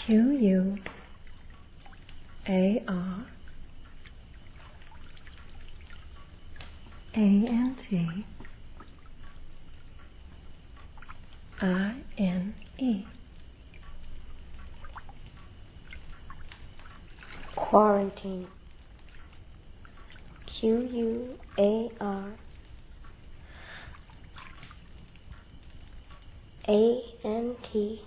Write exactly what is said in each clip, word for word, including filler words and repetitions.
Q U A R A N T I N E. Quarantine. Q U A R A N T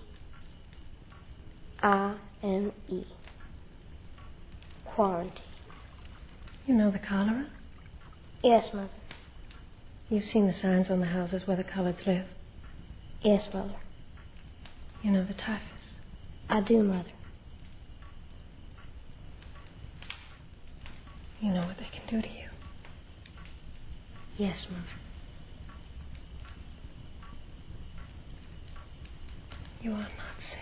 I N E. Quarantine. You know the cholera? Yes, Mother. You've seen the signs on the houses where the coloreds live? Yes, Mother. You know the typhus? I do, Mother. You know what they can do to you? Yes, Mother. You are not safe.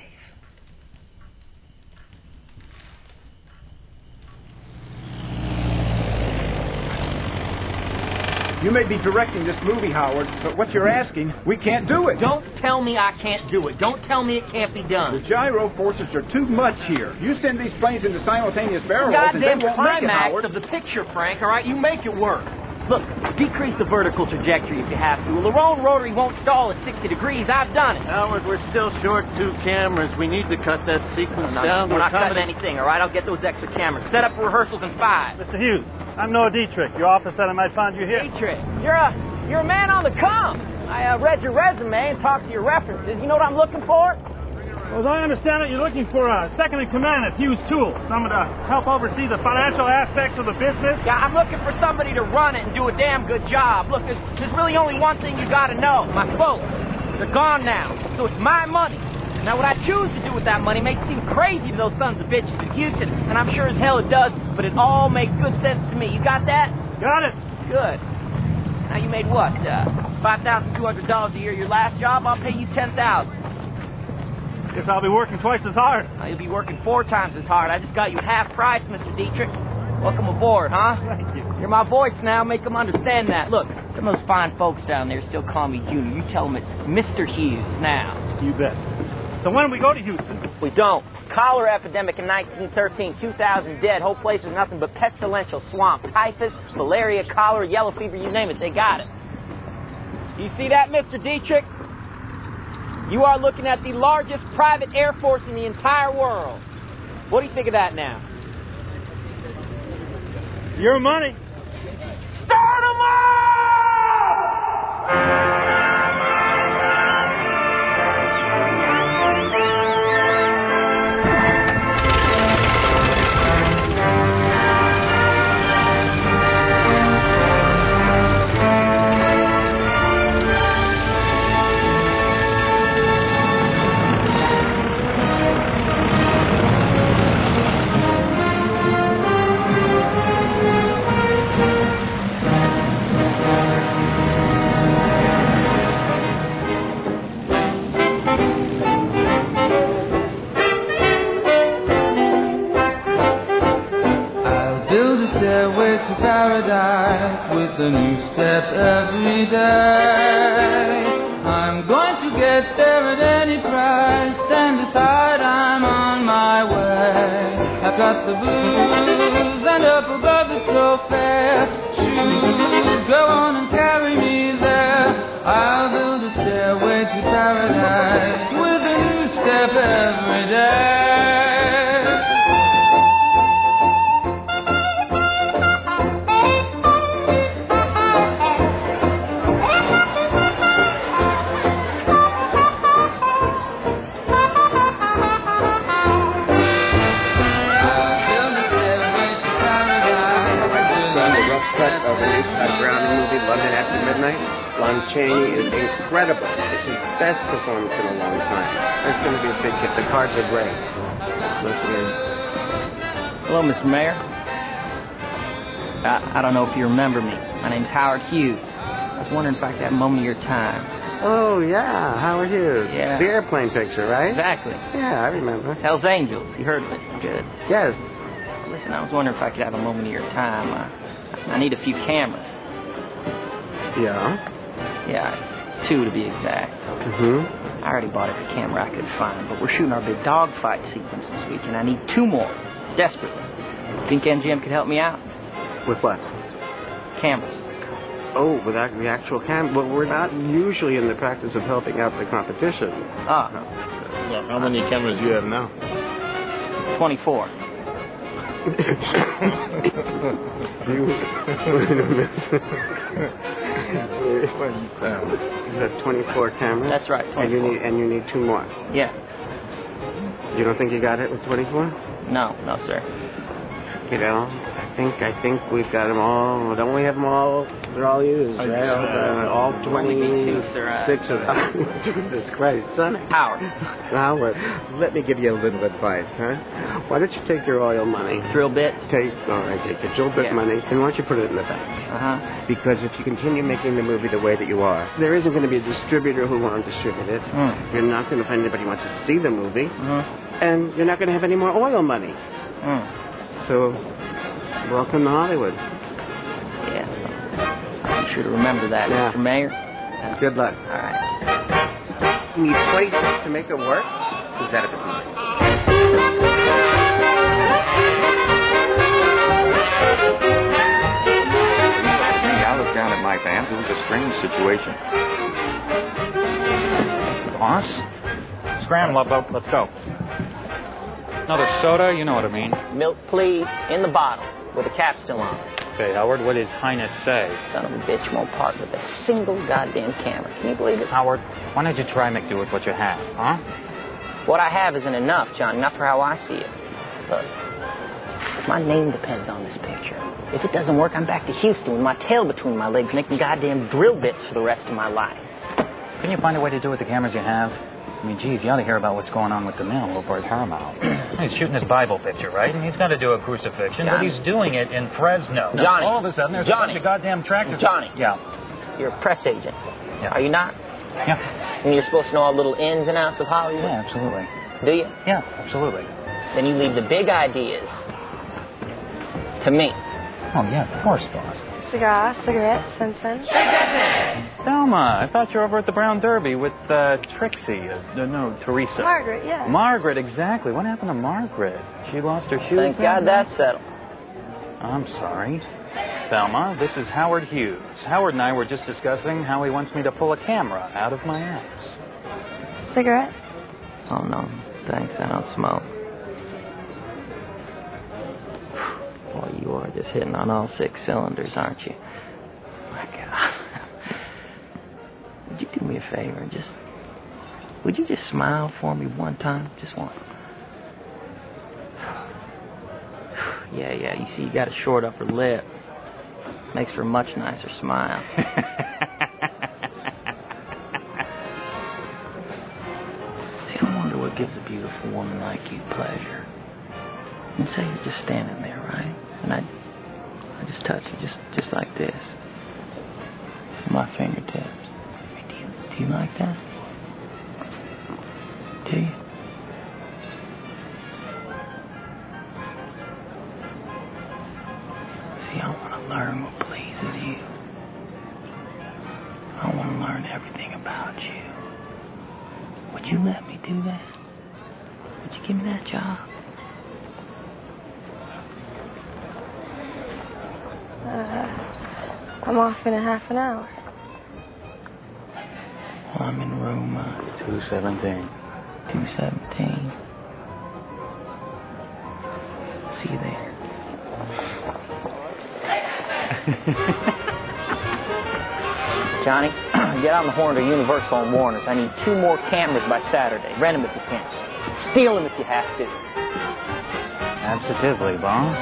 You may be directing this movie, Howard, but what you're asking, we can't do it. Don't tell me I can't do it. Don't tell me it can't be done. The gyro forces are too much here. You send these planes into simultaneous barrel rolls and they Goddamn won't make it, climax Howard. of the picture, Frank, all right? You make it work. Look, decrease the vertical trajectory if you have to. The Lerone rotary won't stall at sixty degrees. I've done it. Howard, we're still short two cameras. We need to cut that sequence No, no, down. we're not coming- cutting anything, all right? I'll get those extra cameras. Set up rehearsals in five. Mister Hughes, I'm Noah Dietrich. Your office said I might find you here. Dietrich, you're a, you're a man on the come. I uh, read your resume and talked to your references. You know what I'm looking for? Well, as I understand it, you're looking for a second in command at Hughes Tool. Someone to help oversee the financial aspects of the business. Yeah, I'm looking for somebody to run it and do a damn good job. Look, there's, there's really only one thing you gotta know. My folks, they're gone now, so it's my money. Now, what I choose to do with that money may seem crazy to those sons of bitches in Houston, and I'm sure as hell it does, but it all makes good sense to me. You got that? Got it. Good. Now, you made what? Uh, five thousand two hundred dollars a year your last job? I'll pay you ten thousand dollars. Guess I'll be working twice as hard. Now, you'll be working four times as hard. I just got you half price, Mister Dietrich. Welcome aboard, huh? Thank you. You're my voice now. Make them understand that. Look, some of those fine folks down there still call me Junior. You tell them it's Mister Hughes now. You bet. So when do we go to Houston? We don't. Cholera epidemic in nineteen thirteen, two thousand dead. Whole place is nothing but pestilential swamp. Typhus, malaria, cholera, yellow fever, you name it, they got it. You see that, Mister Dietrich? You are looking at the largest private air force in the entire world. What do you think of that now? Your money. Start 'em up! Paradise with a new step every day. I'm going to get there at any price. Stand aside, I'm on my way. I've got the blues and up above it's so fair. Shoes, go on and carry me there. I'll build a stairway to paradise with a new step every day. London After Midnight. Lon Chaney is incredible. It's his best performance in a long time. It's going to be a big hit. The cards are great. Listen in. Hello, Mister Mayor. I, I don't know if you remember me. My name's Howard Hughes. I was wondering if I could have a moment of your time. Oh, yeah. Howard Hughes. Yeah. The airplane picture, right? Exactly. Yeah, I remember. Hells Angels. You heard of it. Good. Yes. Listen, I was wondering if I could have a moment of your time. I, I need a few cameras. Yeah? Yeah, two to be exact. Mm-hmm. I already bought every camera I could find, but we're shooting our big dogfight sequence this week, and I need two more, desperately. Think M G M could help me out? With what? Cameras. Oh, with the actual cam. Well, we're not usually in the practice of helping out the competition. Ah. No. Well, how many cameras do you have now? twenty-four. you, wait a minute. You have twenty-four cameras? That's right, twenty-four. And you need and you need two more. Yeah. You don't think you got it with twenty-four? No, no, sir. You know, I think I think we've got them all. Don't we have them all? They're all used, right? Uh, all twenty-six of them. Jesus Christ, son. Howard. Howard, let me give you a little advice, huh? Why don't you take your oil money? Drill bits? Take, all right, take your drill bit Yeah. money, and why don't you put it in the bank? Uh-huh. Because if you continue making the movie the way that you are, there isn't going to be a distributor who won't distribute it. Mm. You're not going to find anybody who wants to see the movie. Mm-hmm. And you're not going to have any more oil money. Mm. So, welcome to Hollywood. Yes. I'll be sure to remember that, Yeah. Mister Mayor. Good luck. All right. You need twenty-six to make it work? Is that a bit much? I looked down at my pants. It was a strange situation. Boss? Scram, love boat. Let's go. Another soda? You know what I mean. Milk, please, in the bottle, with the cap still on. Okay, Howard, what does Highness say? Son of a bitch won't part with a single goddamn camera. Can you believe it? Howard, why don't you try and make do with what you have, huh? What I have isn't enough, John, not for how I see it. Look, my name depends on this picture. If it doesn't work, I'm back to Houston with my tail between my legs making goddamn drill bits for the rest of my life. Can you find a way to do with the cameras you have? I mean, geez, you ought to hear about what's going on with the mill over at Paramount. He's shooting his Bible picture, right? And he's got to do a crucifixion, Johnny. but he's doing it in Fresno. Now, Johnny. all of a sudden, there's Johnny. a bunch of goddamn tractors. Johnny. Yeah. You're a press agent. Yeah. Are you not? Yeah. And you're supposed to know all the little ins and outs of Hollywood? Yeah, absolutely. Do you? Yeah, absolutely. Then you leave the big ideas to me. Oh, yeah, of course, boss. Cigar, cigarette, Simpson. Thelma, I thought you were over at the Brown Derby with uh, Trixie. Uh, no, Teresa. Margaret, yeah. Margaret, exactly. What happened to Margaret? She lost her shoes? Thank God that's settled. I'm sorry. Thelma, this is Howard Hughes. Howard and I were just discussing how he wants me to pull a camera out of my ass. Cigarette? Oh, no. Thanks. I don't smoke. Boy, you are just hitting on all six cylinders, aren't you? My God. Would you do me a favor and just... Would you just smile for me one time? Just one. Yeah, yeah. You see, you got a short upper lip. Makes for a much nicer smile. See, I wonder what gives a beautiful woman like you pleasure. And say you're just standing there, right? And I, I just touch you, just, just like this. My fingertips. I mean, do you, do you like that? Do you? See, I want to learn what pleases you. I want to learn everything about you. Would you let me do that? Would you give me that job? Uh, I'm off in a half an hour. Well, I'm in room uh, two seventeen. two seventeen. See you there. Johnny, get on the horn to Universal and Warner's. I need two more cameras by Saturday. Rent them if you can. Steal them if you have to. Absolutely, boss.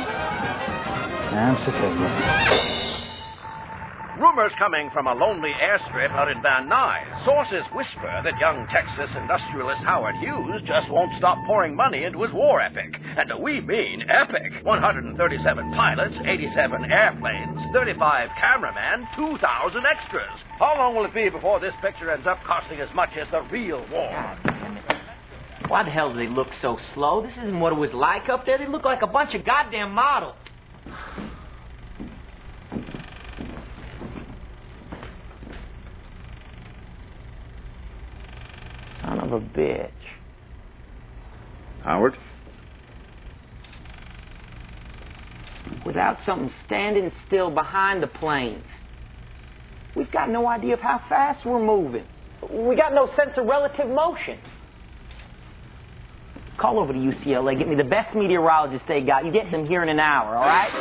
Absolutely. Rumors coming from a lonely airstrip out in Van Nuys. Sources whisper that young Texas industrialist Howard Hughes just won't stop pouring money into his war epic. And we mean epic. one hundred thirty-seven pilots, eighty-seven airplanes, thirty-five cameramen, two thousand extras. How long will it be before this picture ends up costing as much as the real war? God damn it. Why the hell do they look so slow? This isn't what it was like up there. They look like a bunch of goddamn models. Son of a bitch. Howard? Without something standing still behind the planes, we've got no idea of how fast we're moving. We got no sense of relative motion. Call over to U C L A, get me the best meteorologist they got. You get them here in an hour, all right?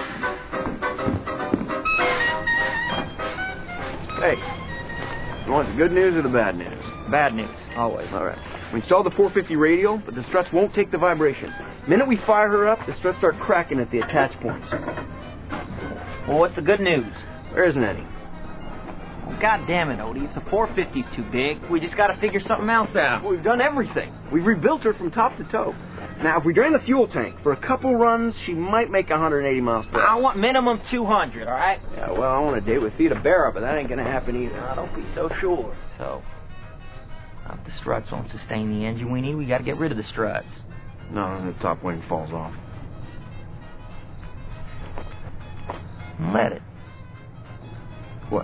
Hey, you want the good news or the bad news? Bad news, always. All right. We installed the four fifty radio, but the struts won't take the vibration. The minute we fire her up, the struts start cracking at the attach points. Well, what's the good news? There isn't any. Well, God damn it, Odie. If the four fifty's too big, we just got to figure something else out. Well, we've done everything. We've rebuilt her from top to toe. Now, if we drain the fuel tank, for a couple runs, she might make one hundred eighty miles per hour. I want minimum two hundred, all right? Yeah, well, I want a date with Theda Barra, but that ain't going to happen either. Now, don't be so sure. So, if the struts won't sustain the engine we need, we got to get rid of the struts. No, the top wing falls off. Let it. What?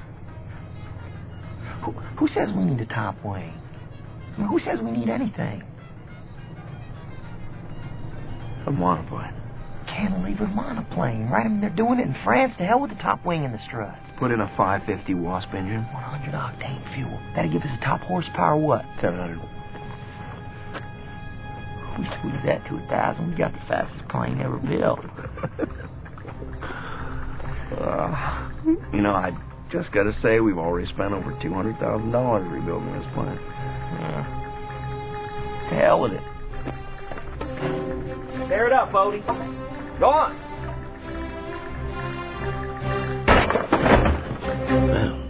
Who, who says we need a top wing? I mean, who says we need anything? A monoplane. Cantilever monoplane, right? I mean, they're doing it in France. To hell with the top wing and the struts. Put in a five fifty Wasp engine. one hundred octane fuel. That'll give us a top horsepower what? seven hundred. We squeeze that to a thousand. We got the fastest plane ever built. uh, you know, I just got to say we've already spent over two hundred thousand dollars rebuilding this plane. Yeah. To hell with it. Tear it up, Odie. Go on. Well,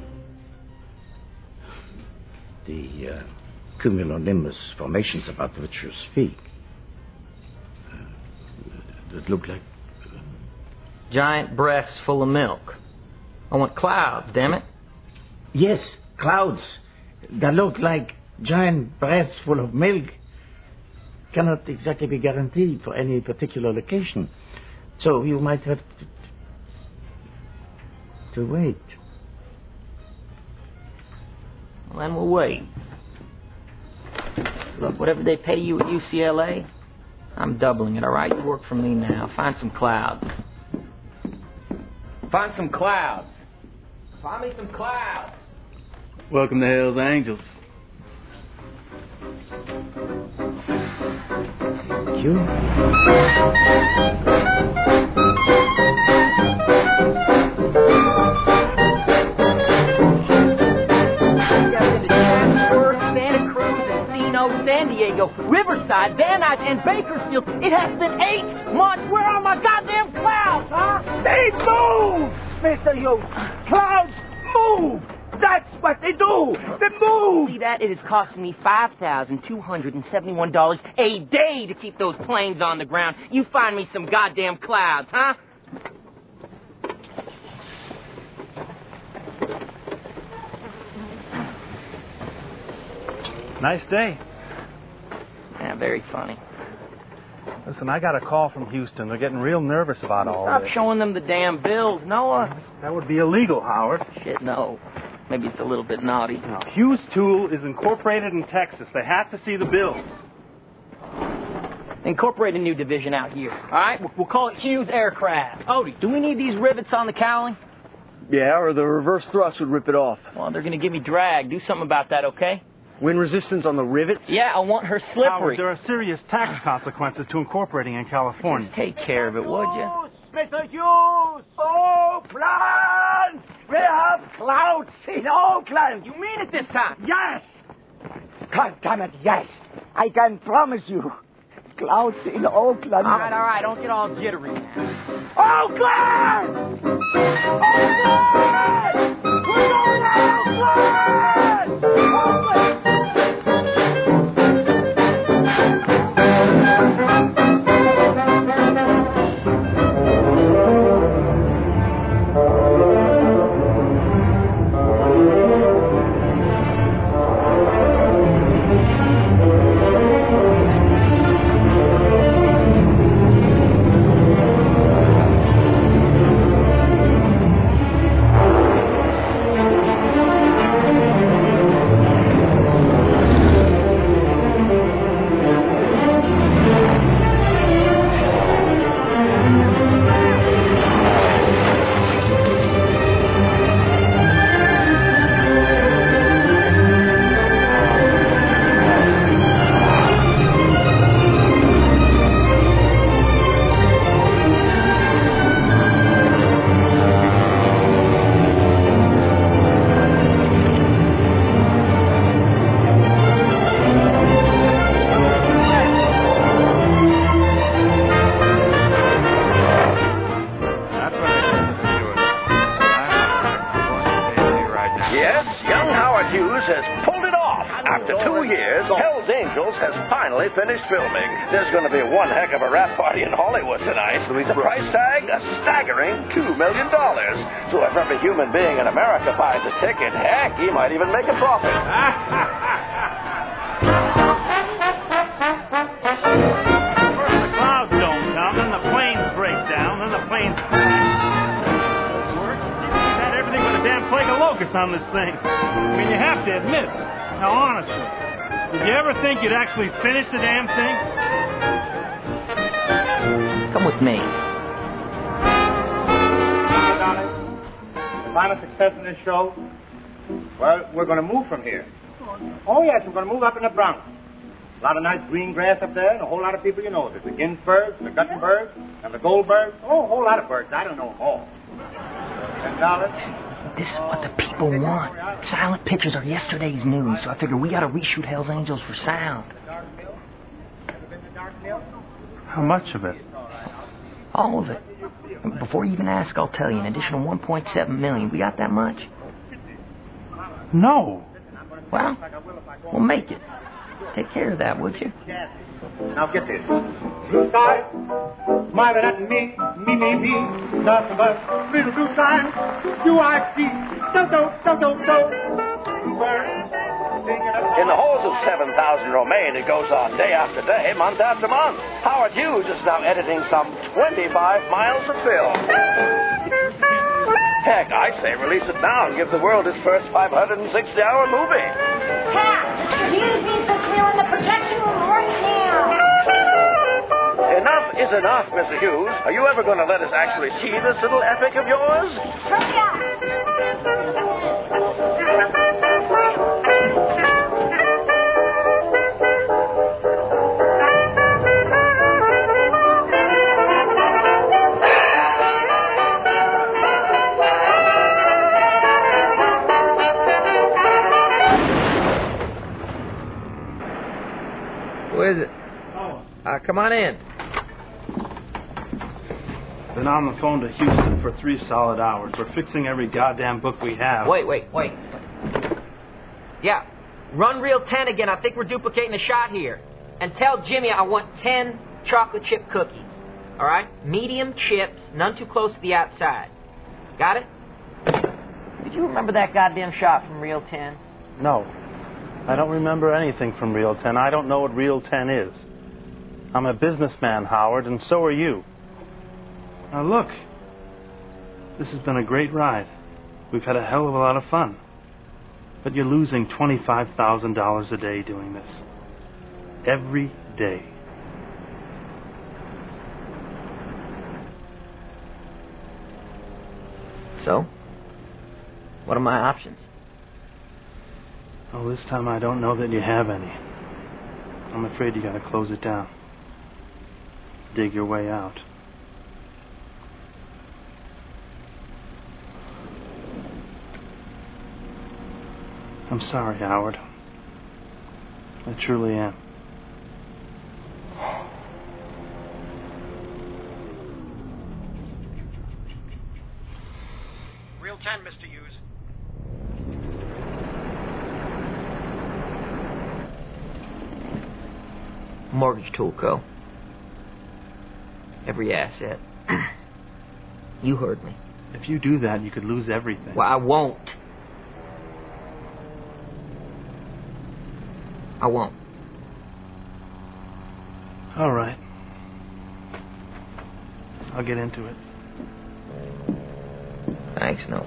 the uh, cumulonimbus formations about which you speak, uh, that look like... Uh, Giant breasts full of milk. I want clouds, damn it. Yes, clouds that look like giant breasts full of milk cannot exactly be guaranteed for any particular location. So you might have to, to wait. Well, then we'll wait. Look, whatever they pay you at U C L A, I'm doubling it, all right? You work for me now. Find some clouds. Find some clouds. Find me some clouds. Welcome to Hell's Angels. Thank you. Santa Cruz, Encino, San Diego, Riverside, Van Nuys, and Bakersfield. It has been eight months. Where are my goddamn clouds, huh? They move, Mister Hughes. Clouds move. That's what they do. They move. See that? It is costing me five thousand two hundred seventy-one dollars a day to keep those planes on the ground. You find me some goddamn clouds, huh? Nice day. Yeah, very funny. Listen, I got a call from Houston. They're getting real nervous about all Stop this. showing them the damn bills, Noah. That would be illegal, Howard. Shit, no. Maybe it's a little bit naughty. No, Hughes Tool is incorporated in Texas. They have to see the bills. Incorporate a new division out here, all right? We'll call it Hughes Aircraft. Odie, do we need these rivets on the cowling? Yeah, or the reverse thrust would rip it off. Well, they're going to give me drag. Do something about that, okay? Wind resistance on the rivets? Yeah, I want her slippery. Howard, there are serious tax consequences to incorporating in California. Just take care of it, would you? Mister Hughes! Oakland! We have clouds in Oakland! You mean it this time? Yes! God damn it, yes! I can promise you. Clouds in Oakland. All right, all right, don't get all jittery now. Oakland! Oakland! We're going to Oakland! Oakland! Hell's Angels has finally finished filming. There's going to be one heck of a rap party in Hollywood tonight. The price tag, a staggering two million dollars. So if every human being in America buys a ticket, heck, he might even make a profit. First the clouds don't come, then the planes break down, then the planes crash. Worse, you've had everything but a damn plague of locusts on this thing. I mean, you have to admit, now honestly, did you ever think you'd actually finish the damn thing? Come with me. If I'm a success in this show, well, we're going to move from here. Oh, yes, we're going to move up in the Bronx. A lot of nice green grass up there, and a whole lot of people you know. There's the Ginsbergs, the Guttenbergs, and the Goldbergs. Oh, a whole lot of birds. I don't know them all. Ten dollars. This is what the people want. Silent pictures are yesterday's news, so I figure we got to reshoot Hell's Angels for sound. How much of it? All of it. Before you even ask, I'll tell you. An additional one point seven million. We got that much? No. Well, we'll make it. Take care of that, would you? Now get this. Blue sky, smiling at me, me, me, me. Nothing but little blue sky. Do I see? Do, do, do, do, do. In the halls of seven thousand Romaine, it goes on day after day, month after month. Howard Hughes is now editing some twenty-five miles of film. Heck, I say release it now and give the world its first five hundred sixty hour movie. Pat, Mister Hughes needs to clear in the projection room right now. Enough is enough, Mister Hughes. Are you ever going to let us actually see this little epic of yours? Hurry up. Who is it? Oh. Uh, come on in. Been on the phone to Houston for three solid hours. We're fixing every goddamn book we have. Wait, wait, wait. Yeah, run reel ten again. I think we're duplicating a shot here. And tell Jimmy I want ten chocolate chip cookies. All right? Medium chips, none too close to the outside. Got it? Did you remember that goddamn shot from reel ten? No. I don't remember anything from Reel ten. I don't know what Reel ten is. I'm a businessman, Howard, and so are you. Now look, this has been a great ride. We've had a hell of a lot of fun. But you're losing twenty-five thousand dollars a day doing this. Every day. So? What are my options? Oh, this time I don't know that you have any. I'm afraid you gotta close it down. Dig your way out. I'm sorry, Howard. I truly am. Reel ten, Mister Hughes. Mortgage Tool Co. Every asset. You heard me. If you do that, you could lose everything. Well, I won't. I won't. All right. I'll get into it. Thanks, no.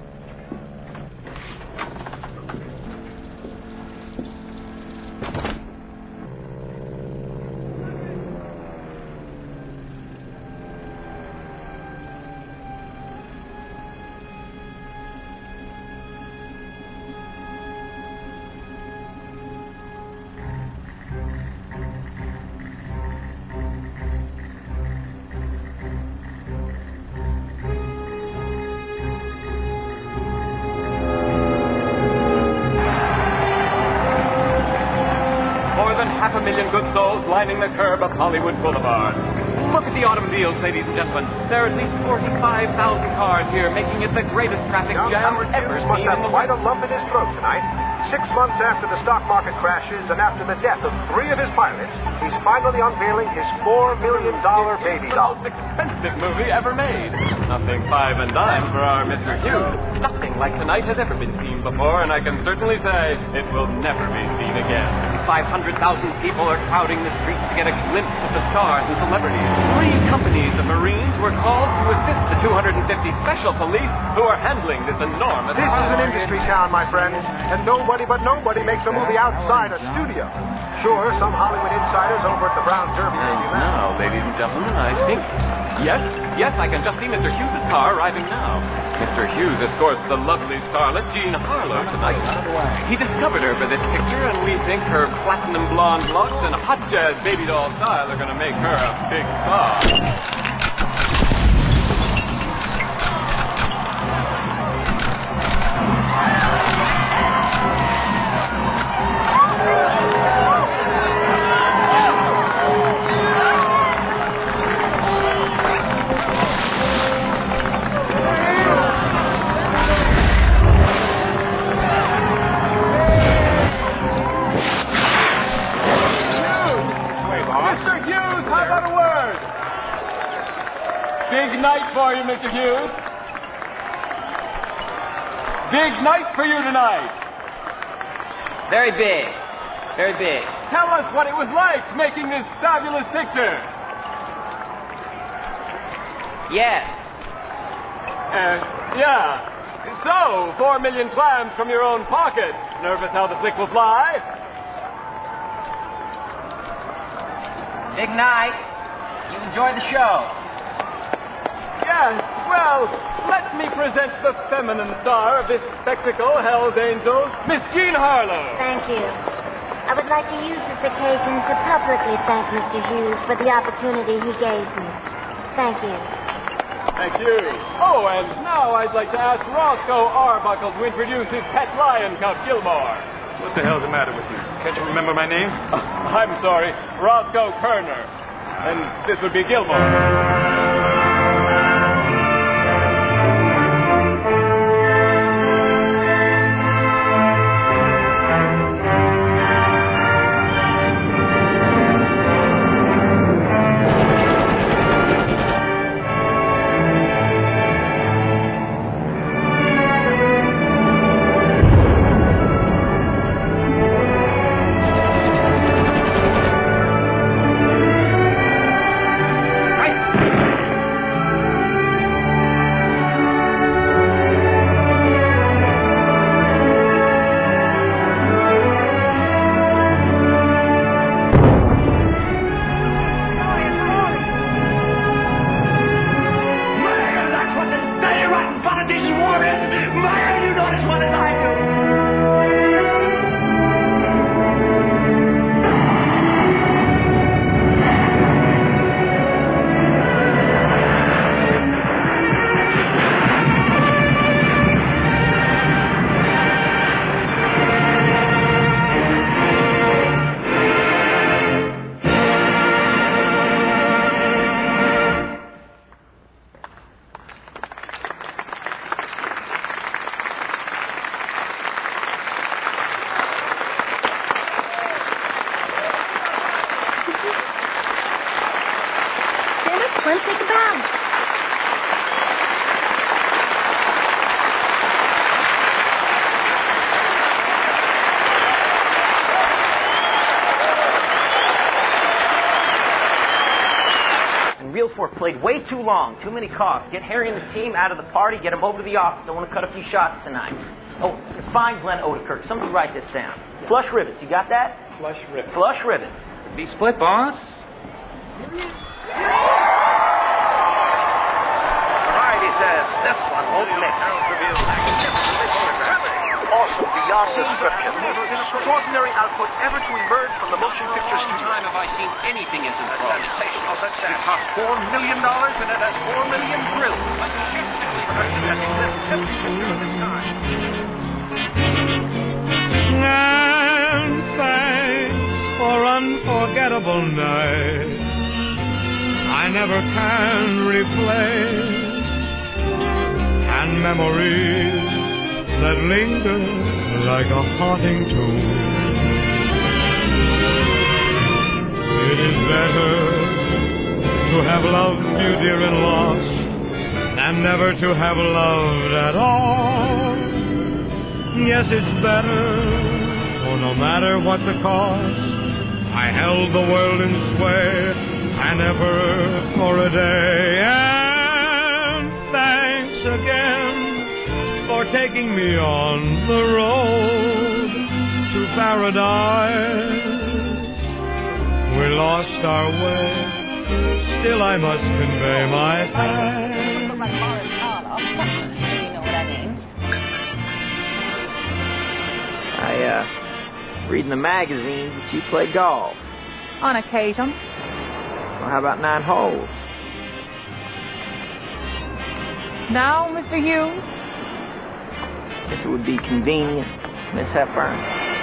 Lining the curb of Hollywood Boulevard. Look at the automobiles, ladies and gentlemen. There are at least forty-five thousand cars here, making it the greatest traffic jam ever seen in the quite a lump in his throat tonight. six months after the stock market crashes and after the death of three of his pilots, he's finally unveiling his four million dollars baby doll. The most expensive movie ever made. Nothing five and dime for our Mister Hughes. Nothing like tonight has ever been seen before, and I can certainly say it will never be seen again. five hundred thousand people are crowding the streets to get a glimpse of the stars and celebrities. Three companies of Marines were called to assist the two hundred fifty special police who are handling this enormous... This is an industry town, my friends, and nobody but nobody makes a movie outside a studio. Sure, some Hollywood insiders over at the Brown Derby. And now, ladies and gentlemen, I think... Yes, yes, I can just see Mister Hughes' car arriving now. Mister Hughes escorts the lovely starlet Jean Harlow tonight. He discovered her for this picture, and we think her platinum blonde looks and hot jazz baby doll style are going to make her a big star. Big night for you, Mister Hughes. Big night for you tonight. Very big. Very big. Tell us what it was like making this fabulous picture. Yes. Uh, yeah. So, four million clams from your own pocket. Nervous how the flick will fly? Big night. You enjoy the show. Yes, well, let me present the feminine star of this spectacle, Hell's Angels, Miss Jean Harlow. Thank you. I would like to use this occasion to publicly thank Mister Hughes for the opportunity he gave me. Thank you. Thank you. Oh, and now I'd like to ask Roscoe Arbuckle to introduce his pet lion, Count Gilmore. What the hell's the matter with you? Can't you remember my name? Oh, I'm sorry, Roscoe Kerner. And this would be Gilmore. Played way too long. Too many coughs. Get Harry and the team out of the party. Get them over to the office. I want to cut a few shots tonight. Oh, find Glenn Odekirk. Somebody write this down. Flush rivets. You got that? Flush rivets. Flush rivets. Be split, boss. Variety says this one won't miss. Awesome beyond description. Extraordinary output ever to emerge from the motion picture studio. Time have I seen anything as A enthralling? sensational success. It cost four million dollars and it has four million thrills. Majestically rehearsed as it lives fifty picture of its kind. And thanks for unforgettable nights I never can replace, and memories that linger like a haunting tune. It is better to have loved you, dear, and lost, than never to have loved at all. Yes, it's better, for no matter what the cost, I held the world in sway, and never for a day. And thanks again for taking me on the road to paradise. We lost our way, still I must convey my thanks. I, uh, read in the magazines that you play golf. On occasion. Well, how about nine holes? Now, Mister Hughes? If it would be convenient, Miss Hepburn.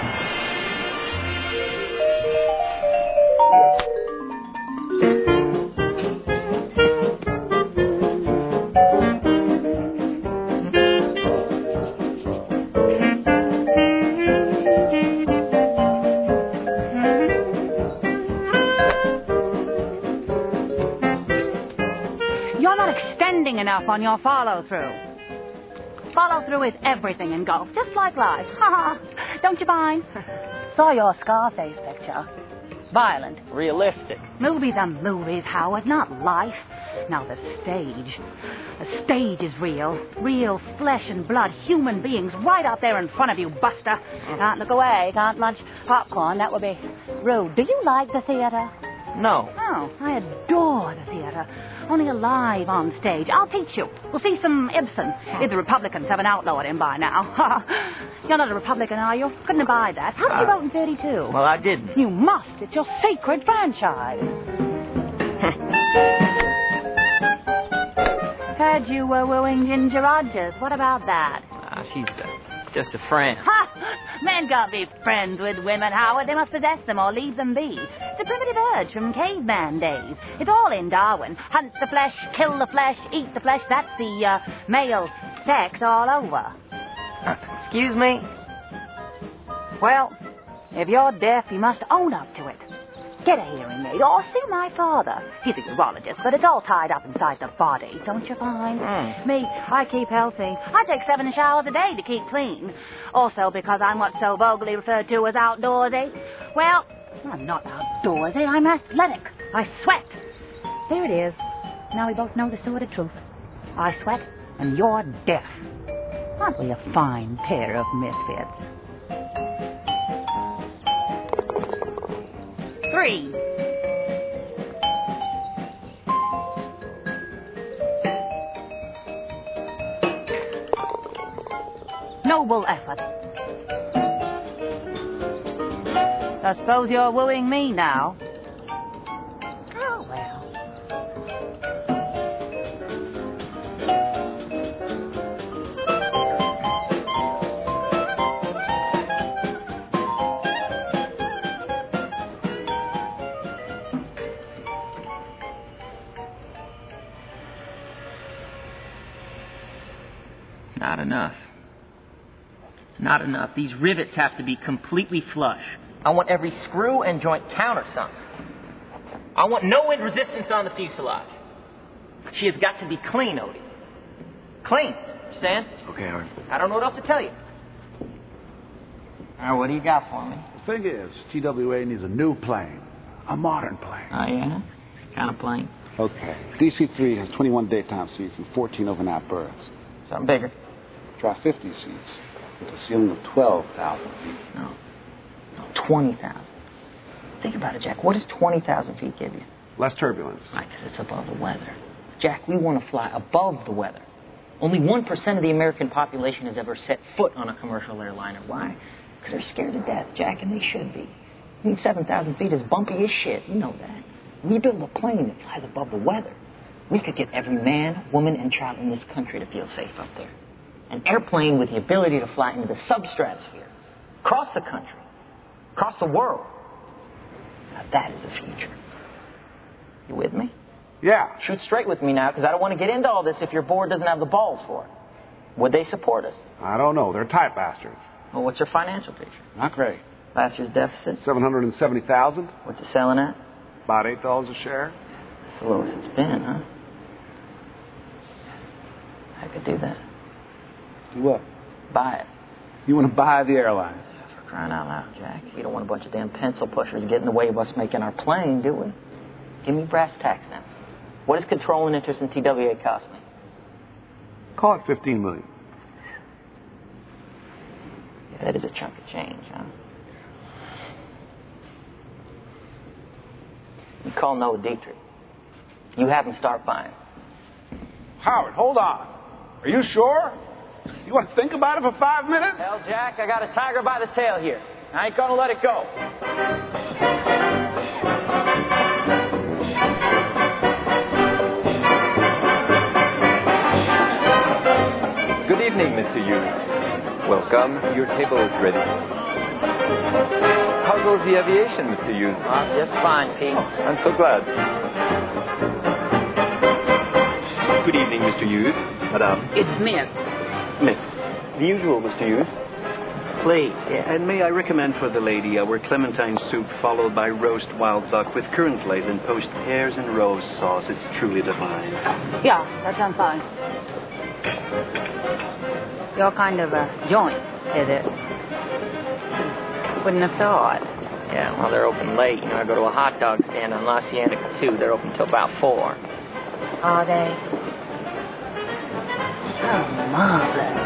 Enough on your follow-through. Follow-through is everything in golf, just like life. Don't you mind? Saw your Scarface picture. Violent. Realistic. Movies are movies, Howard, not life. Now the stage. The stage is real. Real flesh and blood, human beings right out there in front of you, Buster. Can't look away, can't munch popcorn. That would be rude. Do you like the theater? No. Oh, I adore the theater. Only alive on stage. I'll teach you. We'll see some Ibsen. If the Republicans haven't outlawed him by now. You're not a Republican, are you? Couldn't abide that. How did you uh, vote in thirty-two? Well, I didn't. You must. It's your sacred franchise. Heard you were wooing Ginger Rogers. What about that? Uh, she's uh, just a friend. Ha! Men can't be friends with women, Howard. They must possess them or leave them be. It's a primitive urge from caveman days. It's all in Darwin. Hunt the flesh, kill the flesh, eat the flesh. That's the uh, male sex all over. Uh, excuse me? Well, if you're deaf, you must own up to it. Get a hearing aid or see my father. He's a urologist, but it's all tied up inside the body, don't you find? Mm. Me, I keep healthy. I take seven showers a day to keep clean. Also because I'm what's so vulgarly referred to as outdoorsy. Well, I'm not outdoorsy. I'm athletic. I sweat. There it is. Now we both know the sordid truth. I sweat, and you're deaf. Aren't we a fine pair of misfits? Three. Noble effort. I suppose you're wooing me now. Oh, well. Not enough. Not enough. These rivets have to be completely flush. I want every screw and joint countersunk. I want no wind resistance on the fuselage. She has got to be clean, Odie. Clean. Understand? Okay, Howard. I don't know what else to tell you. All right, what do you got for me? The thing is, T W A needs a new plane. A modern plane. Oh, yeah? Kind of plane? Okay. D C three has twenty-one daytime seats and fourteen overnight berths. Something bigger. Try fifty seats with a ceiling of twelve thousand feet. No. No, twenty thousand. Think about it, Jack. What does twenty thousand feet give you? Less turbulence. Right, because it's above the weather. Jack, we want to fly above the weather. Only one percent of the American population has ever set foot on a commercial airliner. Why? Because they're scared to death, Jack, and they should be. I mean, seven thousand feet is bumpy as shit. You know that. We build a plane that flies above the weather. We could get every man, woman, and child in this country to feel safe up there. An airplane with the ability to fly into the substratosphere, across the country, across the world. Now that is the future. You with me? Yeah. Shoot straight with me now, because I don't want to get into all this if your board doesn't have the balls for it. Would they support us? I don't know. They're tight bastards. Well, what's your financial picture? Not great. Last year's deficit? seven hundred seventy thousand dollars. What's it selling at? About eight dollars a share. That's the lowest it's been, huh? I could do that. Do what? Buy it. You want to buy the airline? For crying out loud, Jack. You don't want a bunch of damn pencil pushers getting in the way of us making our plane, do we? Give me brass tacks now. What does controlling interest in T W A cost me? Call it fifteen million dollars. Yeah, that is a chunk of change, huh? You call Noah Dietrich. You have him start buying. Howard, hold on. Are you sure? You want to think about it for five minutes? Hell, Jack, I got a tiger by the tail here. I ain't gonna let it go. Good evening, Mister Hughes. Welcome. Your table is ready. How goes the aviation, Mister Hughes? Uh, just fine, Pete. Oh, I'm so glad. Good evening, Mister Hughes. Madame. It's Smith. Smith. The usual, Mister Hughes. Please, yeah. And may I recommend for the lady our clementine soup followed by roast wild duck with currant lace and poached pears and rose sauce. It's truly divine. Yeah, that sounds fine. Your kind of a joint, is it? Wouldn't have thought. Yeah, well, they're open late. You know, I go to a hot dog stand on La Cienega, too. They're open till about four. Are they? Oh, marvelous.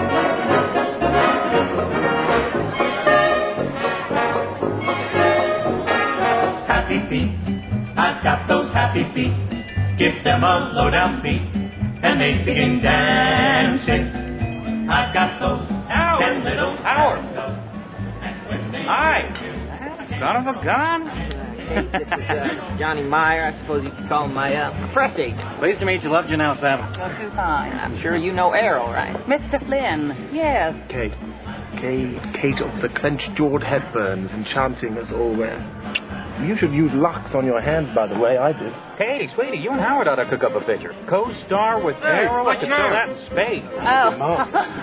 Happy feet, I've got those happy feet. Give them a low down beat, and they begin dancing. I've got those Howard. little Howard. and when they Hi. Son of a gun. Hey, this is uh, Johnny Meyer. I suppose you could call him my uh, press agent. Pleased to meet you. Loved you now, Sam. You're too kind. I'm sure you know Errol, right? Mister Flynn, yes. Kate. Kate, Kate of the clenched jawed Hepburns, enchanting us all there. You should use locks on your hands, by the way. I did. Katie, sweetie, you and Howard ought to cook up a picture. Co-star with Errol. I could throw that in space. Oh.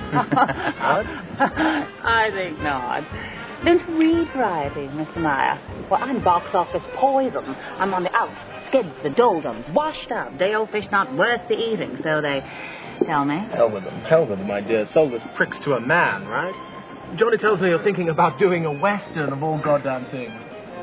I think not. Don't read variety, Mister Meyer. Well, I'm box office poison. I'm on the outs, skids, the doldrums, washed up. Day-old fish not worth the eating, so they tell me. Hell with them. Hell with them, my dear. Soulless pricks to a man, right? Johnny tells me you're thinking about doing a western of all goddamn things.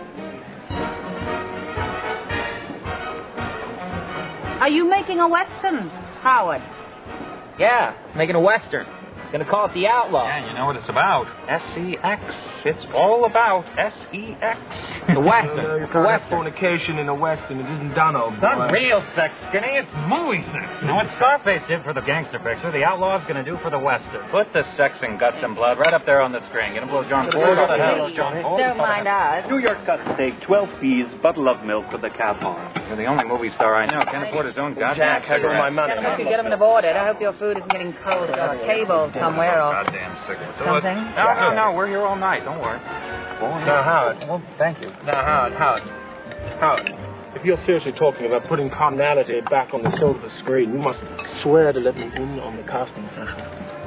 Are you making a western, Howard? Yeah, making a western. Gonna call it The Outlaw. Yeah, you know what it's about. S E X. It's all about S E X. The western. No, no, you the can't have western. fornication in a western. It isn't done, old It's boy. not real sex, Skinny. It's movie sex. Now, what Scarface did for the gangster picture, the Outlaw's going to do for the western. Put the sex and guts and blood right up there on the screen. Gonna blow John Ford out of hell. John Ford. Don't mind us. New York cut steak, twelve peas, bottle of milk with the cap on. You're the only movie star I know. Can't afford his own goddamn Jack, I got my money. I hope you get them in the boarded. I hope your food isn't getting cold or a cable somewhere or Goddamn cigarette. something. No, no, no. We're here all night. Don't worry. Boy. Now, Howard. Well, thank you. Now, Howard, Howard. Howard, if you're seriously talking about putting carnality back on the silver screen, you must swear to let me in on the casting session.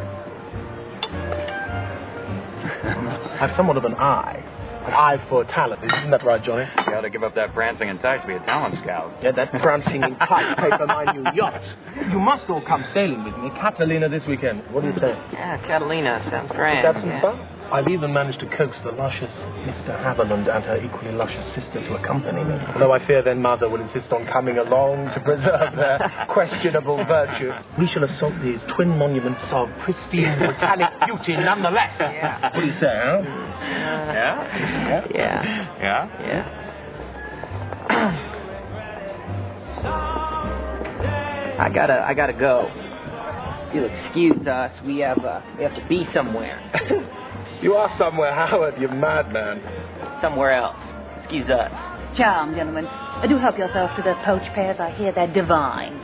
I have somewhat of an eye. An eye for talent. Isn't that right, Johnny? You got to give up that prancing and tight to be a talent scout. Yeah, that prancing and tight pay for my new yacht. You must all come sailing with me. Catalina this weekend. What do you say? Yeah, Catalina sounds grand. Is that some yeah. fun? I've even managed to coax the luscious Mister Haviland and her equally luscious sister to accompany me. Although I fear their mother will insist on coming along to preserve their questionable virtue. We shall assault these twin monuments of pristine botanic beauty nonetheless. Yeah. What do you say, huh? Yeah? Yeah. Yeah? Yeah. I gotta, I gotta go. If you'll excuse us, we have, uh, we have to be somewhere. You are somewhere, Howard, you madman. Somewhere else. Excuse us. Charm, gentlemen. Uh, Do help yourself to the poached pears. I hear they're divine.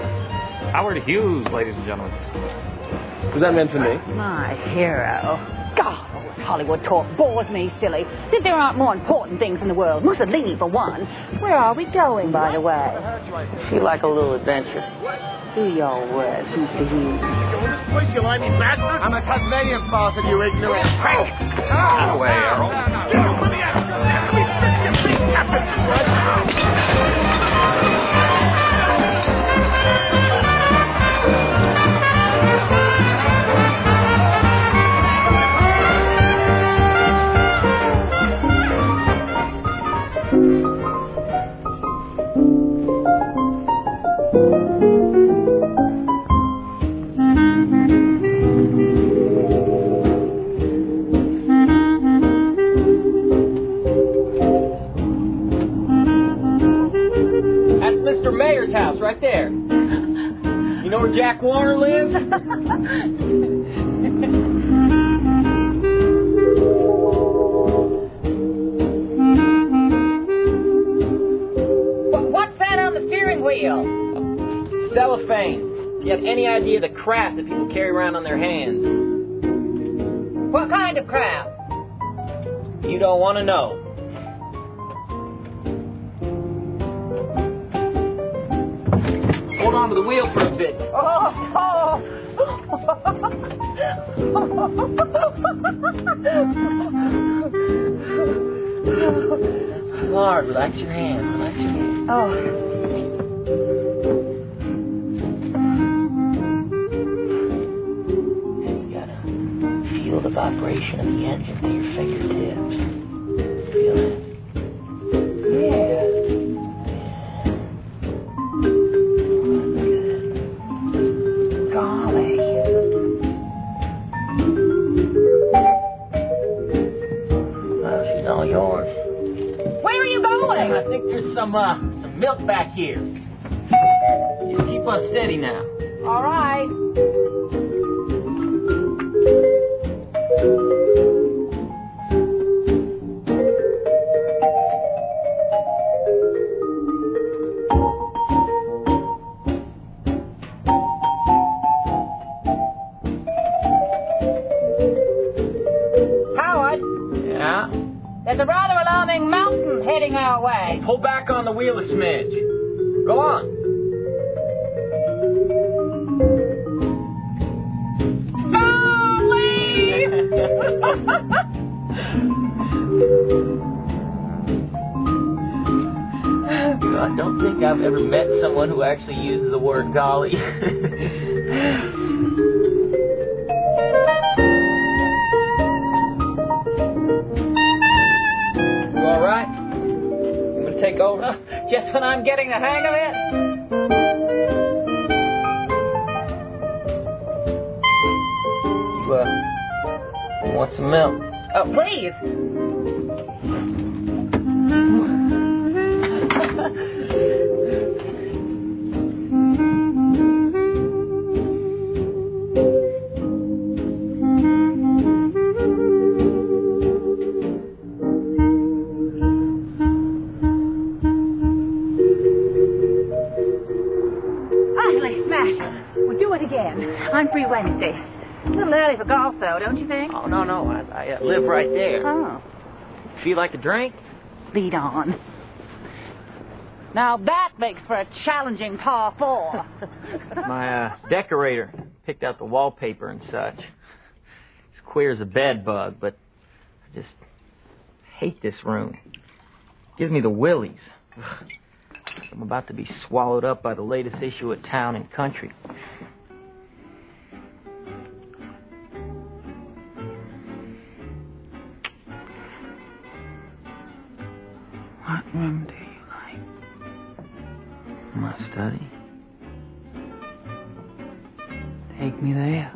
Well, Howard Hughes, ladies and gentlemen. Was that meant for me? My hero. God, all that Hollywood talk bores me, silly. As if there aren't more important things in the world. Mussolini, for one. Where are we going, by the way? Feel like a little adventure. Do your worst, Mister Hughes. Push you limey bastard! I'm a Tasmanian faucet, you ignorant crank! That way, Errol. House right there. You know where Jack Warner lives? What's that on the steering wheel? Cellophane. You have any idea the crap that people carry around on their hands? What kind of crap? You don't want to know. Hold on to the wheel for a bit. Oh, oh. Lord, relax your hand. Relax your hand. Oh. You gotta feel the vibration of the engine through your fingertips. Feel it? Yeah. I think there's some uh, some milk back here. Just keep us steady now. All right. Howard? Yeah? There's a rather alarming mountain heading our way. Pull back on the wheel a smidge. Go on. Bowling! I don't think I've ever met someone who actually uses the word golly. Take over? Just when I'm getting the hang of it? You, uh, want some milk? Oh, please. I'm free Wednesday. A little early for golf, though, don't you think? Oh, no, no. I, I uh, live right there. Oh. Feel like a drink? Lead on. Now that makes for a challenging par four. My uh, decorator picked out the wallpaper and such. It's queer as a bed bug, but I just hate this room. Gives me the willies. Ugh. I'm about to be swallowed up by the latest issue of Town and Country. What room do you like? My study. Take me there.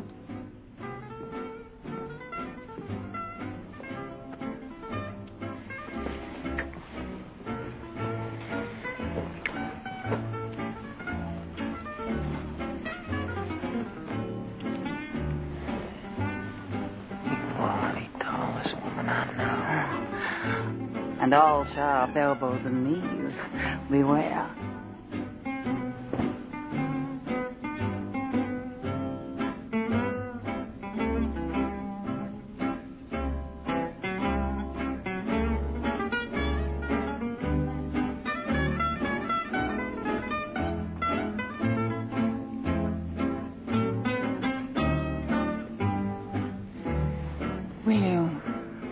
And all sharp elbows and knees. Beware.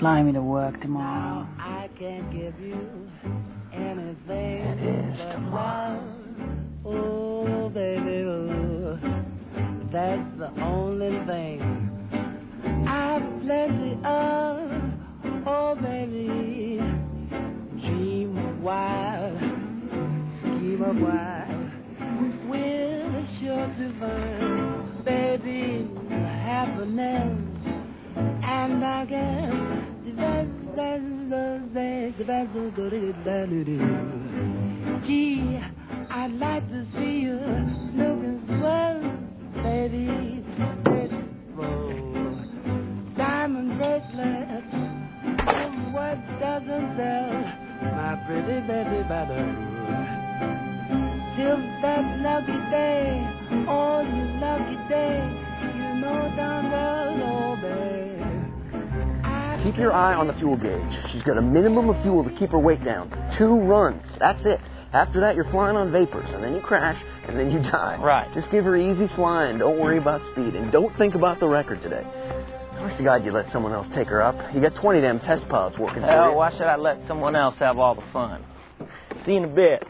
fly me to work tomorrow. I can't give you anything. It is tomorrow. Oh, baby, oh, that's the only thing I've plenty of. Oh, baby, dream of wild, scheme of wild, we're sure to find, baby, happiness. And I guess the best, best, best, the best, the best, gee, I'd like to see you looking swell, baby. Beautiful diamond bracelet, what doesn't sell, my pretty baby baby. Till that lucky day, oh, you lucky day, you know darn well, oh, babe. Keep your eye on the fuel gauge. She's got a minimum of fuel to keep her weight down. Two runs. That's it. After that, you're flying on vapors, and then you crash, and then you die. Right. Just give her easy flying. Don't worry about speed, and don't think about the record today. Honest to God, you let someone else take her up. You got twenty damn test pilots working for you. Hell, why should I let someone else have all the fun? See you in a bit.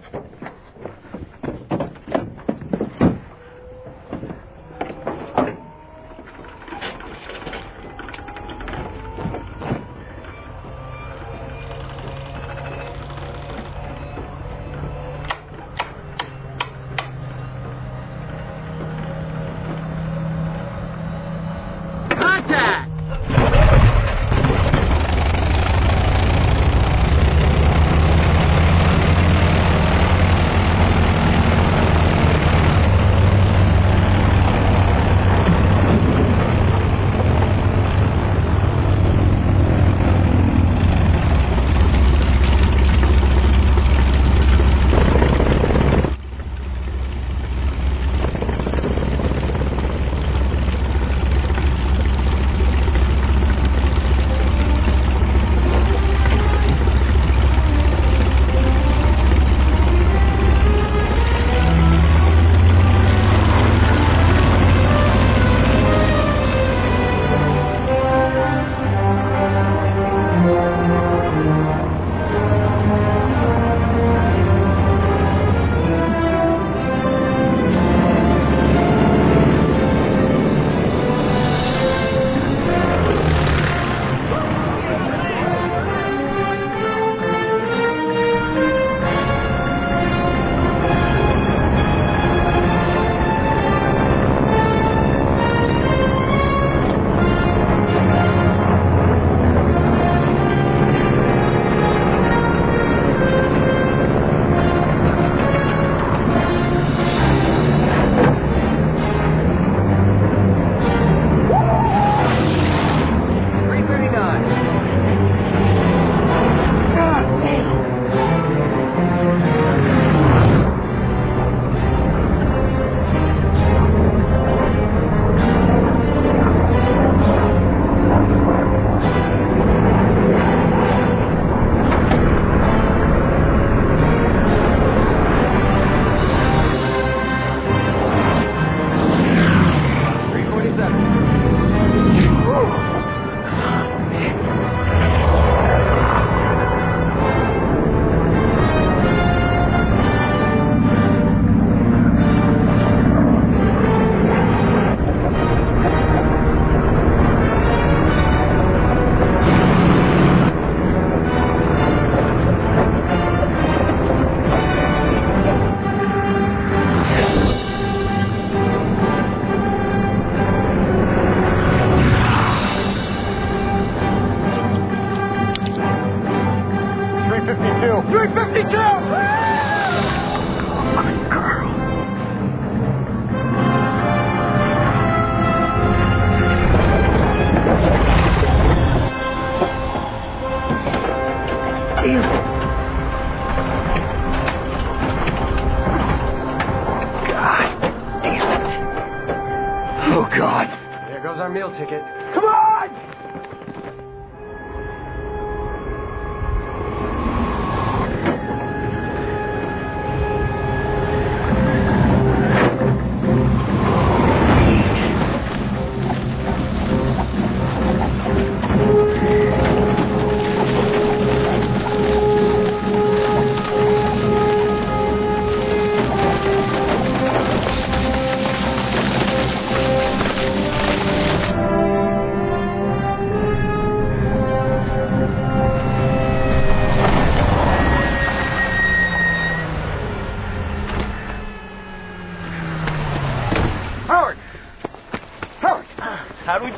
three fifty-two! Good girl. God damn it. Oh, God. There goes our meal ticket. Come on!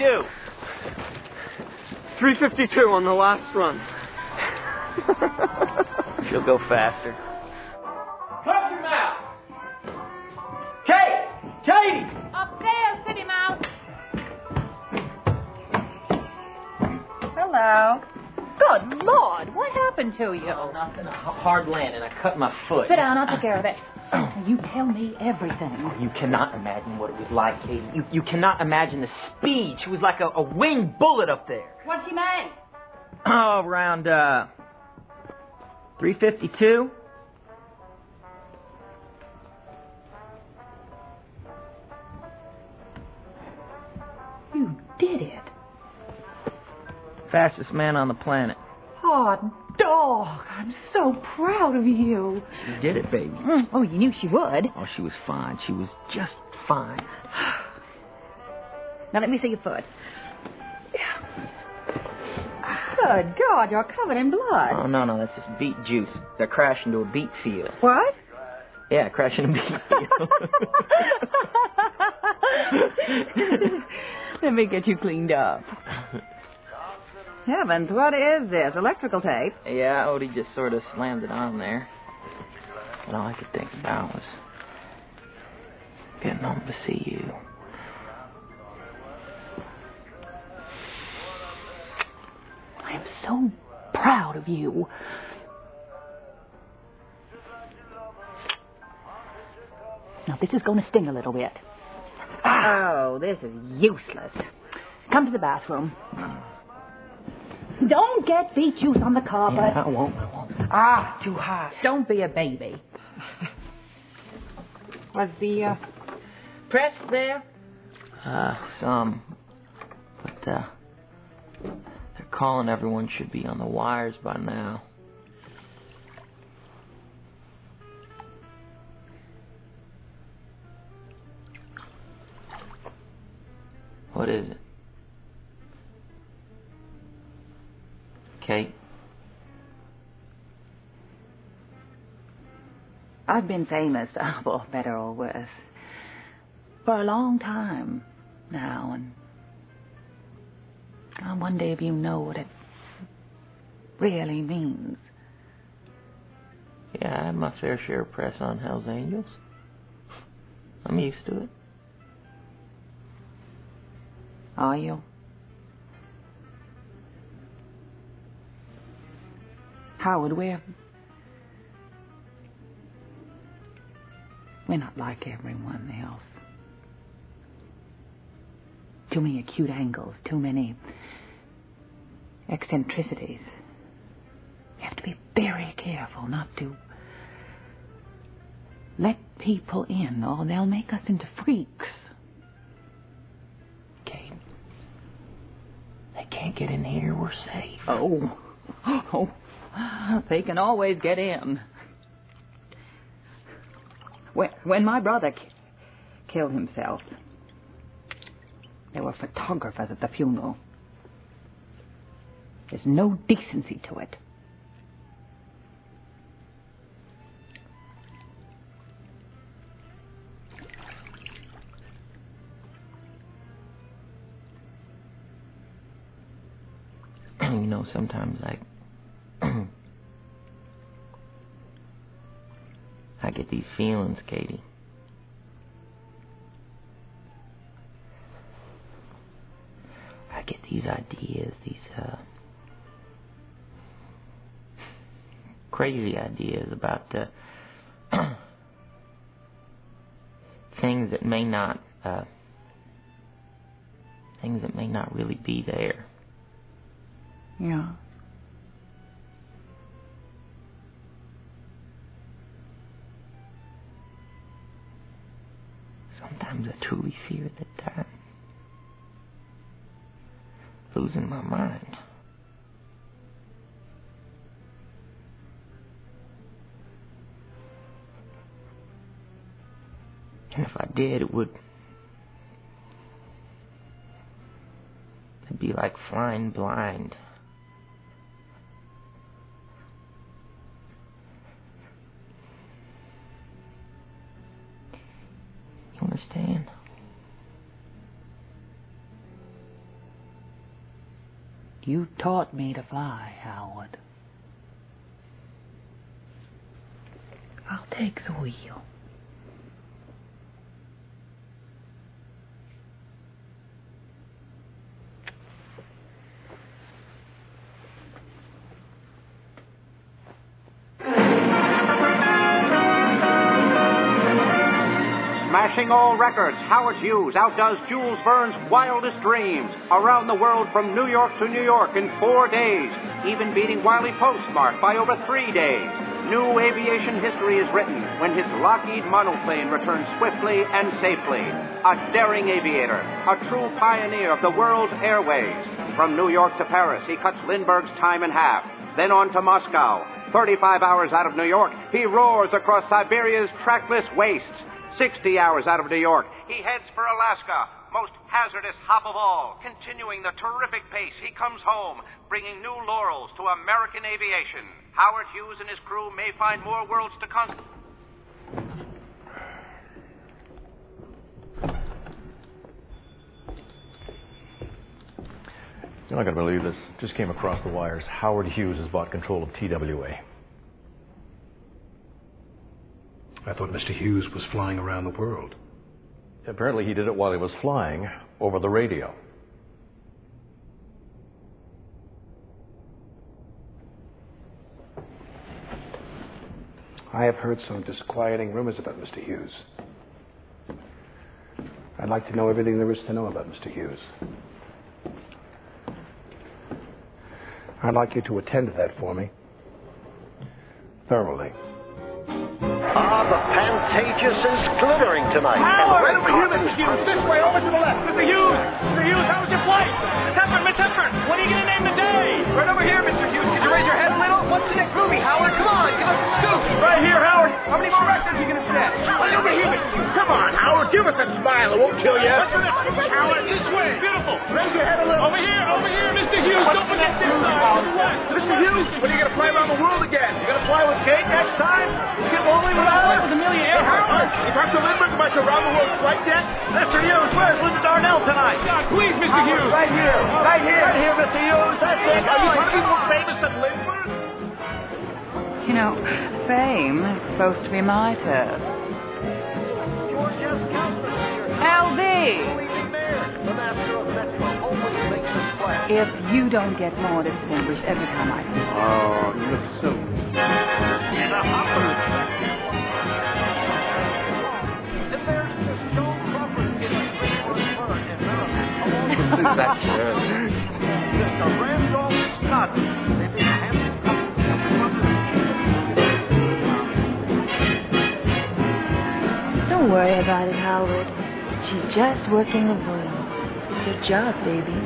you? three fifty-two on the last run. She'll go faster. Close your mouth. Kate! Katie! Upstairs, City Mouse. Hello. Good Lord, what happened to you? Oh, nothing. A hard landing. I cut my foot. Sit down, I'll take care of it. You tell me everything. You cannot imagine what it was like, Katie. You, you cannot imagine the speed. She was like a, a winged bullet up there. What'd she make? Oh, around, uh, three fifty-two. You did it. Fastest man on the planet. Oh, dog, I'm so proud of you. You did it, baby. Mm. Oh, you knew she would. Oh, she was fine. She was just fine. Now, let me see your foot. Good God, you're covered in blood. Oh, no, no, that's just beet juice. They're crashing into a beet field. What? Yeah, crashing a beet field. Let me get you cleaned up. Heavens, what is this? Electrical tape? Yeah, Odie just sort of slammed it on there. And all I could think about was getting home to see you. I am so proud of you. Now, this is going to sting a little bit. Oh, this is useless. Come to the bathroom. Don't get beet juice on the carpet. Yeah, I won't, I won't. Ah, too hot. Don't be a baby. Was the uh, press there? Uh, some. But, uh, they're calling everyone should be on the wires by now. What is it? Kate? I've been famous, for better or worse, for a long time now, and I wonder if you know what it really means. Yeah, I had my fair share of press on Hell's Angels. I'm used to it. Are you? Howard, we're... We're not like everyone else. Too many acute angles, too many eccentricities. You have to be very careful not to let people in, or they'll make us into freaks. Kate, they can't get in here. We're safe. Oh. Oh. They can always get in. When, when my brother k- killed himself, there were photographers at the funeral. There's no decency to it. You know, sometimes I... I get these feelings, Katie. I get these ideas, these, uh... crazy ideas about, uh... things that may not, uh... things that may not really be there. Yeah. Sometimes I truly fear that I'm losing my mind. And if I did, it would... it'd be like flying blind. You understand? You taught me to fly, Howard. I'll take the wheel. Smashing all records, Howard Hughes outdoes Jules Verne's wildest dreams. Around the world from New York to New York in four days, even beating Wiley Postmark by over three days. New aviation history is written when his Lockheed monoplane returns swiftly and safely. A daring aviator, a true pioneer of the world's airways. From New York to Paris, he cuts Lindbergh's time in half. Then on to Moscow. thirty-five hours out of New York, he roars across Siberia's trackless wastes. sixty hours out of New York, he heads for Alaska, most hazardous hop of all. Continuing the terrific pace, he comes home, bringing new laurels to American aviation. Howard Hughes and his crew may find more worlds to conquer. You're not going to believe this. Just came across the wires. Howard Hughes has bought control of T W A. I thought Mister Hughes was flying around the world. Apparently he did it while he was flying over the radio. I have heard some disquieting rumors about Mister Hughes. I'd like to know everything there is to know about Mister Hughes. I'd like you to attend to that for me. Thoroughly. Ah, the Pantages is glittering tonight. Howard! Right over here, Mister Hughes. This way, over to the left. Mister Hughes! Mister Hughes, how was your flight? Miss Hepburn, Miss Hepburn, what are you going to name the day? Right over here, Mister Hughes. Could you raise your head a little? What's in it, groovy, Howard? Come on, give us a scoop. Right here, Howard. How many more records are you going to set? Right over here, Mister Hughes. Come on, Howard. Give us a smile. It won't kill you. What's in it? Howard, this way. Beautiful. Raise your head a little. Over here, over here, Mister Hughes. Don't forget this side. Mister Hughes, when are you going to fly around the world again? You going to fly with Kate next time? You get lonely without her? With Amelia Hey, Howard, you talked to Lindbergh about your round-the-world flight yet? Mister Hughes, where's Linda Darnell tonight? God, please, Mister Hughes. Right here. Right here. Right here, Mister Hughes. That's it. Are you going to be more famous than Lindbergh? You know, fame is supposed to be my turf. L B! If you don't get more distinguished every time I see you. Oh, you look so... And a hopper. That's good. Don't worry about it, Howard. She's just working the room. It's her job, baby.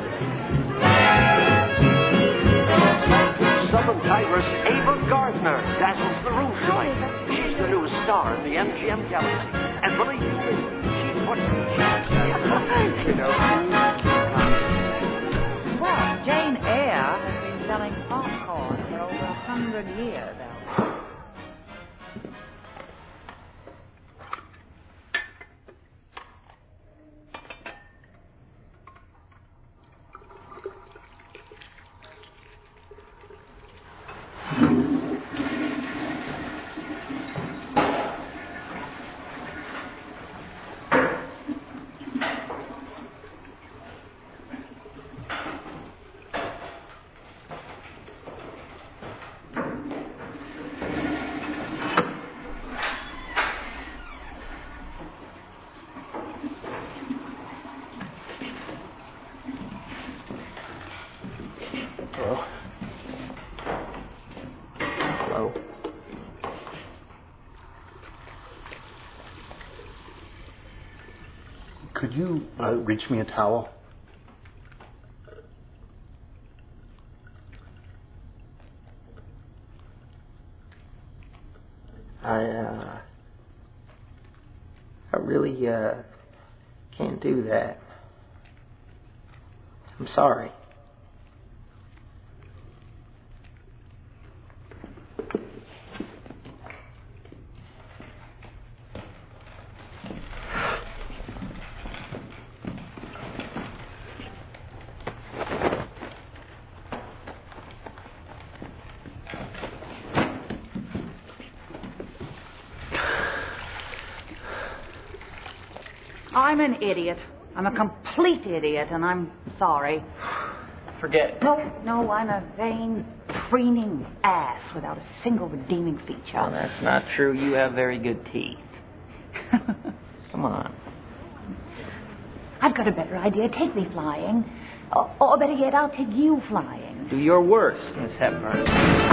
Southern Tigress Ava Gardner dazzles the room tonight. She's the newest star in the M G M galaxy. And believe me, she's what you know. Well, Jane Eyre has been selling popcorn for over a hundred years, Elvis. Could you uh, reach me a towel? I, uh, I really, uh, can't do that. I'm sorry. I'm an idiot. I'm a complete idiot, and I'm sorry. Forget it. No, no, I'm a vain, preening ass without a single redeeming feature. Well, that's not true. You have very good teeth. Come on. I've got a better idea. Take me flying. Or, or better yet, I'll take you flying. Do your worst, Miss Hepburn.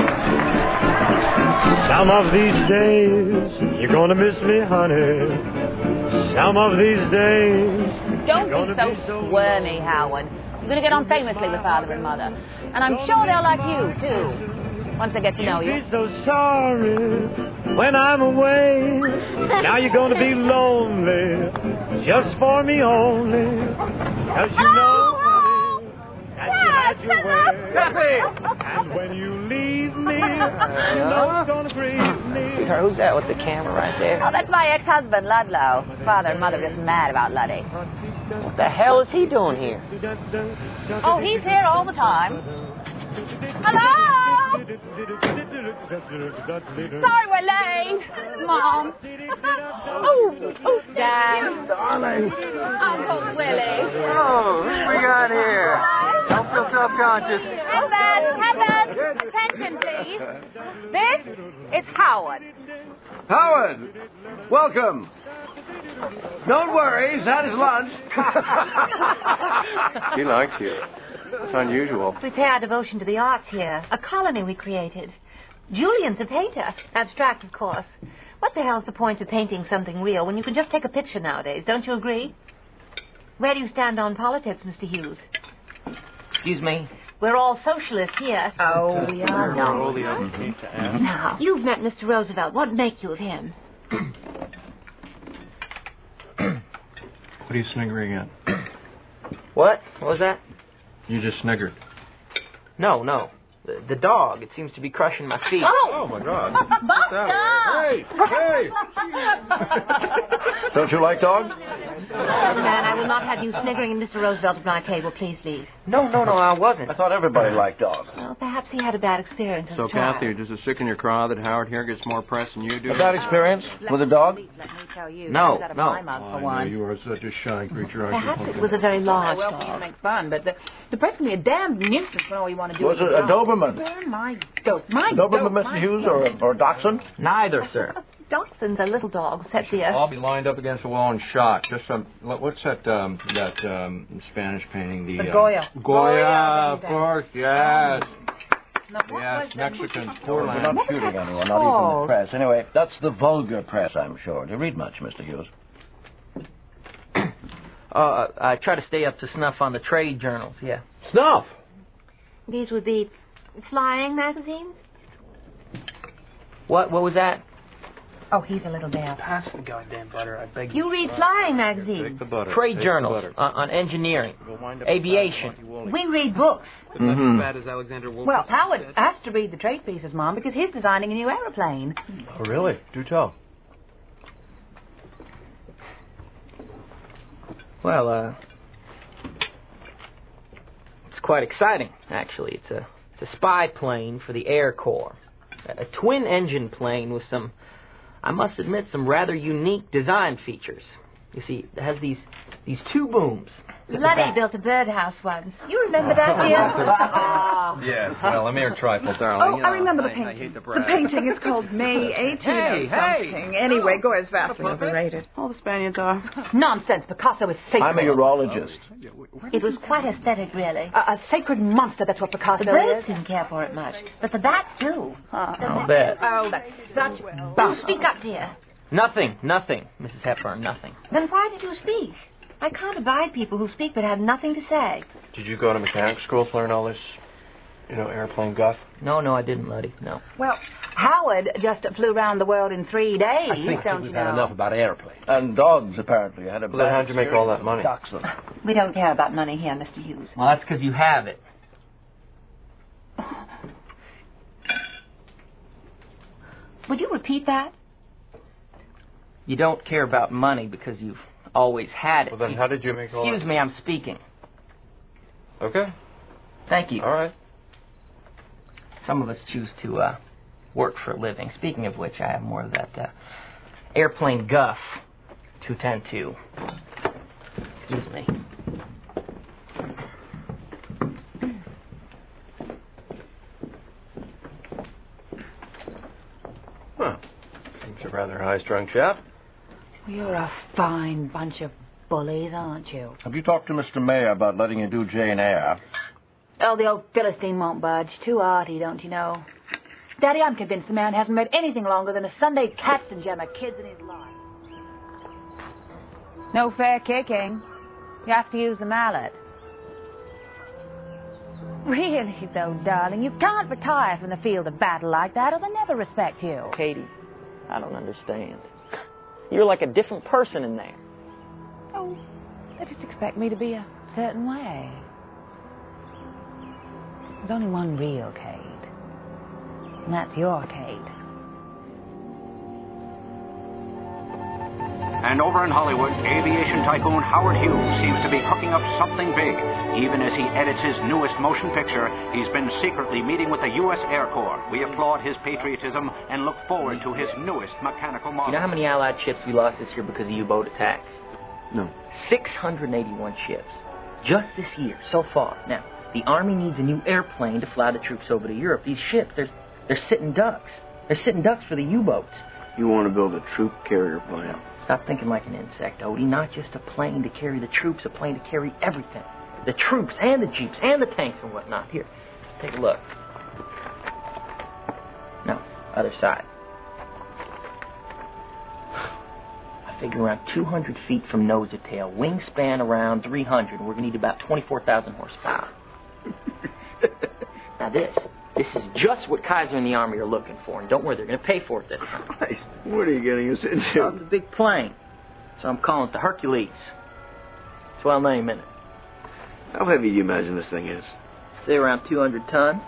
Some of these days, you're gonna miss me, honey. Some of these days... Don't be so squirmy, Howard. You're going to get on famously with Father and Mother. And I'm sure they'll like you, too, once they get to know you. You'll be so sorry when I'm away. Now you're going to be lonely, just for me only. Because you know, honey, that you had your way. And when you leave me, you know it's going to grieve me. Sweetheart, who's that with the camera right there? Oh, that's my ex-husband, Ludlow. Father and Mother are just mad about Luddy. What the hell is he doing here? Oh, he's here all the time. Hello? Sorry we're late. Mom. Oh, oh, Dad. Darling. Uncle Willie. Oh, what we got here? Don't feel self-conscious. Headband, headband. Attention, please. This is Howard. Howard, welcome. Don't worry, he's had his lunch. He likes you. It's unusual. We pay our devotion to the arts here. A colony we created. Julian's a painter. Abstract, of course. What the hell's the point of painting something real when you can just take a picture nowadays? Don't you agree? Where do you stand on politics, Mister Hughes? Excuse me? We're all socialists here. Oh, we are. No. Mm-hmm. Now, you've met Mister Roosevelt. What make you of him? What are you sniggering at? What? What was that? You just sniggered. No, no. The, the dog. It seems to be crushing my feet. Oh, oh my God. Buster! Hey, hey! Don't you like dogs? Man, I will not have you sniggering in Mister Roosevelt at my table. Please leave. No, no, no, I wasn't. I thought everybody liked dogs. Well, perhaps he had a bad experience as So, a child. Kathy, does it sicken your craw that Howard here gets more press than you do? A bad experience with a dog? Let me tell you. No, Out of no. my mug, Oh, for I know one. you are such a shy creature, aren't you? Perhaps it was a very large Well, you dog. make fun, but the, the press can be a damn nuisance when all you want to do Was is it a dog. Doberman? Burn my dope. My A Doberman, dope, Mister my Hughes, dope. or, or a Dachshund? Neither, sir. Dachshund's a little dog, set dear. I'll be lined up against the wall and shot. Just some. What's that? Um, that um, Spanish painting? The, The uh, Goya. Goya, Goya, of course. Yes. Now, what Yes, was the- Mexicans. We're Poor not land. shooting anyone, not even called? the press. Anyway, that's the vulgar press, I'm sure. Do you read much, Mister Hughes? Uh, I try to stay up to snuff on the trade journals, yeah. Snuff! These would be flying magazines? What? What was that? Oh, he's a little damn. Pass the goddamn butter, I beg you. You read flying magazines. Take the butter. Trade Take journals the butter. on, on engineering, We'll wind up aviation. We read books. Mm-hmm. bad as Alexander Wolff. Well, Howard has to read the trade pieces, Mom, because he's designing a new aeroplane. Oh, really? Do tell. Well, uh, it's quite exciting, actually. It's a, it's a spy plane for the Air Corps. A, a twin-engine plane with some, I must admit, some rather unique design features. You see, it has these these two booms. at the Luddy back. built a birdhouse once. You remember that, dear? Yes, well, a mere trifle, darling. Oh, You I know, remember the I- I painting. hate to the brag. painting is called May eighteenth Hey, or hey. something. Anyway, Goya's vastly overrated. All the Spaniards are. Nonsense. Picasso is sacred. I'm a urologist. It was quite aesthetic, really. A, a sacred monster, that's what Picasso The birds is. didn't care for it much, but the bats do. I'll bet. Oh, that's such You bust. speak up, dear. Nothing, nothing, Missus Hepburn, nothing. Then why did you speak? I can't abide people who speak but have nothing to say. Did you go to mechanic school to learn all this, you know, airplane guff? No, no, I didn't, Luddy, no. Well, Howard just flew around the world in three days, I think don't we've you had know? enough about airplanes. And dogs, apparently. Had a Well, then bad how'd you make all that money? Dachshund. We don't care about money here, Mister Hughes. Well, that's because you have it. Would you repeat that? You don't care about money because you've always had it. Well, then You- how did you make all Excuse that? me, I'm speaking. Okay. Thank you. All right. Some of us choose to uh, work for a living. Speaking of which, I have more of that uh, airplane guff, two ten two. Excuse me. Huh. Seems a rather high-strung chap. You're a fine bunch of bullies, aren't you? Have you talked to Mister Mayor about letting you do Jane Eyre? Oh, the old Philistine won't budge. Too arty, don't you know? Daddy, I'm convinced the man hasn't read anything longer than a Sunday Capstan Gem of kids in his life. No fair kicking. You have to use the mallet. Really, though, darling, you can't retire from the field of battle like that or they'll never respect you. Katie, I don't understand. You're like a different person in there. Oh, they just expect me to be a certain way. There's only one real Cade, and that's your Cade. And over in Hollywood, aviation tycoon Howard Hughes seems to be cooking up something big. Even as he edits his newest motion picture, he's been secretly meeting with the U S Air Corps. We applaud his patriotism and look forward to his newest mechanical model. Do you know how many Allied ships we lost this year because of U-boat attacks? No. six hundred eighty-one ships. Just this year, so far. Now, the Army needs a new airplane to fly the troops over to Europe. These ships, they're, they're sitting ducks. They're sitting ducks for the U-boats. You want to build a troop carrier plane? Stop thinking like an insect, Odie. Not just a plane to carry the troops, a plane to carry everything. The troops and the jeeps and the tanks and whatnot. Here, take a look. No, other side. I figure around two hundred feet from nose to tail. Wingspan around three hundred. We're going to need about twenty-four thousand horsepower. Now this, this is just what Kaiser and the Army are looking for. And don't worry, they're going to pay for it this time. Christ, what are you getting us into? Oh, the big plane. So I'm calling it the Hercules. It's well named, isn't it? How heavy do you imagine this thing is? Say around two hundred tons.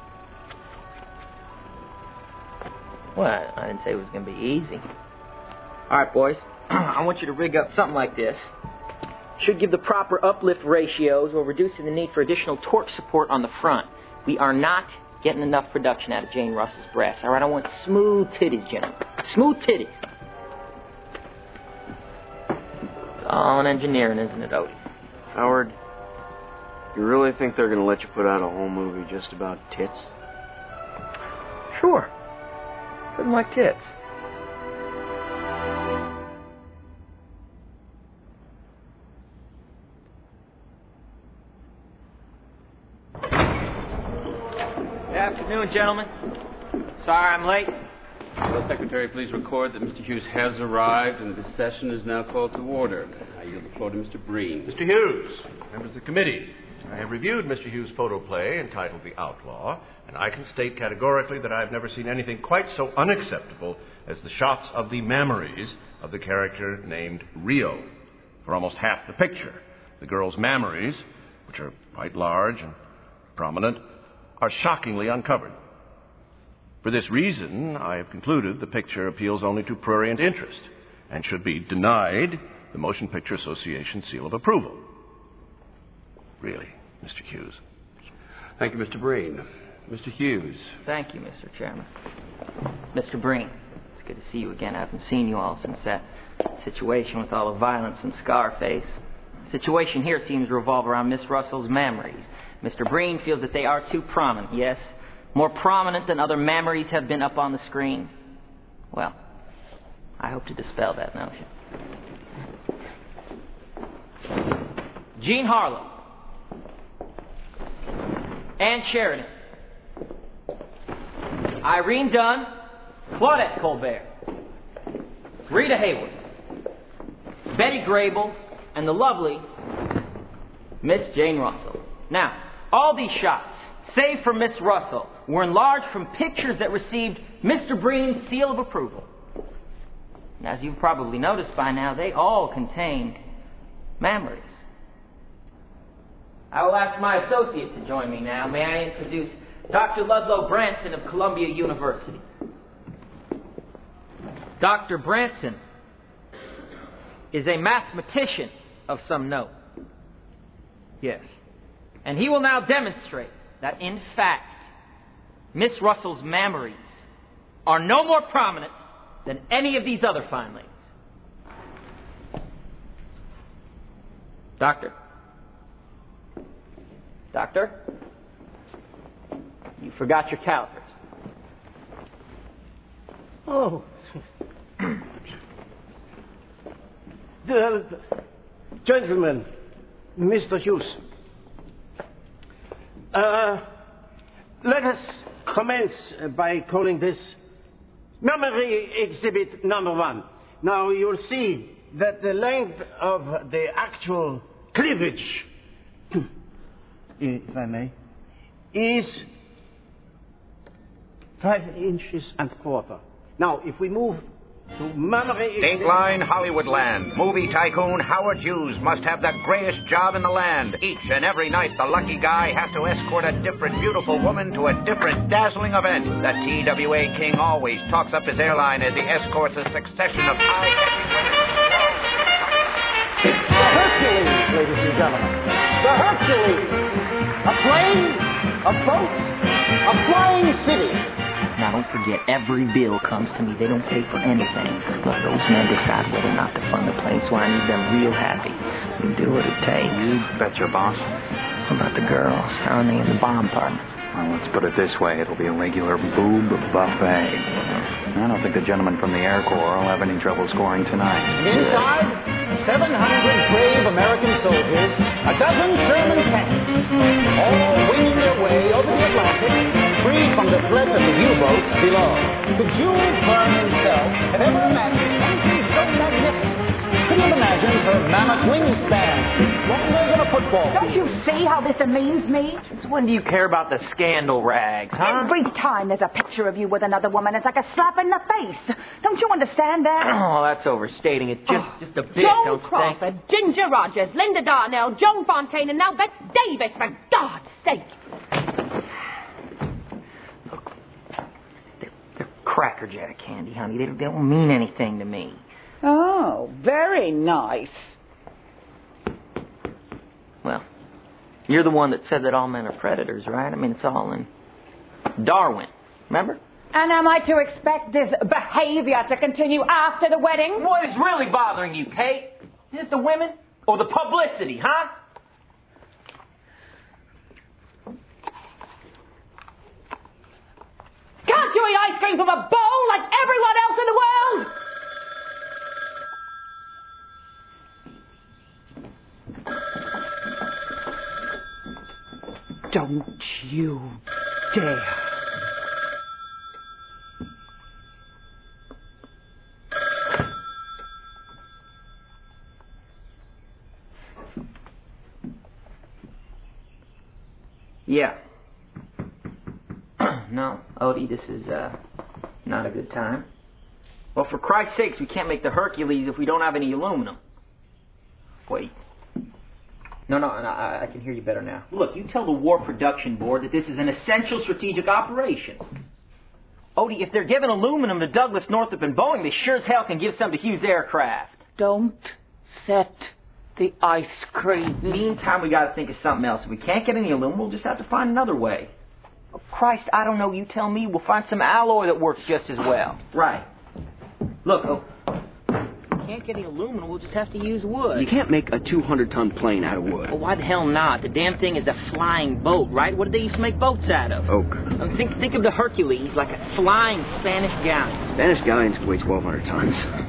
Well, I, I didn't say it was going to be easy. All right, boys. I want you to rig up something like this. Should give the proper uplift ratios while reducing the need for additional torque support on the front. We are not getting enough production out of Jane Russell's breasts. All right, I want smooth titties, gentlemen. Smooth titties. It's all in engineering, isn't it, Odie? Howard, you really think they're going to let you put out a whole movie just about tits? Sure. Doesn't like tits. Good afternoon, gentlemen. Sorry I'm late. Will Secretary please record that Mister Hughes has arrived and this session is now called to order. I yield the floor to Mister Breen. Mister Hughes, members of the committee, I have reviewed Mister Hughes' photoplay entitled The Outlaw, and I can state categorically that I have never seen anything quite so unacceptable as the shots of the mammaries of the character named Rio. For almost half the picture, the girl's mammaries, which are quite large and prominent, are shockingly uncovered. For this reason, I have concluded the picture appeals only to prurient interest and should be denied the Motion Picture Association seal of approval. Really, Mister Hughes. Thank you, Mister Breen. Mister Hughes. Thank you, Mister Chairman. Mister Breen, it's good to see you again. I haven't seen you all since that situation with all the violence in Scarface. The situation here seems to revolve around Miss Russell's mammaries. Mister Breen feels that they are too prominent, yes, more prominent than other mammaries have been up on the screen. Well, I hope to dispel that notion. Jean Harlow. Ann Sheridan. Irene Dunn. Claudette Colbert. Rita Hayworth. Betty Grable. And the lovely Miss Jane Russell. Now, all these shots, save for Miss Russell, were enlarged from pictures that received Mister Breen's seal of approval. And as you've probably noticed by now, they all contain mammaries. I will ask my associate to join me now. May I introduce Doctor Ludlow Branson of Columbia University. Doctor Branson is a mathematician of some note. Yes. And he will now demonstrate that, in fact, Miss Russell's mammaries are no more prominent than any of these other fine ladies. Doctor? Doctor? You forgot your calipers. Oh. the, the, gentlemen, Mister Hughes. Uh, let us commence by calling this memory exhibit number one. Now you'll see that the length of the actual cleavage, if I may, is five inches and a quarter. Now, if we move to memory... Dateline Hollywoodland. Movie tycoon Howard Hughes must have the greatest job in the land. Each and every night, the lucky guy has to escort a different beautiful woman to a different dazzling event. The T W A king always talks up his airline as he escorts a succession of high-catching women. The Hercules, ladies and gentlemen. The Hercules. A plane, a boat, a flying city. Now, don't forget, every bill comes to me. They don't pay for anything. Look, those men decide whether or not to fund the plane, so I need them real happy. We do what it takes. You bet your boss. What about the girls? How are they in the bomb department? Well, let's put it this way. It'll be a regular boob buffet. I don't think the gentlemen from the Air Corps will have any trouble scoring tonight. Inside, seven hundred brave American soldiers, a dozen Sherman tanks, all winging their way over the Atlantic, free from the threat of the U-boats below. Could Jules Verne himself have ever imagined anything so magnificent? Could you imagine her mammoth wingspan, longer than a football Don't field? you see how this amazes me? Since when do you care about the scandal rags, huh? Every time there's a picture of you with another woman, it's like a slap in the face. Don't you understand that? Oh, that's overstating it just, Oh, just a bit, Joan don't you Crawford, think? Ginger Rogers, Linda Darnell, Joan Fontaine, and now Bette Davis, for God's sake. They're crackerjack candy, honey. They, they don't mean anything to me. Oh, very nice. Well, you're the one that said that all men are predators, right? I mean, it's all in Darwin, remember? And am I to expect this behavior to continue after the wedding? What is really bothering you, Kate? Is it the women or the publicity, huh? Can't you eat ice cream from a bowl like everyone else in the world? Don't you dare. Yeah. No, Odie, this is uh, not a good time. Well, for Christ's sakes, we can't make the Hercules if we don't have any aluminum. Wait. No, no, no, I, I can hear you better now. Look, you tell the War Production Board that this is an essential strategic operation. Odie, if they're giving aluminum to Douglas, Northrop, and Boeing, they sure as hell can give some to Hughes Aircraft. Don't set the ice cream. Meantime, we got to think of something else. If we can't get any aluminum, we'll just have to find another way. Oh, Christ, I don't know. You tell me. We'll find some alloy that works just as well. Right. Look, oh, can't get any aluminum, we'll just have to use wood. You can't make a two hundred ton plane out of wood. Well, why the hell not? The damn thing is a flying boat, right? What did they used to make boats out of? Oak. Um, think think of the Hercules like a flying Spanish galleon. Spanish galleons weigh twelve hundred tons.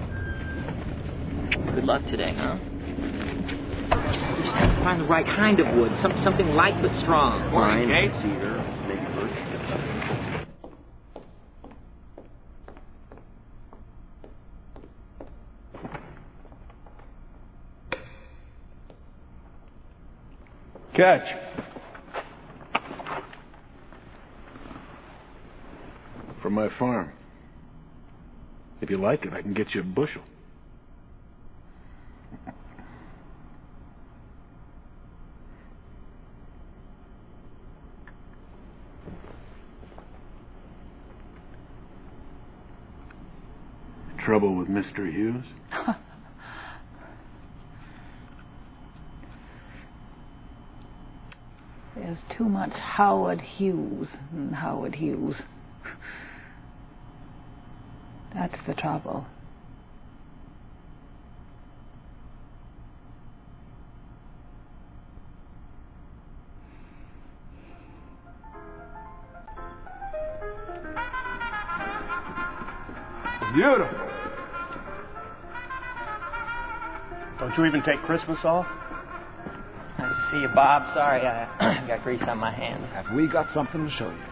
Good luck today, huh? We just have to find the right kind of wood. Some, something light but strong. Pine, Right, cedar, maybe birch. Catch. From my farm. If you like it, I can get you a bushel. Trouble with Mister Hughes? There's too much Howard Hughes and Howard Hughes. That's the trouble. Beautiful. Don't you even take Christmas off? Nice to see you, Bob. Sorry, I got grease on my hands. Have we got something to show you?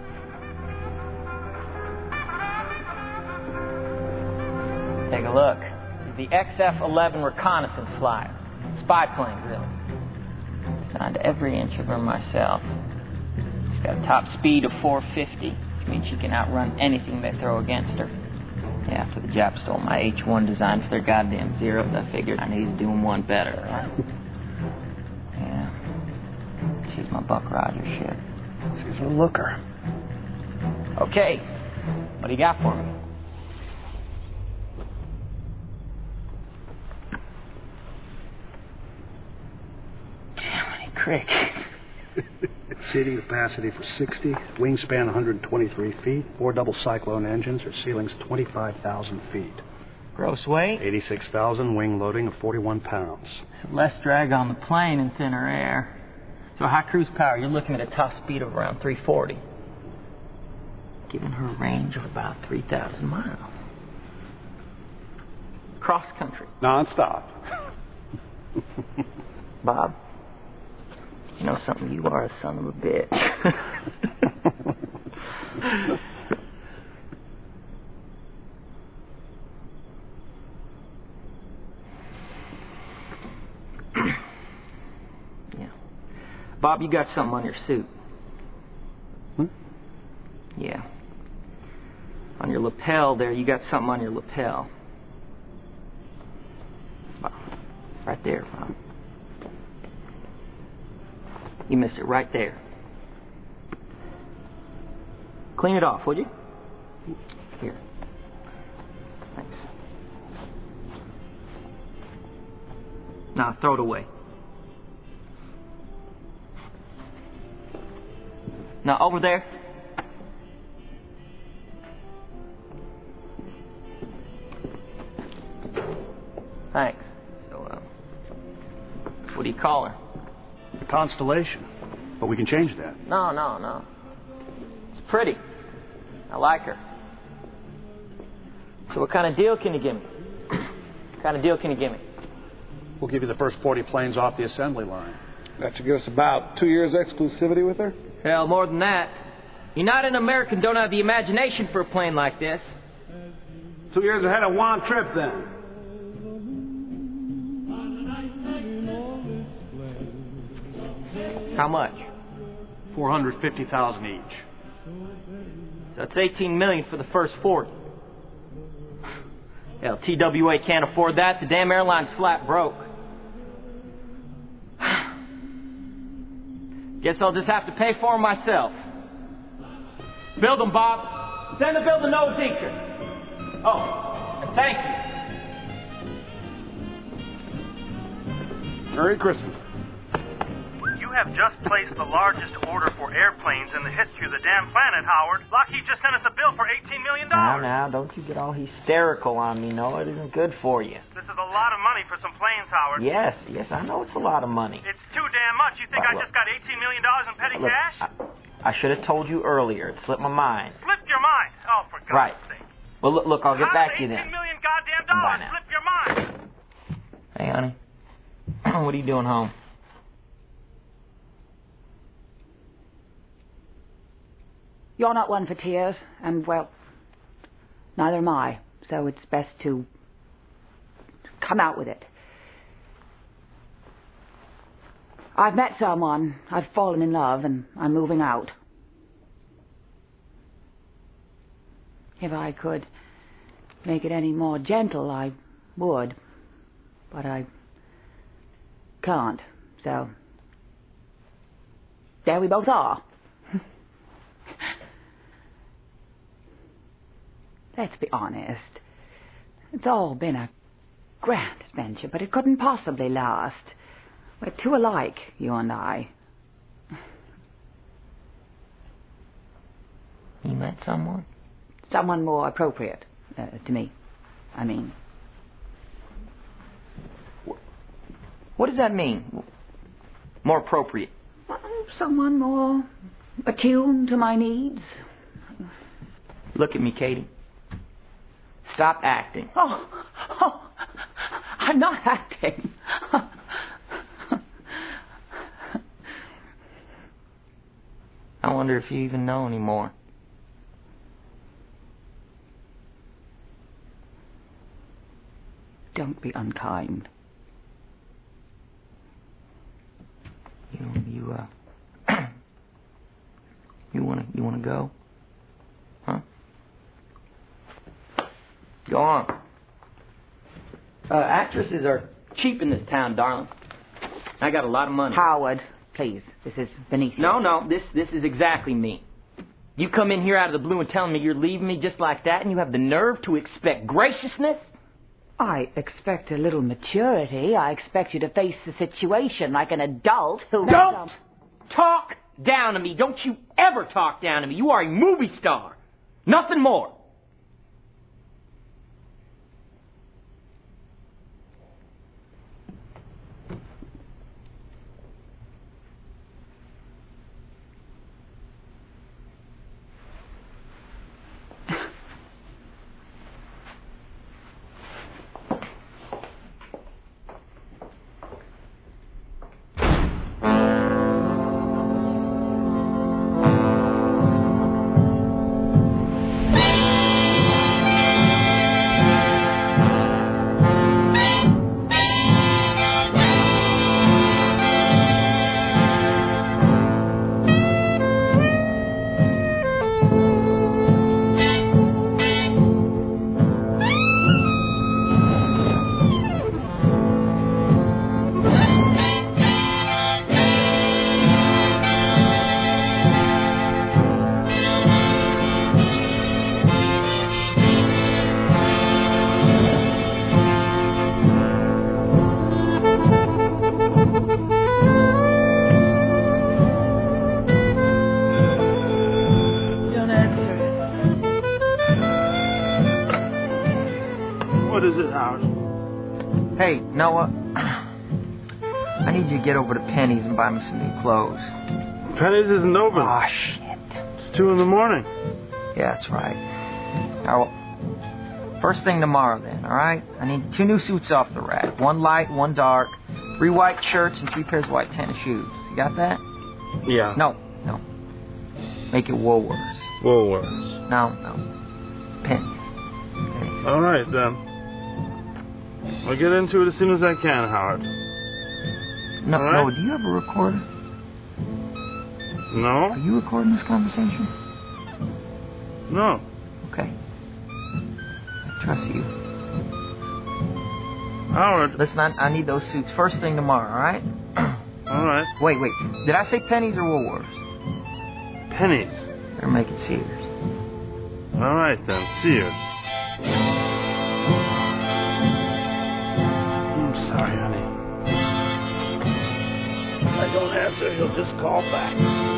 Take a look. The X F eleven reconnaissance flyer. Spy plane, really. Designed every inch of her myself. She's got a top speed of four fifty, which means she can outrun anything they throw against her. Yeah, after the Japs stole my H one design for their goddamn Zeros, I figured I needed to do them one better, right? Yeah. She's my Buck Rogers ship. She's a looker. Okay. What do you got for me? Crick. Seating capacity for sixty, wingspan one hundred twenty-three feet, four double cyclone engines, her ceiling's twenty-five thousand feet. Gross weight? eighty-six thousand, wing loading of forty-one pounds. Less drag on the plane and thinner air. So high cruise power, you're looking at a top speed of around three forty. Giving her a range of about three thousand miles. Cross country. Non-stop. Bob, you know something? You are a son of a bitch. Yeah. Bob, you got something on your suit. Hmm? Yeah. On your lapel there, you got something on your lapel. Bob. Right there, Bob. You missed it right there. Clean it off, would you? Here. Thanks. Now, throw it away. Now, over there. Thanks. So, uh, what do you call her? The Constellation. But we can change that. No, no, no. It's pretty. I like her. So what kind of deal can you give me? What kind of deal can you give me? We'll give you the first forty planes off the assembly line. That should give us about two years exclusivity with her? Hell, more than that. United American don't have the imagination for a plane like this. Two years ahead of one trip, then. How much? four hundred fifty thousand each. So that's eighteen million for the first forty. Hell, T W A can't afford that. The damn airline's flat broke. Guess I'll just have to pay for them myself. Build them, Bob. Send the bill to Noah Dietrich. Oh, and thank you. Merry Christmas. You have just placed the largest order for airplanes in the history of the damn planet, Howard. Lockheed just sent us a bill for eighteen million dollars. Now, now, don't you get all hysterical on me, Noah. It isn't good for you. This is a lot of money for some planes, Howard. Yes, yes, I know it's a lot of money. It's too damn much. You think Well, I look. just got eighteen million dollars in petty Look, cash? I, I should have told you earlier. It slipped my mind. Slipped your mind. Oh, for God's Right. sake. Well, look, look I'll get How back to does you then. eighteen million goddamn Bye dollars now. slip your mind? Hey, honey. What are you doing home? You're not one for tears, and, well, neither am I. So it's best to come out with it. I've met someone, I've fallen in love, and I'm moving out. If I could make it any more gentle, I would. But I can't, so there we both are. Let's be honest. It's all been a grand adventure, but it couldn't possibly last. We're too alike, you and I. You met someone? Someone more appropriate uh, to me, I mean. What does that mean? More appropriate? Someone more attuned to my needs. Look at me, Katie. stop acting. Oh, oh, I'm not acting. I wonder if you even know anymore. Don't be unkind. You, you, uh, you wanna, you wanna go? Huh? Go on. Uh, actresses are cheap in this town, darling. I got a lot of money. Howard, please. This is beneath you. No, no, this, this is exactly me. You come in here out of the blue and telling me you're leaving me just like that, and you have the nerve to expect graciousness? I expect a little maturity. I expect you to face the situation like an adult who... Don't talk down to me. Don't you ever talk down to me. You are a movie star. Nothing more. Hey, Noah, I need you to get over to Penny's and buy me some new clothes. Penny's isn't open. Ah, shit. It's two in the morning. Yeah, that's right. Now, first thing tomorrow then, all right? I need two new suits off the rack. One light, one dark. Three white shirts and three pairs of white tennis shoes. You got that? Yeah. No, no. Make it Woolworths. Woolworths. No, no. Penny's. Penny's. All right, then. I'll get into it as soon as I can, Howard. No, right? no, do you have a recorder? No. Are you recording this conversation? No. Okay. I trust you. Howard. Listen, I, I need those suits first thing tomorrow, all right? All right. Wait, wait. Did I say Penny's or Woolworths? Penny's. Better make it Sears. All right, then. Sears. Sorry, honey. If I don't answer, he'll just call back.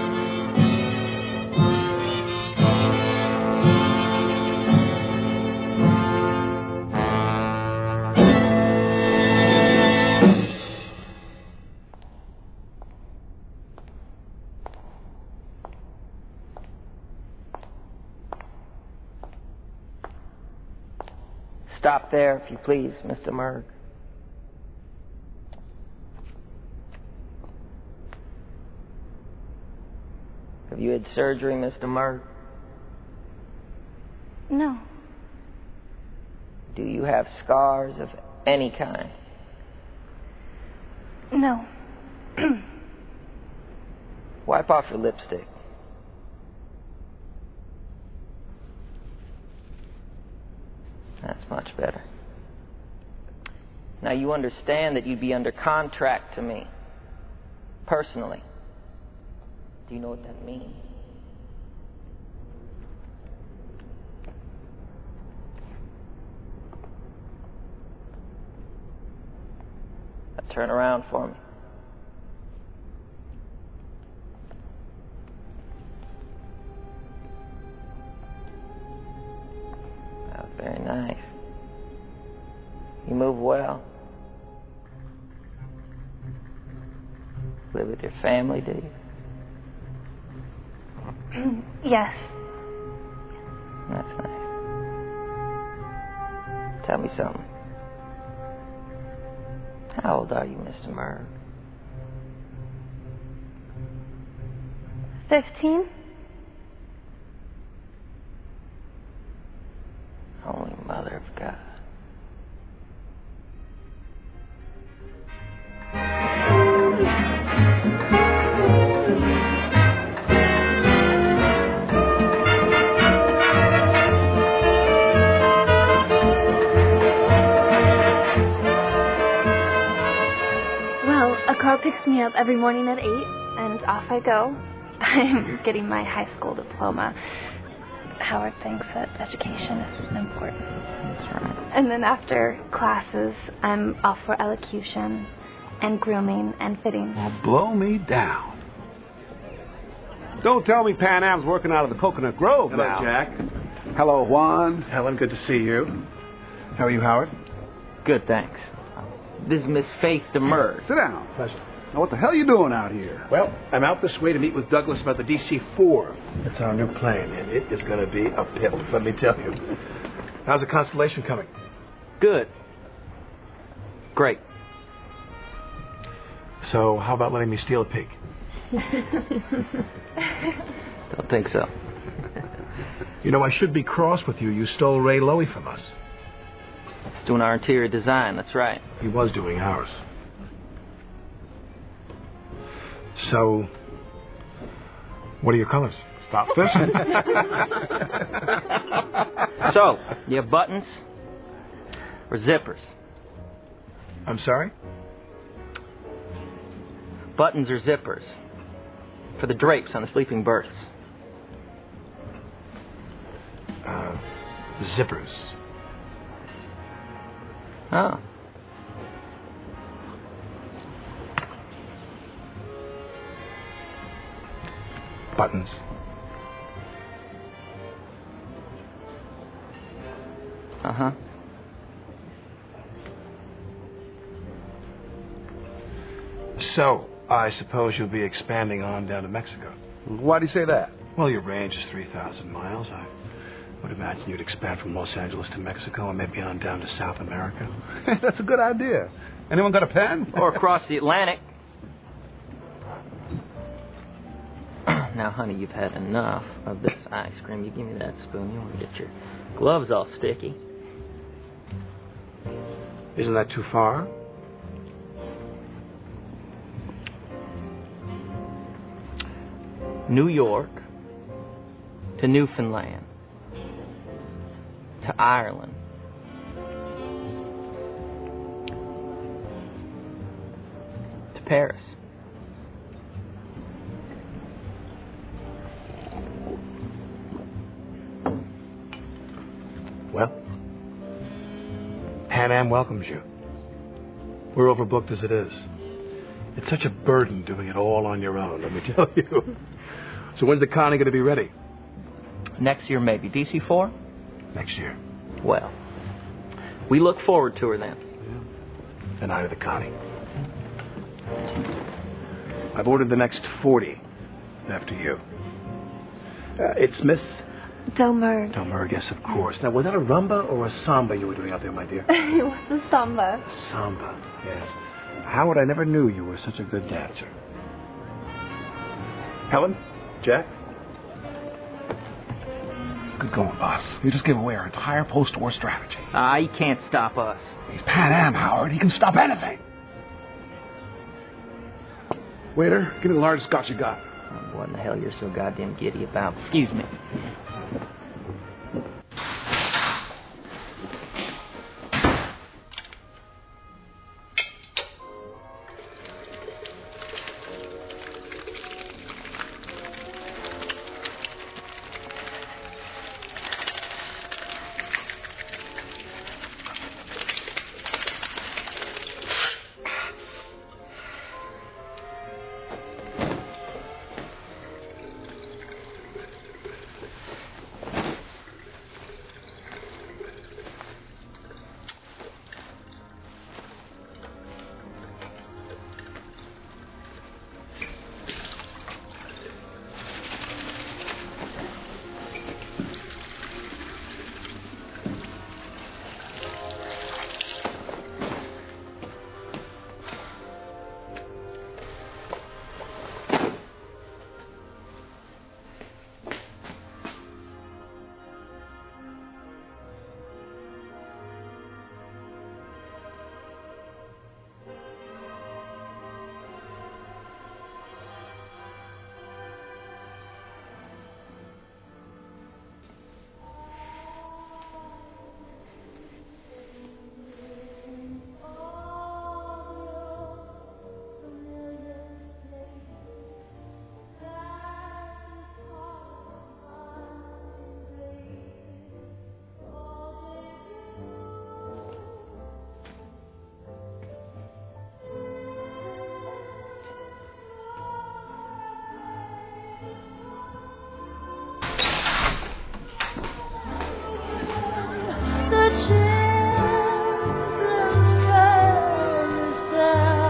Stop there, if you please, Mister Merg. Have you had surgery, Mister Merg? No. Do you have scars of any kind? No. Wipe off your lipstick. That's much better. Now you understand that you'd be under contract to me, personally. Do you know what that means? Now turn around for me. Oh, very nice. You move well. Live with your family, do you? Yes. That's nice. Tell me something. How old are you, Mister Murr? Fifteen? Holy Mother of God. Well, a car picks me up every morning at eight, and off I go. I'm getting my high school diploma. Howard thinks that education is important. That's right. And then after classes, I'm off for elocution and grooming and fittings. Well, blow me down. Don't tell me Pan Am's working out of the Coconut Grove Hello, now. Jack. Hello, Juan. Helen, good to see you. How are you, Howard? Good, thanks. This is Miss Faith Demers. Sit down. Pleasure. Now, what the hell are you doing out here? Well, I'm out this way to meet with Douglas about the D C four. It's our new plane, and it is going to be a pip, let me tell you. How's the Constellation coming? Good. Great. So, how about letting me steal a peek? Don't think so. You know, I should be cross with you. You stole Ray Lowy from us. He's doing our interior design, that's right. He was doing ours. So, what are your colors? Stop fishing. So, you have buttons or zippers? I'm sorry? Buttons or zippers for the drapes on the sleeping berths. Uh, zippers. Oh. Buttons. Uh-huh. So, I suppose you'll be expanding on down to Mexico. Why do you say that? Well, your range is three thousand miles. I would imagine you'd expand from Los Angeles to Mexico and maybe on down to South America. That's a good idea. Anyone got a pen? Or across the Atlantic. Now, honey, you've had enough of this ice cream. You give me that spoon. You want to get your gloves all sticky. Isn't that too far? New York to Newfoundland to Ireland to Paris. Well, Pan Am welcomes you. We're overbooked as it is. It's such a burden doing it all on your own, let me tell you. So when's the Connie going to be ready? Next year, maybe. D C four? Next year. Well, we look forward to her then. Yeah. And I to the Connie. I've ordered the next forty after you. Uh, it's Miss... Delmer. Delmer, yes, of course. Now, was that a rumba or a samba you were doing out there, my dear? It was a samba. Samba, yes. Howard, I never knew you were such a good dancer. Helen? Jack? Good going, boss. You just gave away our entire post-war strategy. Ah, he can't stop us. He's Pan Am, Howard. He can stop anything. Waiter, give me the largest scotch you got. Oh, what in the hell you're so goddamn giddy about? Excuse me.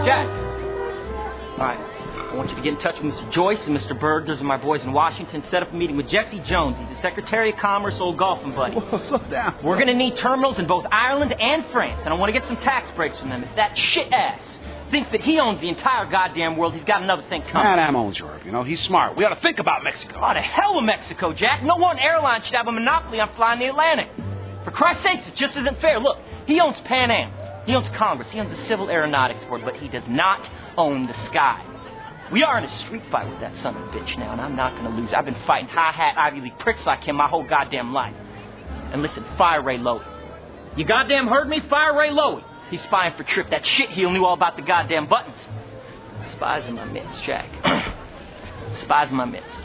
Jack. All right. I want you to get in touch with Mister Joyce and Mister Berg. Those are my boys in Washington. Set up a meeting with Jesse Jones. He's the Secretary of Commerce, old golfing buddy. Whoa, slow down. We're going to need terminals in both Ireland and France, and I want to get some tax breaks from them. If that shit-ass thinks that he owns the entire goddamn world, he's got another thing coming. Pan Am owns Europe, you know. He's smart. We ought to think about Mexico. Oh, the hell with Mexico, Jack. No one airline should have a monopoly on flying the Atlantic. For Christ's sakes, it just isn't fair. Look, he owns Pan Am. He owns Congress. He owns the Civil Aeronautics Board, but he does not own the sky. We are in a street fight with that son of a bitch now, and I'm not going to lose. I've been fighting high-hat Ivy League pricks like him my whole goddamn life. And listen, fire Ray Lowy. You goddamn heard me? Fire Ray Lowy. He's spying for Tripp. That shitheel knew all about the goddamn buttons. Spies in my midst, Jack. Spies in my midst.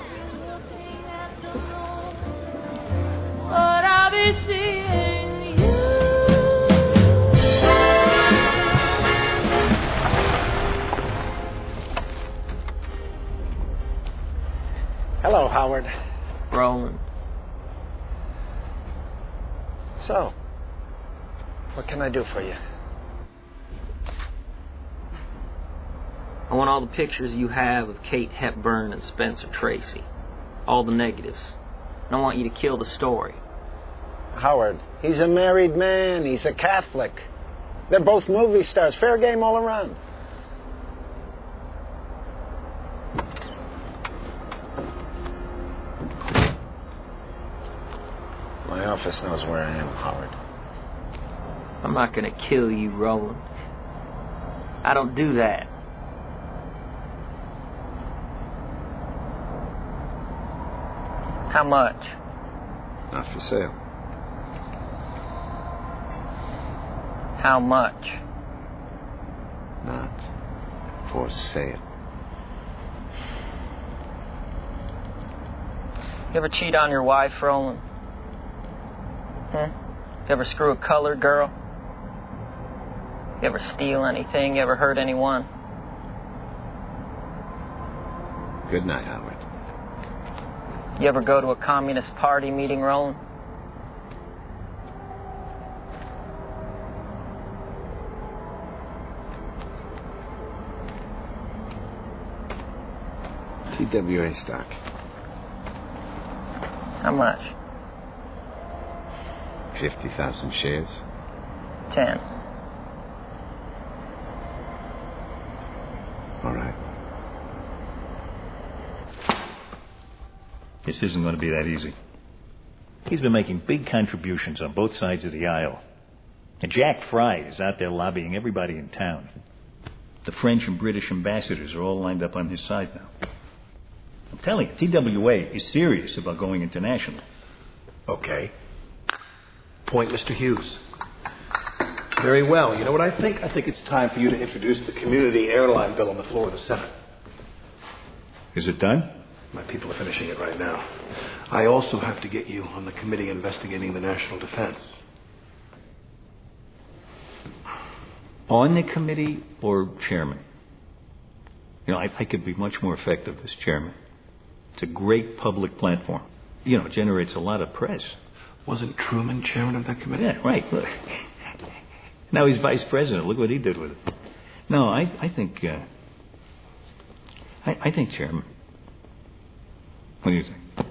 But I'll be seeing you. Hello, Howard. Roland. So, what can I do for you? I want all the pictures you have of Kate Hepburn and Spencer Tracy. All the negatives. And I want you to kill the story. Howard, he's a married man. He's a Catholic. They're both movie stars. Fair game all around. My office knows where I am, Howard. I'm not going to kill you, Roland. I don't do that. How much? Not for sale. How much? Not for sale. You ever cheat on your wife, Roland? Hmm? You ever screw a colored girl? You ever steal anything? You ever hurt anyone? Good night, Howard. You ever go to a Communist Party meeting, Roland? T W A stock. How much? Fifty thousand shares. Ten. All right. This isn't going to be that easy. He's been making big contributions on both sides of the aisle. And Jack Fry is out there lobbying everybody in town. The French and British ambassadors are all lined up on his side now. I'm telling you, T W A is serious about going international. Okay. Point, Mister Hughes. Very well. You know what I think? I think it's time for you to introduce the community airline bill on the floor of the Senate. Is it done? My people are finishing it right now. I also have to get you on the committee investigating the national defense. On the committee or chairman? You know, I, I could be much more effective as chairman. It's a great public platform. You know, it generates a lot of press. Wasn't Truman chairman of that committee? Yeah, right. Look. Now he's vice president. Look what he did with it. No, I, I think... Uh, I, I think chairman. What do you think?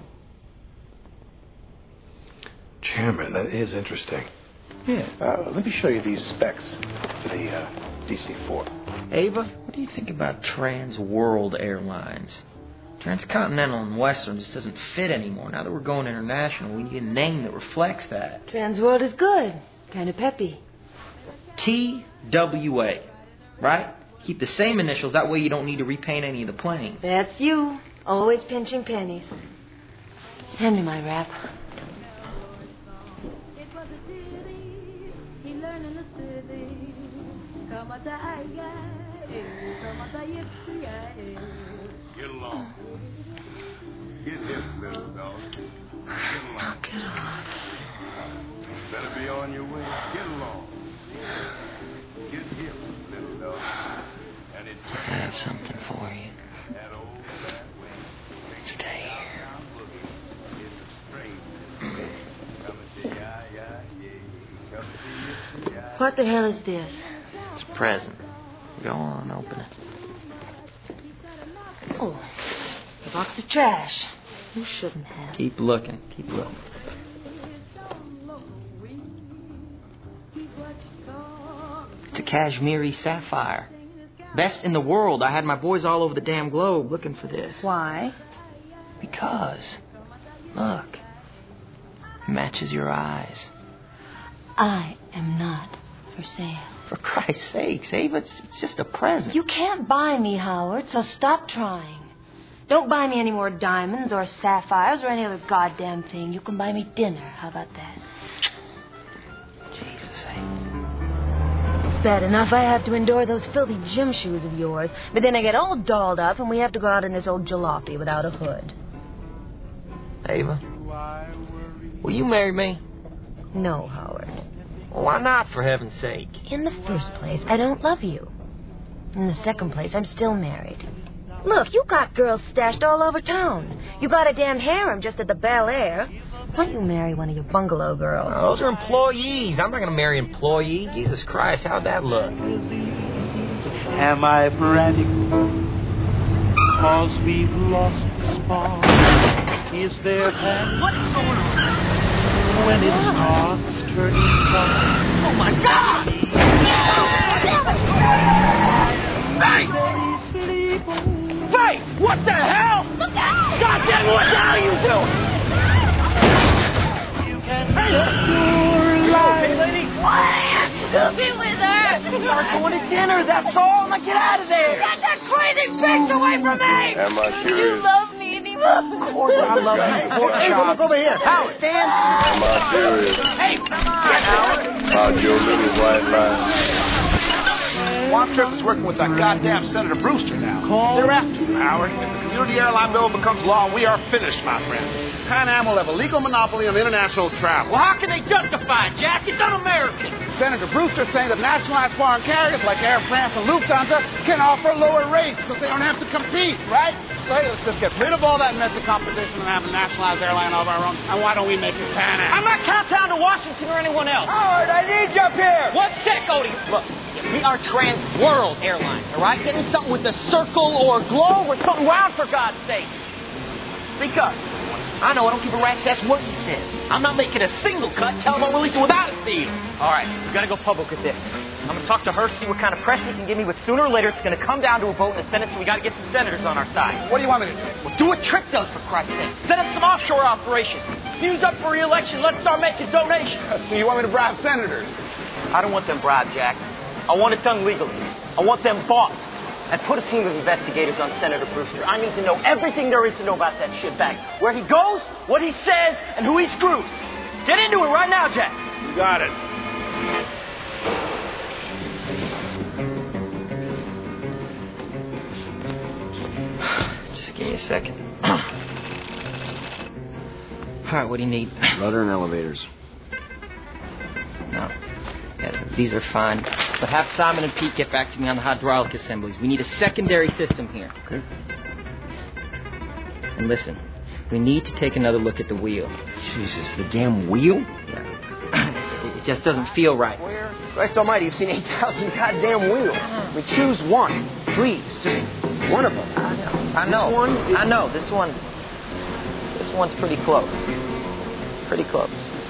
Chairman, that is interesting. Yeah. Uh, let me show you these specs for the uh, D C four. Ava, what do you think about Trans World Airlines? Transcontinental and Western just doesn't fit anymore. Now that we're going international, we need a name that reflects that. Transworld is good. Kind of peppy. T W A, right? Keep the same initials. That way you don't need to repaint any of the planes. That's you. Always pinching pennies. Hand me my wrap. Get along. Get hip, little dog. Get along. Get off. Better be on your way. Get along. Get hip, little dog. And it I have something for you. Stay What the hell is this? It's a present. Go on, open it. Oh, a box of trash. You shouldn't have. Keep looking. Keep looking. It's a Kashmiri sapphire. Best in the world. I had my boys all over the damn globe looking for this. Why? Because. Look. It matches your eyes. I am not for sale. For Christ's sakes, Ava, it's, it's just a present. You can't buy me, Howard, so stop trying. Don't buy me any more diamonds or sapphires or any other goddamn thing. You can buy me dinner. How about that? Jesus, Ava. It's bad enough I have to endure those filthy gym shoes of yours, but then I get all dolled up and we have to go out in this old jalopy without a hood. Ava, will you marry me? No, Howard. Well, why not, for heaven's sake? In the first place, I don't love you. In the second place, I'm still married. Look, you got girls stashed all over town. You got a damn harem just at the Bel Air. Why don't you marry one of your bungalow girls? Oh, those are employees. I'm not going to marry an employee. Jesus Christ, how'd that look? Am I frantic? Cause we've lost the spark. Is there panic? What's going on? When it starts turning dark. Oh, my God! Faith! Faith! What the hell? Look out! God damn, what the hell are you doing? You can hey, your life. Hey, lady? What? Help me with her! We're going to dinner, that's all. Now get out of there! Get that crazy bitch away from me! Am I Do you curious? love me anymore? Of course I love you, pork chop. Look over here. Howard, stand. Am I curious? Hey, come on, Howard. About your little white line? Swamp Trip is working with that goddamn Senator Brewster now. They're after you, Howard. If the community airline bill becomes law, we are finished, my friend. Pan Am will have a legal monopoly on international travel. Well, how can they justify it, Jack? It's un-American. Senator Brewster saying that nationalized foreign carriers like Air France and Lufthansa can offer lower rates because they don't have to compete, right? So hey, let's just get rid of all that messy competition and have a nationalized airline of our own. And why don't we make it Pan Am? I'm not kowtowing to Washington or anyone else. Howard, I need you up here. One sec, Odie. Look, we are Trans-World Airlines, all right? Get me something with a circle or globe or something round, for God's sake. Speak up. I know, I don't give a rat's ass what he says. I'm not making a single cut. Tell him I'll release it without a seal. All right, we got to go public with this. I'm going to talk to her, see what kind of press he can give me, but sooner or later it's going to come down to a vote in the Senate, so we got to get some senators on our side. What do you want me to do? Well, do what Tripp does, for Christ's sake. Set up some offshore operations. Hughes up for re-election. Let's start making donations. So you want me to bribe senators? I don't want them bribed, Jack. I want it done legally. I want them bought. And put a team of investigators on Senator Brewster. I need to know everything there is to know about that shitbag. Where he goes, what he says, and who he screws. Get into it right now, Jack. You got it. Just give me a second. All right, what do you need? Rudder and elevators. No. Yeah, these are fine. But have Simon and Pete get back to me on the hydraulic assemblies. We need a secondary system here. Okay. And listen, we need to take another look at the wheel. Jesus, the damn wheel? Yeah. It just doesn't feel right. Christ almighty, you've seen eight thousand goddamn wheels. I mean, choose one, please. Just one of them. I know. I know. This one? I know. This one... This one's pretty close. Pretty close.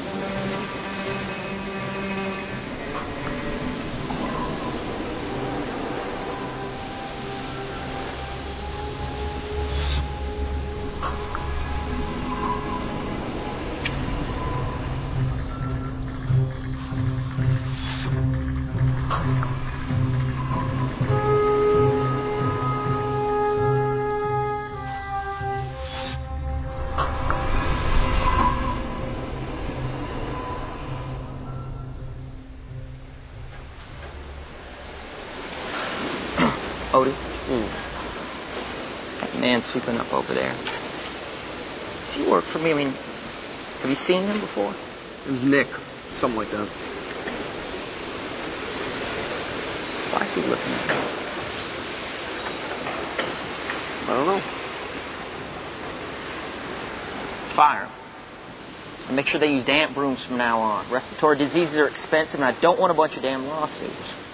Odie? Mm. That man sweeping up over there. Does he work for me? I mean, have you seen him before? It was Nick. Something like that. Why is he looking at me? I don't know. Fire him. And make sure they use damp brooms from now on. Respiratory diseases are expensive, and I don't want a bunch of damn lawsuits.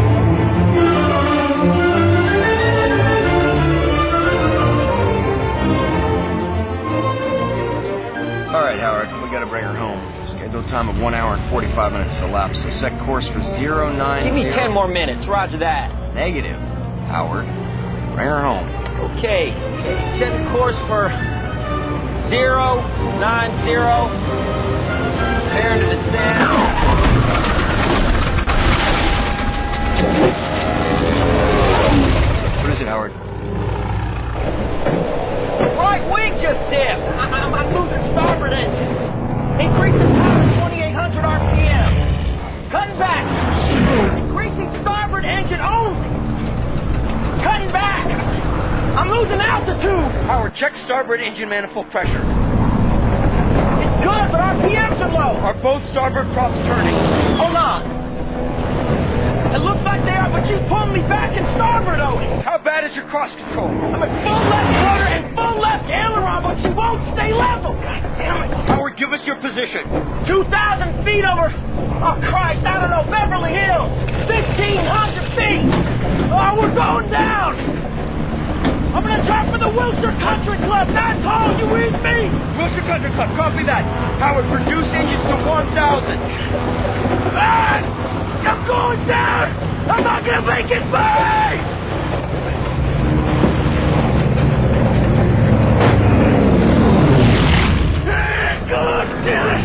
minutes elapsed, so set course for zero nine. Give me ten more minutes. Roger that. Negative, Howard. Bring her home. Okay. Okay. Set course for zero nine zero. Bear into the sand. What is it, Howard? Right wing just dipped. I'm, I'm losing starboard engine. Increasing power to twenty-eight hundred R P M. Cutting back. Increasing starboard engine only. Cutting back. I'm losing altitude. Howard, check starboard engine manifold pressure. It's good, but R P Ms are low. Are both starboard props turning? Hold on. It looks like they are, but she's pulling me back in starboard, Odie. How bad is your cross control? I'm at full left rudder and full left aileron, but she won't stay level. God damn it. Howard, give us your position. two thousand feet over... Oh, Christ, I don't know, Beverly Hills. fifteen hundred feet. Oh, we're going down. I'm going to try for the Wilshire Country Club. That's all, you with me? Wilshire Country Club, copy that. Howard, reduce engines to one thousand. Ah! I'm going down! I'm not gonna make it by! God damn it!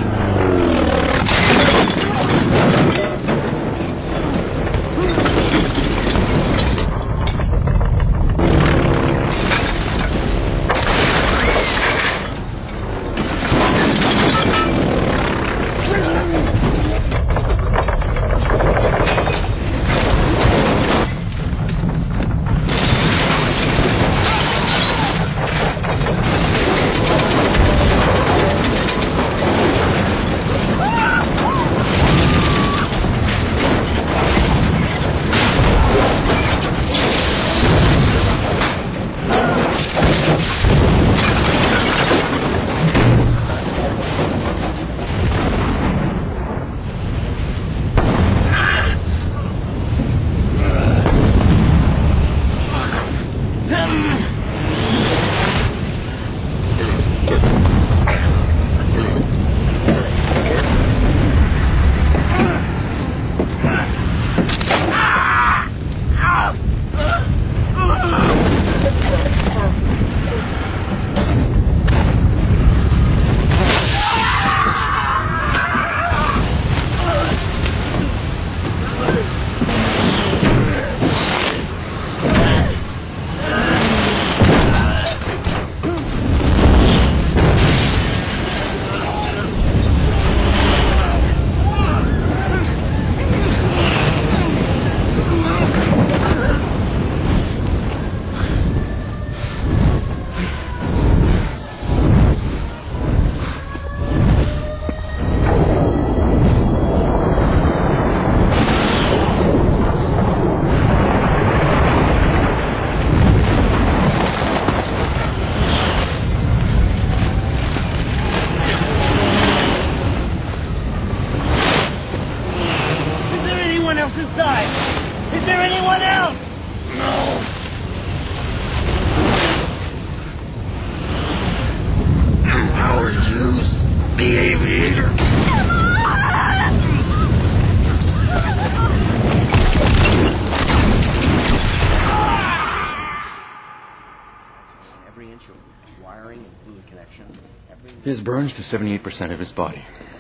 He has burns to seventy-eight percent of his body.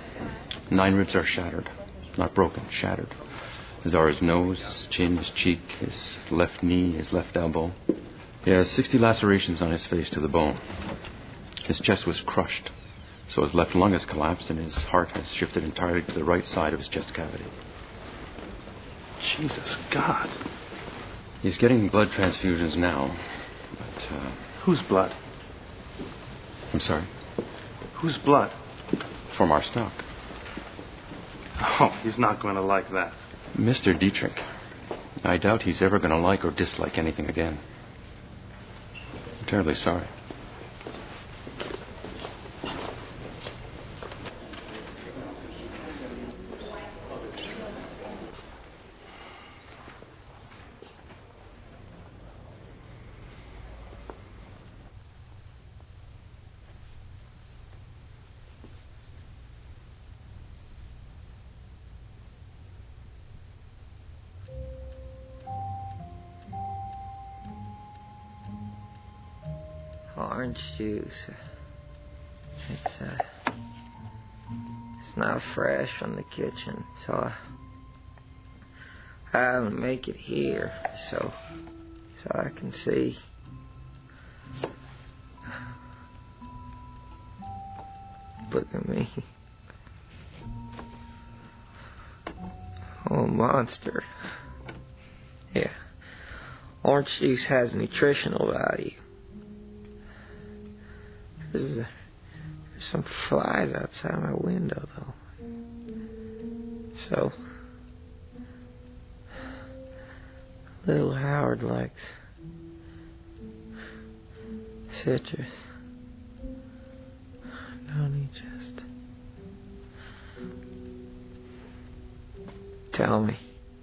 Nine ribs are shattered. Not broken, shattered. As are his nose, his chin, his cheek, his left knee, his left elbow. He has sixty lacerations on his face to the bone. His chest was crushed, so his left lung has collapsed and his heart has shifted entirely to the right side of his chest cavity. Jesus God. He's getting blood transfusions now, but... Uh, Whose blood? I'm sorry? Whose blood? From our stock. Oh, he's not going to like that. Mister Dietrich. I doubt he's ever going to like or dislike anything again. I'm terribly sorry. Orange juice. It's, uh, it's not fresh from the kitchen, so I, I have to make it here so, so I can see. Look at me. Oh, monster. Yeah. Orange juice has nutritional value. There's, a, there's some flies outside my window, though. So, little Howard likes citrus. Don't he just... Tell me.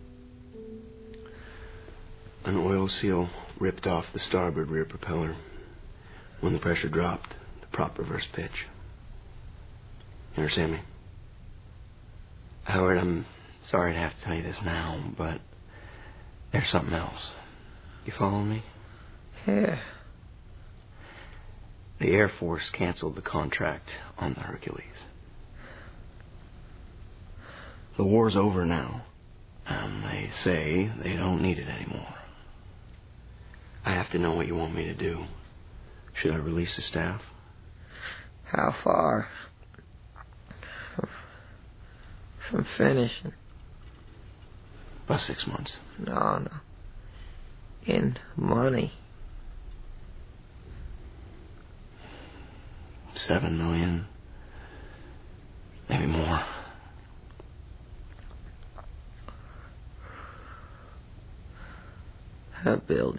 An oil seal ripped off the starboard rear propeller. When the pressure dropped, the prop reverse pitch. You understand me? Howard, I'm sorry to have to tell you this now, but there's something else. You following me? Yeah. The Air Force canceled the contract on the Hercules. The war's over now, and they say they don't need it anymore. I have to know what you want me to do. Should I release the staff? How far from, from finishing? About six months. No, no. In money. Seven million. Maybe more. I'll build it.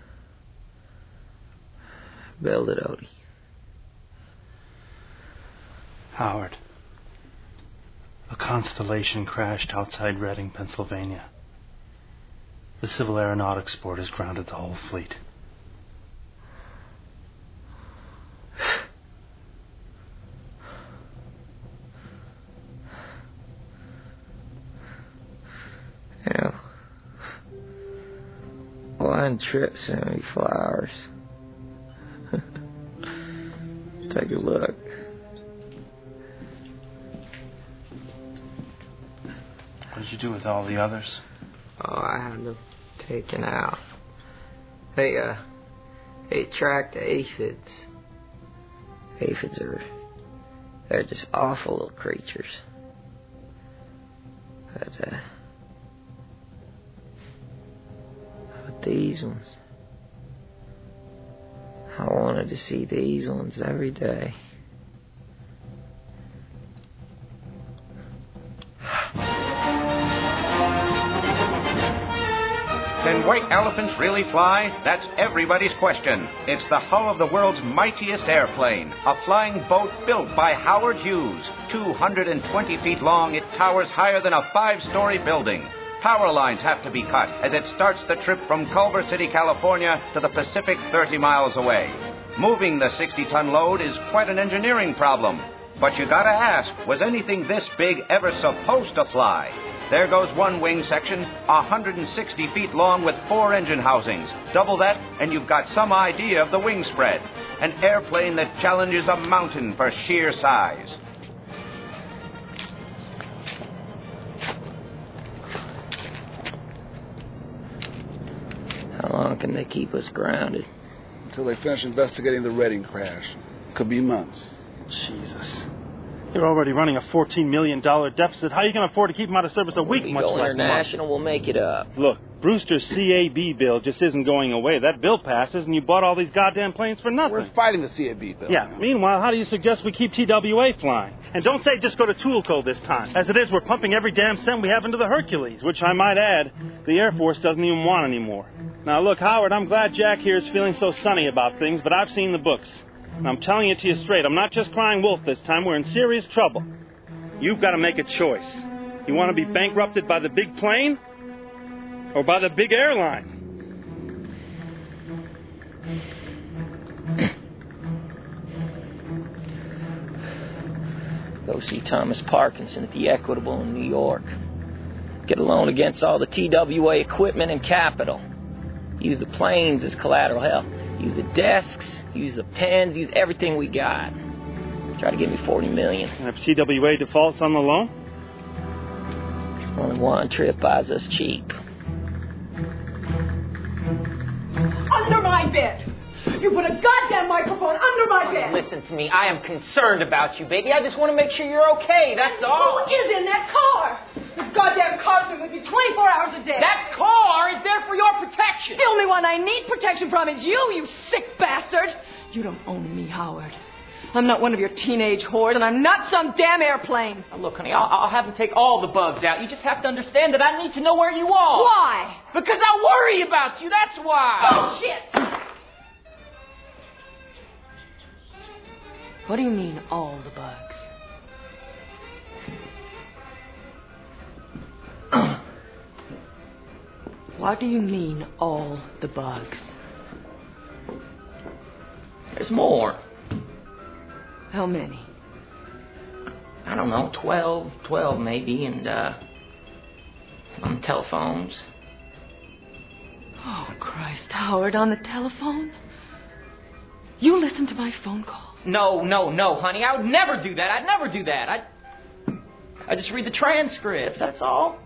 Build it, Odie. Howard. A Constellation crashed outside Reading, Pennsylvania. The Civil Aeronautics Board has grounded the whole fleet. Yeah. Blind Trip sent me flowers. Take a look. What did you do with all the others? Oh, I had them taken out. They, uh, they attract aphids. Aphids are, they're just awful little creatures. But, uh, but these ones, I wanted to see these ones every day. Can white elephants really fly? That's everybody's question. It's the hull of the world's mightiest airplane, a flying boat built by Howard Hughes. two hundred twenty feet long, it towers higher than a five-story building. Power lines have to be cut as it starts the trip from Culver City, California to the Pacific thirty miles away. Moving the sixty-ton load is quite an engineering problem. But you gotta ask, was anything this big ever supposed to fly? There goes one wing section, one hundred sixty feet long with four engine housings. Double that, and you've got some idea of the wing spread. An airplane that challenges a mountain for sheer size. How long can they keep us grounded? Until they finish investigating the Reading crash. Could be months. Jesus. You're already running a fourteen million dollars deficit. How are you going to afford to keep them out of service a week, We much go less international, we'll make it up. Look, Brewster's C A B bill just isn't going away. That bill passes, and you bought all these goddamn planes for nothing. We're fighting the C A B bill. Yeah, meanwhile, how do you suggest we keep T W A flying? And don't say just go to Toolco this time. As it is, we're pumping every damn cent we have into the Hercules, which I might add, the Air Force doesn't even want anymore. Now, look, Howard, I'm glad Jack here is feeling so sunny about things, but I've seen the books. And I'm telling it to you straight, I'm not just crying wolf this time. We're in serious trouble. You've got to make a choice. You want to be bankrupted by the big plane or by the big airline? Go see Thomas Parkinson at the Equitable in New York. Get a loan against all the T W A equipment and capital. Use the planes as collateral. Hell, Use the desks, use the pens, use everything we got. Try to give me forty million. And if T W A defaults on the loan? Only one trip buys us cheap. Under my bed! You put a goddamn microphone under my bed! Listen to me. I am concerned about you, baby. I just want to make sure you're okay. That's all. Who is in that car? This goddamn car's been with me twenty-four hours a day. That car is there for your protection. The only one I need protection from is you, you sick bastard. You don't own me, Howard. I'm not one of your teenage whores, and I'm not some damn airplane. Now look, honey, I'll, I'll have them take all the bugs out. You just have to understand that I need to know where you are. Why? Because I worry about you. That's why. Bullshit! What do you mean, all the bugs? What do you mean, all the bugs? There's more. How many? I don't know, twelve, twelve maybe, and, uh, on telephones. Oh, Christ, Howard, on the telephone? You listen to my phone calls? No, no, no, honey, I would never do that. I'd never do that. I, I just read the transcripts, that's all.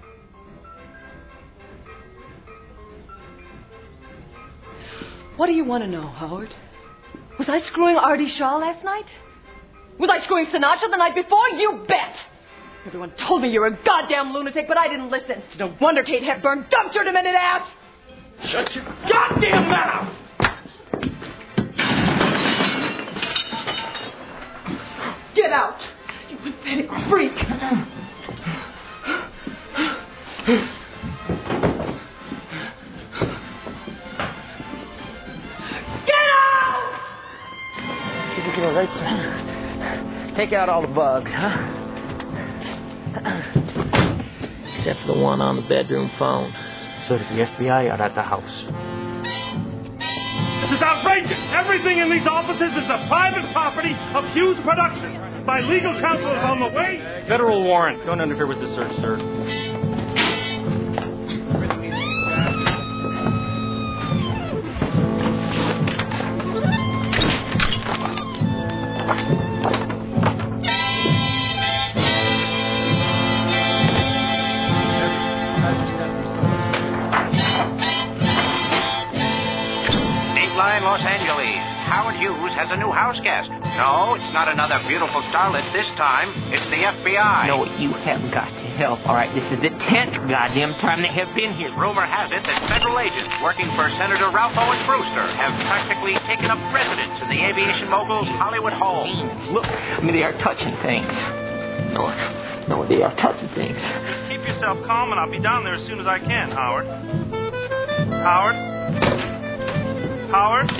What do you want to know, Howard? Was I screwing Artie Shaw last night? Was I screwing Sinatra the night before? You bet! Everyone told me you were a goddamn lunatic, but I didn't listen. It's no wonder Kate Hepburn dumped your demented ass! Shut your goddamn mouth! Get out! You pathetic freak! See if we get a right center. Take out all the bugs, huh? Except for the one on the bedroom phone. So the F B I are at the house. This is outrageous! Everything in these offices is the private property of Hughes Productions. My legal counsel is on the way. Federal warrant. Don't interfere with the search, sir. Los Angeles. Howard Hughes has a new house guest. No, it's not another beautiful starlet this time. It's the F B I. No, you have got to help. All right, this is the tenth goddamn time they have been here. Rumor has it that federal agents working for Senator Ralph Owens Brewster have practically taken up residence in the aviation mogul's Hollywood home. Look, I mean, they are touching things. No, no, they are touching things. Just keep yourself calm, and I'll be down there as soon as I can, Howard. Howard? Howard?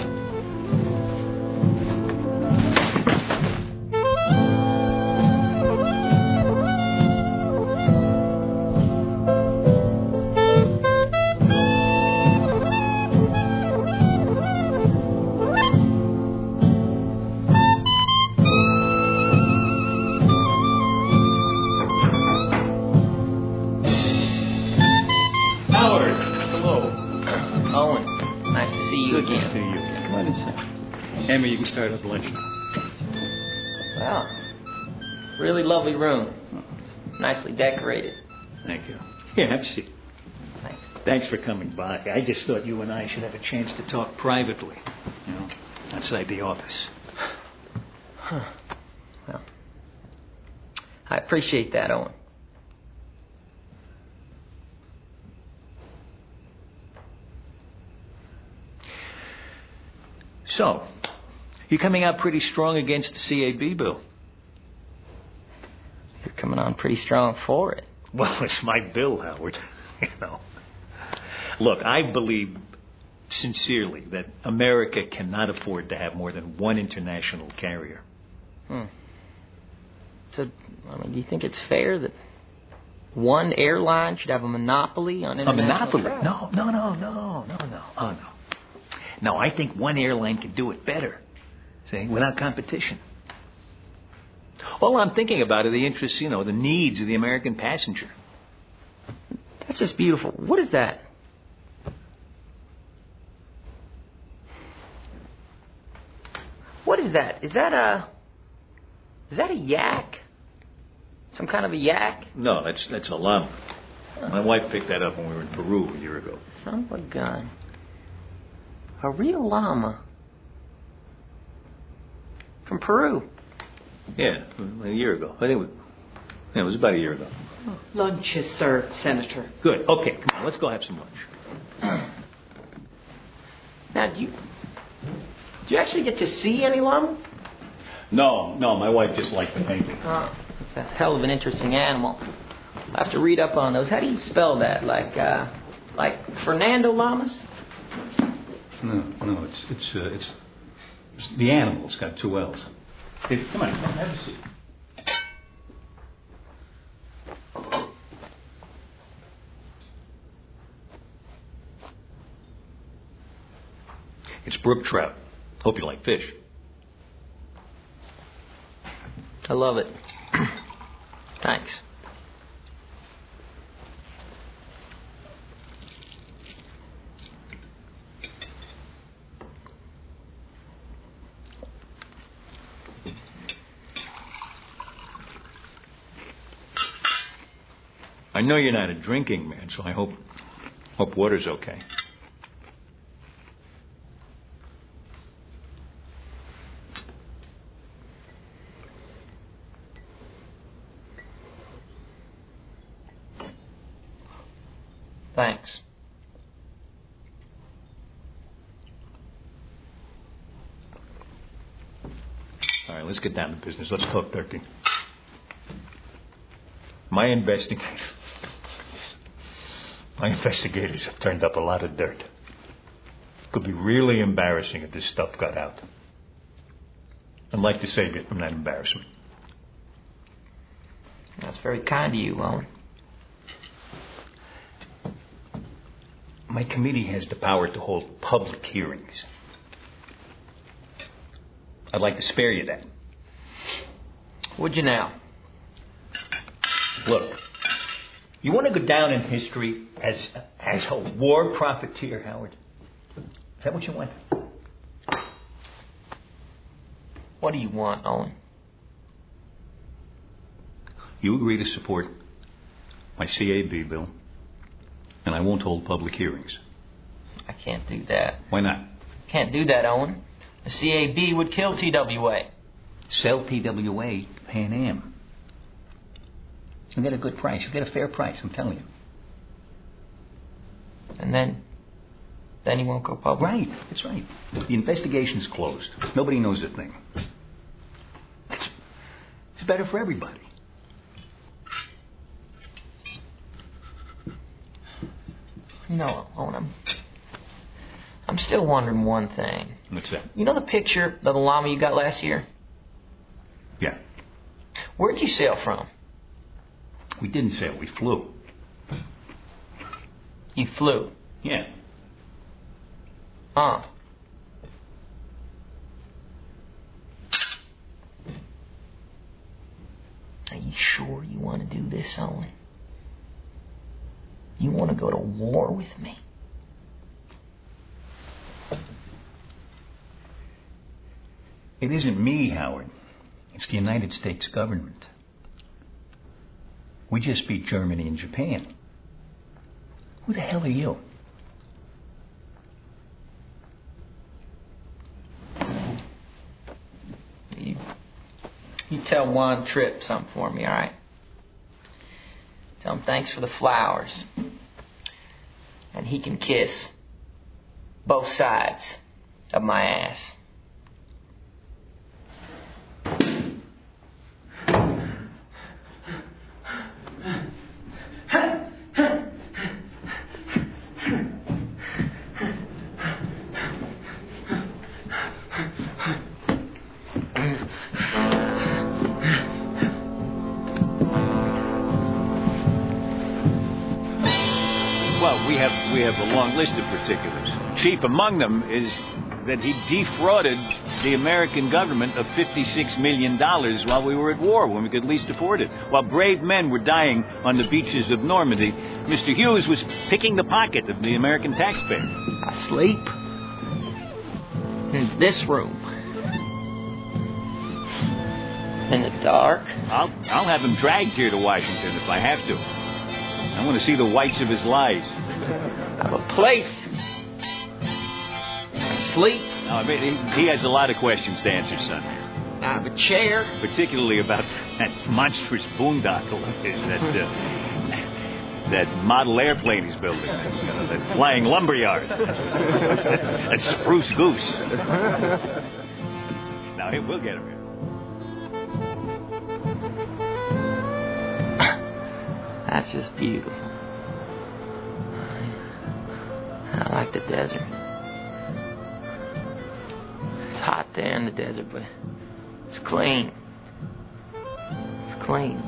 Howard! Hello. Owen, nice to see you Good again. to see you. Come on inside. Emma, you can start up lunch. Wow. Really lovely room. Nicely decorated. Thank you. Here, have a seat. Thanks. Thanks for coming by. I just thought you and I should have a chance to talk privately. You know, outside the office. Huh. Well, I appreciate that, Owen. So, you're coming out pretty strong against the C A B bill. You're coming on pretty strong for it. Well, it's my bill, Howard. You know. Look, I believe sincerely that America cannot afford to have more than one international carrier. Hmm. So, I mean, do you think it's fair that one airline should have a monopoly on A international monopoly? travel? No, no, no, no, no, no. Oh, no. No, I think one airline can do it better, see, without competition. All I'm thinking about are the interests, you know, the needs of the American passenger. That's just beautiful. What is that? is that? Is that a... Is that a yak? Some kind of a yak? No, that's that's a llama. My wife picked that up when we were in Peru a year ago. Son of a gun. A real llama. From Peru. Yeah, a year ago. I think it was, yeah, it was about a year ago. Lunch is served, Senator. Good. Okay, come on, let's go have some lunch. Now, do you... Do you actually get to see any llamas? No, no, my wife just liked the painting. Oh, it's a hell of an interesting animal. I'll have to read up on those. How do you spell that? Like, uh, like Fernando Llamas? No, no, it's it's uh, it's, it's the animal. It's got two L's. Hey, come on, have a seat. It's brook trout. Hope you like fish. I love it. Thanks. I know you're not a drinking man, so I hope hope water's okay. Thanks. All right, let's get down to business. Let's talk turkey. My investing... My investigators have turned up a lot of dirt. It could be really embarrassing if this stuff got out. I'd like to save you from that embarrassment. That's very kind of you, Owen. My committee has the power to hold public hearings. I'd like to spare you that. Would you now? Look, you want to go down in history as as a war profiteer, Howard? Is that what you want? What do you want, Owen? You agree to support my C A B bill, and I won't hold public hearings. I can't do that. Why not? Can't do that, Owen. The C A B would kill T W A. Sell T W A to Pan Am. You'll get a good price. You'll get a fair price, I'm telling you. And then, then he won't go public? Right, that's right. The investigation's closed. Nobody knows a thing. It's, it's better for everybody. You know, Owen, I'm, I'm still wondering one thing. What's that? You know the picture of the llama you got last year? Yeah. Where'd you sail from? We didn't sail. We flew. You flew? Yeah. Huh. Are you sure you want to do this, Owen? You want to go to war with me? It isn't me, Howard. It's the United States government. We just beat Germany and Japan. Who the hell are you? You, you tell Juan Tripp something for me, all right? Tell him thanks for the flowers. And he can kiss both sides of my ass. Well, we have we have a long list of particulars. Chief among them is that he defrauded the American government of fifty-six million dollars while we were at war, when we could least afford it. While brave men were dying on the beaches of Normandy, Mister Hughes was picking the pocket of the American taxpayer. I sleep in this room. In the dark? I'll, I'll have him dragged here to Washington if I have to. I want to see the whites of his lies. I have a place. I sleep. No, I mean, he, he has a lot of questions to answer, son. I have a chair. Particularly about that monstrous boondoggle of his, that, uh, that model airplane he's building, uh, that flying lumberyard, that spruce goose. Now, hey, we'll get him here. That's just beautiful. I like the desert. It's hot there in the desert, but it's clean. It's clean.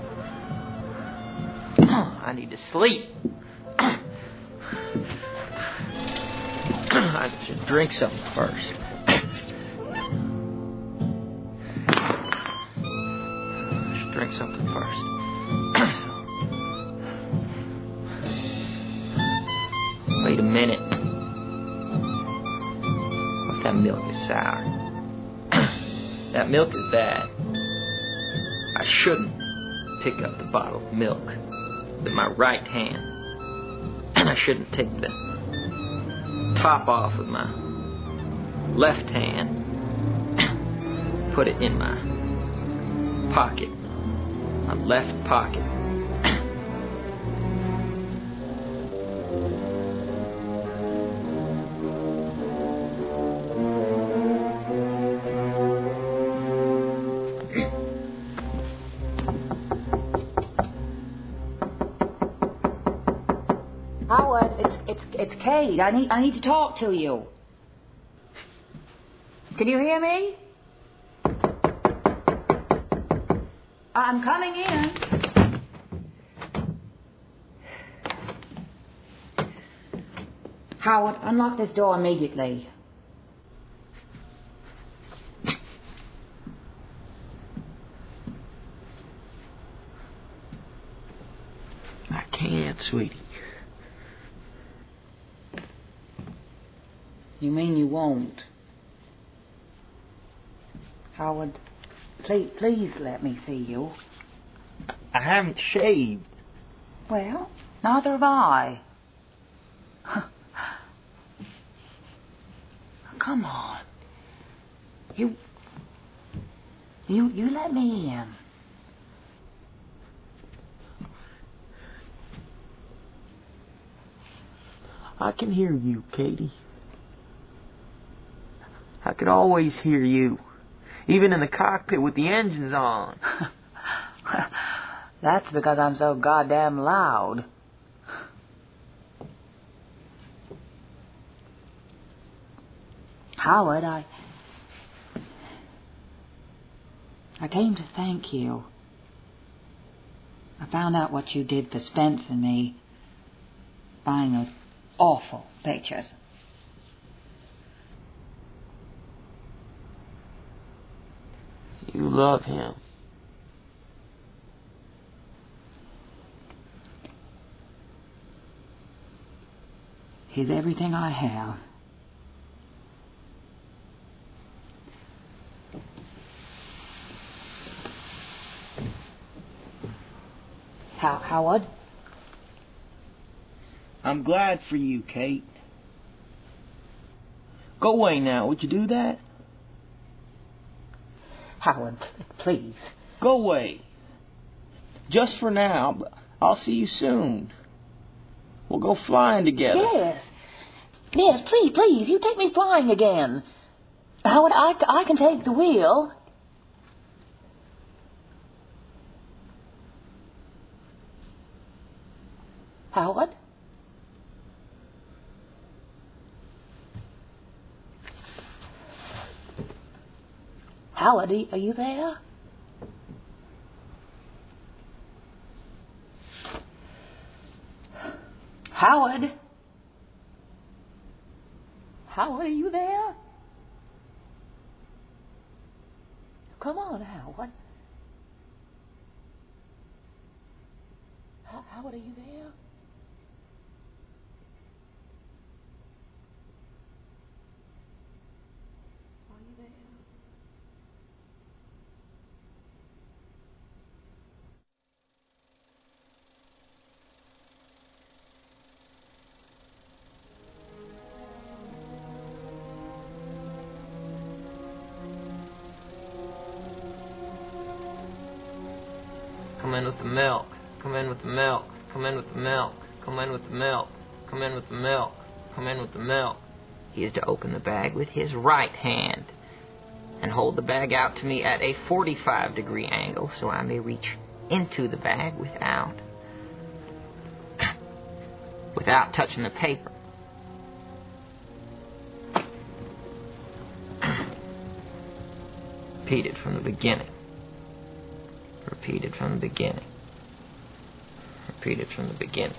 I need to sleep. I should drink something first. I should drink something first. Wait a minute. What if that milk is sour? That milk is bad. I shouldn't pick up the bottle of milk with my right hand. And I shouldn't take the top off with my left hand. Put it in my pocket. My left pocket. It's Kate. I need I need to talk to you. Can you hear me? I'm coming in. Howard, unlock this door immediately. I can't, sweetie. You mean you won't? Howard, please, please let me see you. I haven't shaved. Well, neither have I. Come on. You... You, you let me in. I can hear you, Katie. I could always hear you, even in the cockpit with the engines on. That's because I'm so goddamn loud. Howard, I... I came to thank you. I found out what you did for Spence and me, buying those awful pictures. You love him. He's everything I have. How, Howard? I'm glad for you, Kate. Go away now. Would you do that? Howard, please. Go away. Just for now. I'll see you soon. We'll go flying together. Yes. Yes, please, please. You take me flying again. Howard, I, I can take the wheel. Howard? Howard, are you there? Howard? Howard, are you there? Come on, Howard. H- Howard, are you there? Are you there? Come in with the milk. Come in with the milk. Come in with the milk. Come in with the milk. Come in with the milk. Come in with the milk. He is to open the bag with his right hand and hold the bag out to me at a forty-five degree angle so I may reach into the bag without without touching the paper. Repeated from the beginning. Repeated from the beginning. Repeated from the beginning.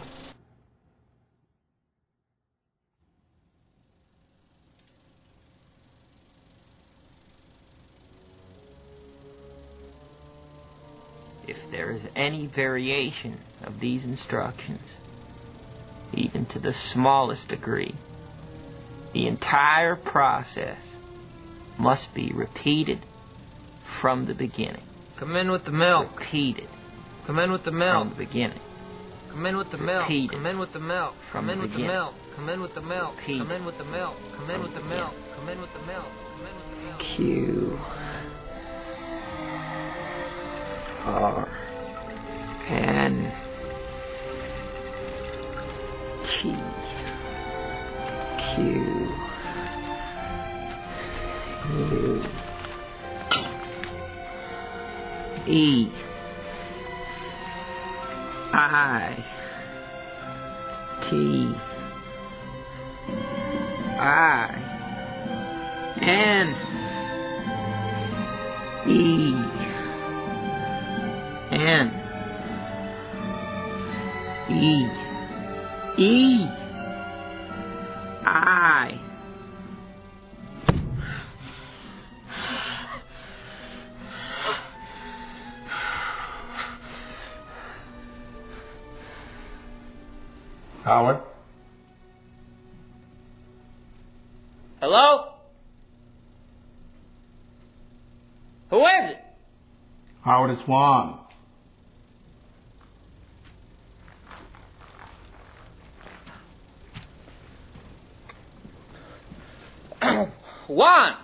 If there is any variation of these instructions, even to the smallest degree, the entire process must be repeated from the beginning. Come in with the milk. Repeated. Come in with the milk. From the beginning. Come in with the milk. Repeated. Come in with the milk. Come in with the milk. Come in with the milk. Come in with the milk. Come in with the milk. Come in with the milk. Come in with the milk. Q R N T Q U E I T I N E N E E I Howard? Hello? Who is it? Howard, it's Juan. Juan!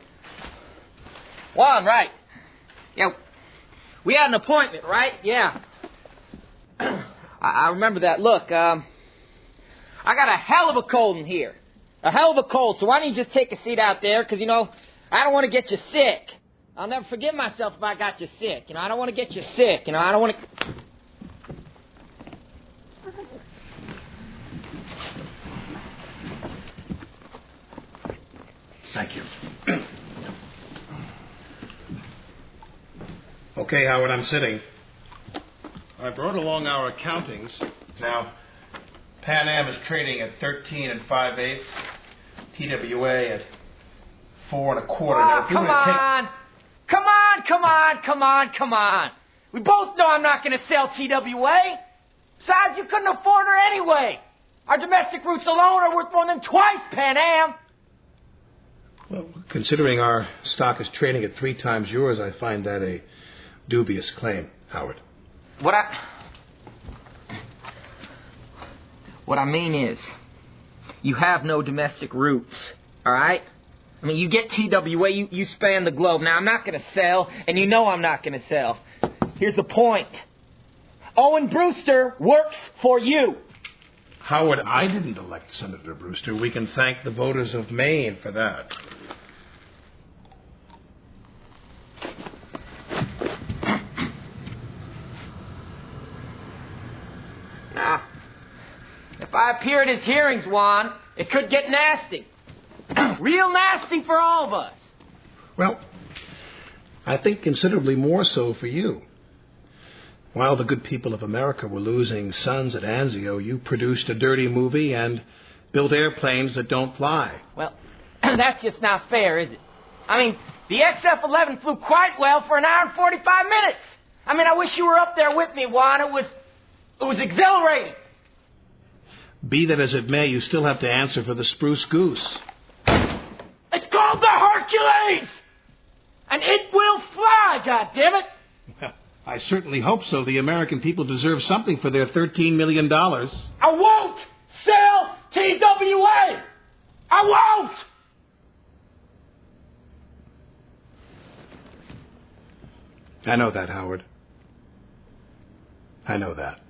Juan, right. Yeah, we had an appointment, right? Yeah. I, I remember that. Look, um, I got a hell of a cold in here. A hell of a cold, so why don't you just take a seat out there? Because, you know, I don't want to get you sick. I'll never forgive myself if I got you sick. You know, I don't want to get you sick. You know, I don't want to... Thank you. Okay, Howard, I'm sitting. I brought along our accountings. Now, Pan Am is trading at thirteen and five eighths, T W A at four and a quarter. Oh, now, if you come were to take... on! Come on, come on, come on, come on. We both know I'm not going to sell T W A. Besides, you couldn't afford her anyway. Our domestic routes alone are worth more than twice Pan Am. Well, considering our stock is trading at three times yours, I find that a dubious claim, Howard. What I... What I mean is, you have no domestic routes, all right? I mean, you get T W A, you, you span the globe. Now, I'm not going to sell, and you know I'm not going to sell. Here's the point. Owen Brewster works for you. Howard, I didn't elect Senator Brewster. We can thank the voters of Maine for that. Now, if I appear at his hearings, Juan, it could get nasty. Real nasty for all of us. Well, I think considerably more so for you. While the good people of America were losing sons at Anzio, you produced a dirty movie and built airplanes that don't fly. Well, that's just not fair, is it? I mean, the X F eleven flew quite well for an hour and forty-five minutes. I mean, I wish you were up there with me, Juan. It was, it was exhilarating. Be that as it may, you still have to answer for the Spruce Goose. It's called the Hercules! And it will fly, goddammit! Well, I certainly hope so. The American people deserve something for their thirteen million dollars. I won't sell T W A! I won't! I know that, Howard. I know that.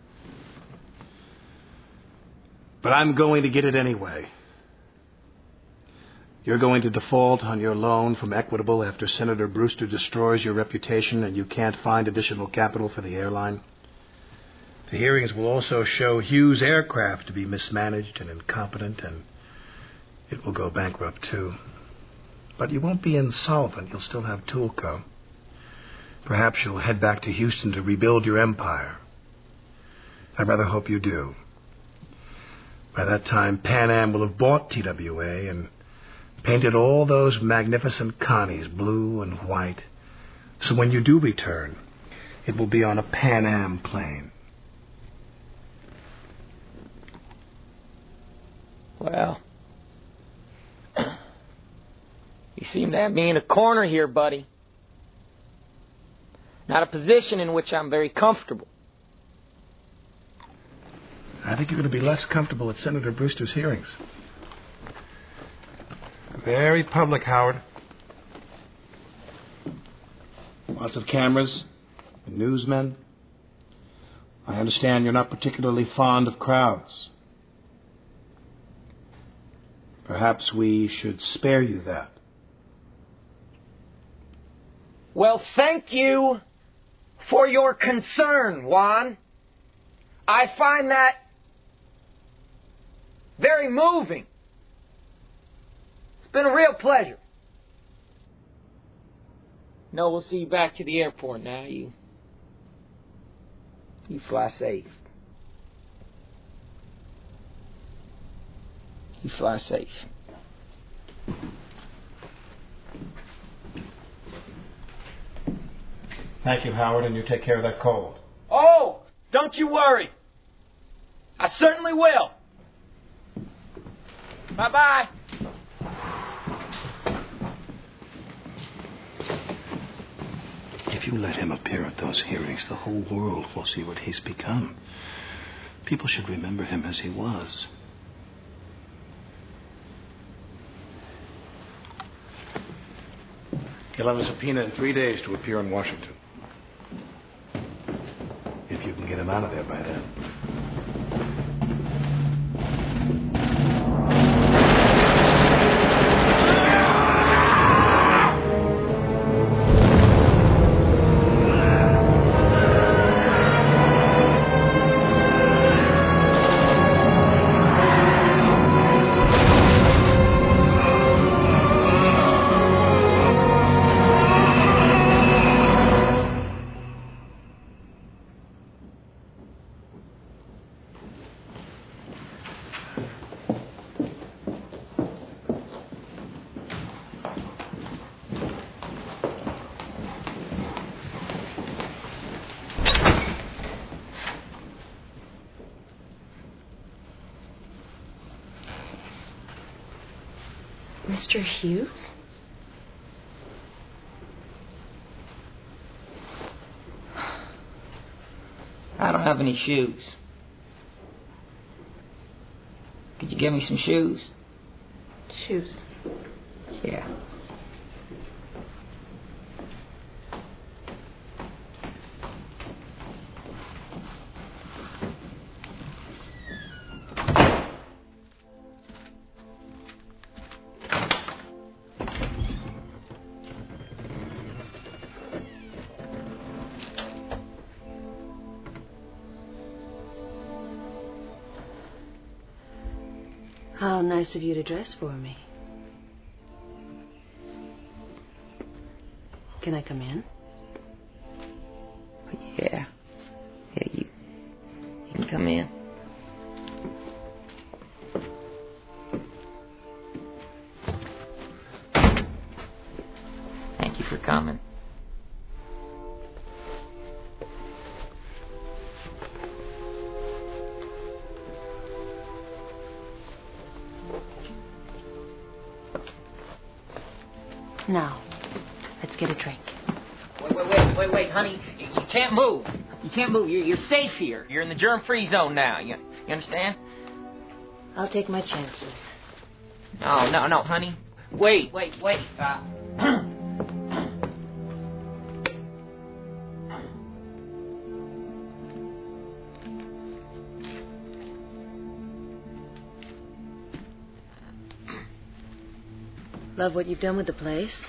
But I'm going to get it anyway. You're going to default on your loan from Equitable after Senator Brewster destroys your reputation and you can't find additional capital for the airline. The hearings will also show Hughes' aircraft to be mismanaged and incompetent, and it will go bankrupt too. But you won't be insolvent. You'll still have Toolco. Perhaps you'll head back to Houston to rebuild your empire. I rather hope you do. By that time, Pan Am will have bought T W A and painted all those magnificent Connies blue and white. So when you do return, it will be on a Pan Am plane. Well, you seem to have me in a corner here, buddy. Not a position in which I'm very comfortable. I think you're going to be less comfortable at Senator Brewster's hearings. Very public, Howard. Lots of cameras and newsmen. I understand you're not particularly fond of crowds. Perhaps we should spare you that. Well, thank you for your concern, Juan. I find that very moving. It's been a real pleasure. No, we'll see you back to the airport now. You, you fly safe. You fly safe. Thank you, Howard, and you take care of that cold. Oh, don't you worry. I certainly will. Bye-bye. If you let him appear at those hearings, the whole world will see what he's become. People should remember him as he was. He'll have a subpoena in three days to appear in Washington. If you can get him out of there by then. Mister Hughes? I don't have any shoes. Could you give me some shoes? Shoes? Yeah. How nice of you to dress for me. Can I come in? Yeah. Yeah, you, you can come in. Thank you for coming. Now, let's get a drink. Wait, wait, wait, wait, wait, honey. You, you can't move. You can't move. You're, you're safe here. You're in the germ-free zone now. You, you understand? I'll take my chances. No, no, no, honey. Wait, wait, wait. Uh, Love what you've done with the place?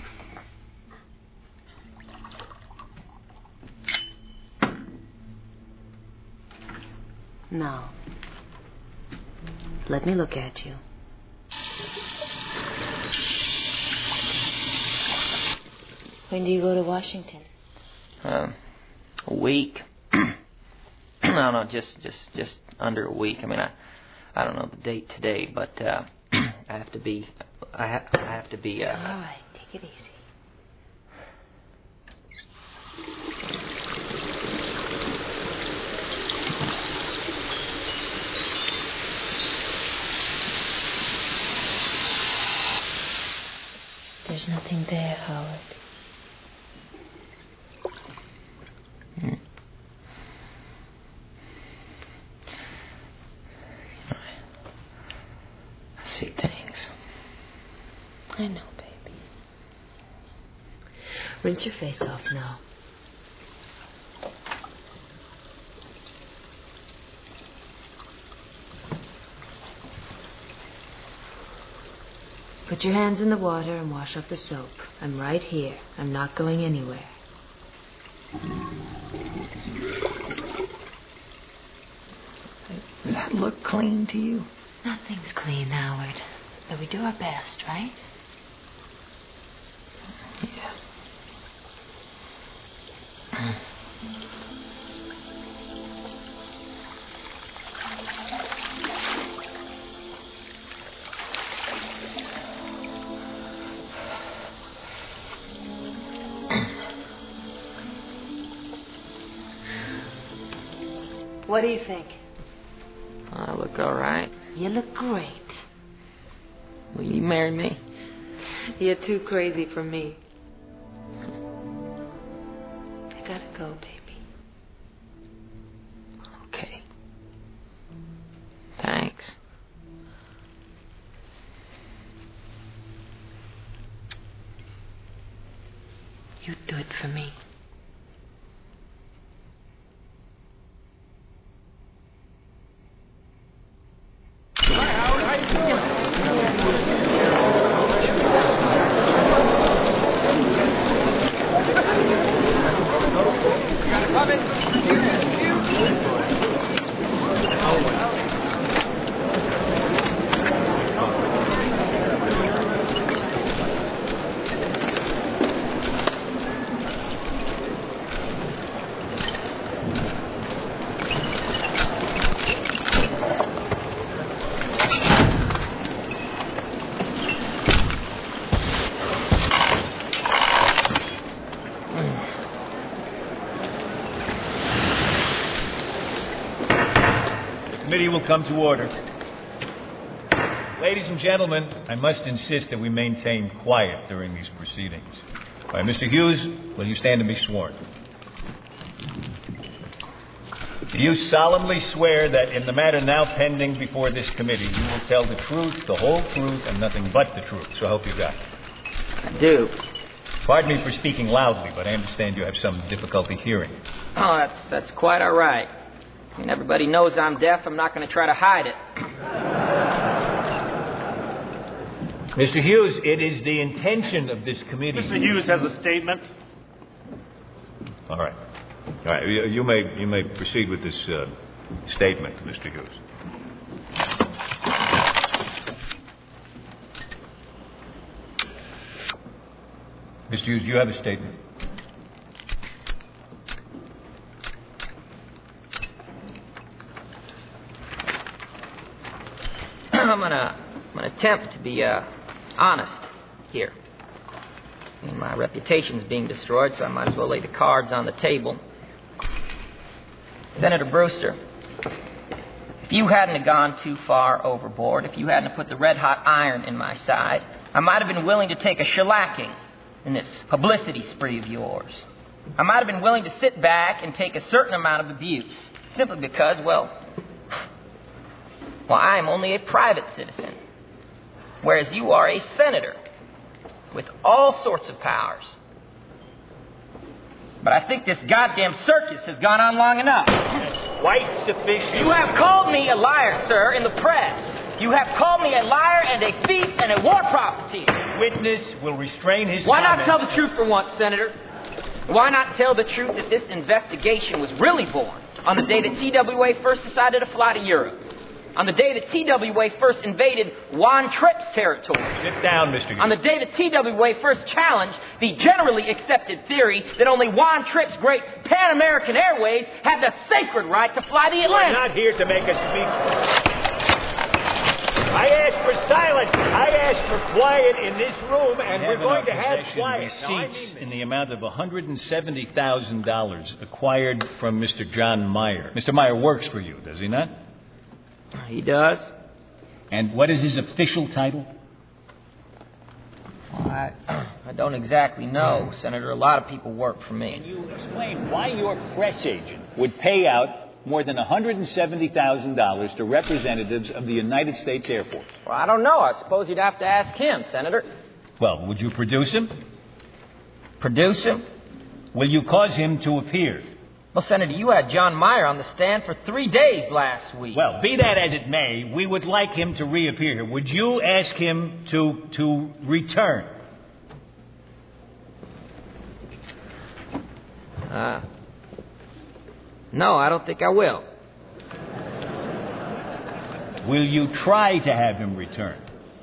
No. Let me look at you. When do you go to Washington? Um, a week. No, no, just, just, just under a week. I mean, I, I don't know the date today, but uh, I have to be, I have, I have to be. Uh, All right, take it easy. There's nothing there, Howard. Hmm. I see things. I know, baby. Rinse your face off now. Put your hands in the water and wash off the soap. I'm right here. I'm not going anywhere. Does that look clean to you? Nothing's clean, Howard. But we do our best, right? Yeah. What do you think? I look all right. You look great. Will you marry me? You're too crazy for me. I gotta go, baby. Okay. Thanks. You'd do it for me. Come to order. Ladies and gentlemen, I must insist that we maintain quiet during these proceedings. All right, Mister Hughes, will you stand and be sworn? Do you solemnly swear that in the matter now pending before this committee, you will tell the truth, the whole truth, and nothing but the truth? So help you God. I do. Pardon me for speaking loudly, but I understand you have some difficulty hearing. Oh, that's that's quite all right. I mean, everybody knows I'm deaf. I'm not going to try to hide it. Mister Hughes, it is the intention of this committee... Mister Hughes has a statement. All right. All right, you, you may you may proceed with this uh, statement, Mister Hughes. Mister Hughes, do you have a statement? I'm gonna, I'm gonna attempt to be uh, honest here. I mean, my reputation's being destroyed, so I might as well lay the cards on the table. Senator Brewster, if you hadn't have gone too far overboard, if you hadn't have put the red-hot iron in my side, I might have been willing to take a shellacking in this publicity spree of yours. I might have been willing to sit back and take a certain amount of abuse, simply because, well, well, I am only a private citizen, whereas you are a senator with all sorts of powers. But I think this goddamn circus has gone on long enough. Quite sufficient. You have called me a liar, sir, in the press. You have called me a liar and a thief and a war profiteer. Witness will restrain his Why comments. not tell the truth for once, Senator? Why not tell the truth that this investigation was really born on the day that T W A first decided to fly to Europe? On the day that T W A first invaded Juan Tripp's territory. Sit down, Mister Hughes. On the day that T W A first challenged the generally accepted theory that only Juan Tripp's great Pan American Airways had the sacred right to fly the Atlantic. We're not here to make a speech. I asked for silence. I asked for quiet in this room, and we're going to have quiet. Receipts in the amount of one hundred seventy thousand dollars acquired from Mister John Meyer. Mister Meyer works for you, does he not? He does. And what is his official title? Well, I, I don't exactly know, Senator. A lot of people work for me. Can you explain why your press agent would pay out more than one hundred seventy thousand dollars to representatives of the United States Air Force? Well, I don't know. I suppose you'd have to ask him, Senator. Well, would you produce him? Produce him? Will you cause him to appear? Well, Senator, you had John Meyer on the stand for three days last week. Well, be that as it may, we would like him to reappear here. Would you ask him to to return? Uh, no, I don't think I will. Will you try to have him return?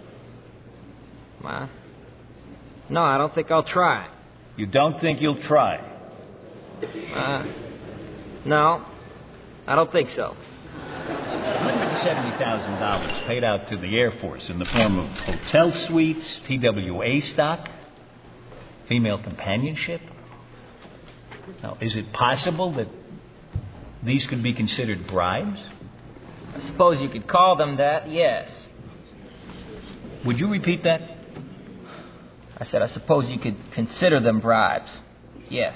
Uh, no, I don't think I'll try. You don't think you'll try? Uh, no, I don't think so. one hundred seventy thousand dollars paid out to the Air Force in the form of hotel suites, T W A stock, female companionship. Now, is it possible that these could be considered bribes? I suppose you could call them that, yes. Would you repeat that? I said I suppose you could consider them bribes, yes.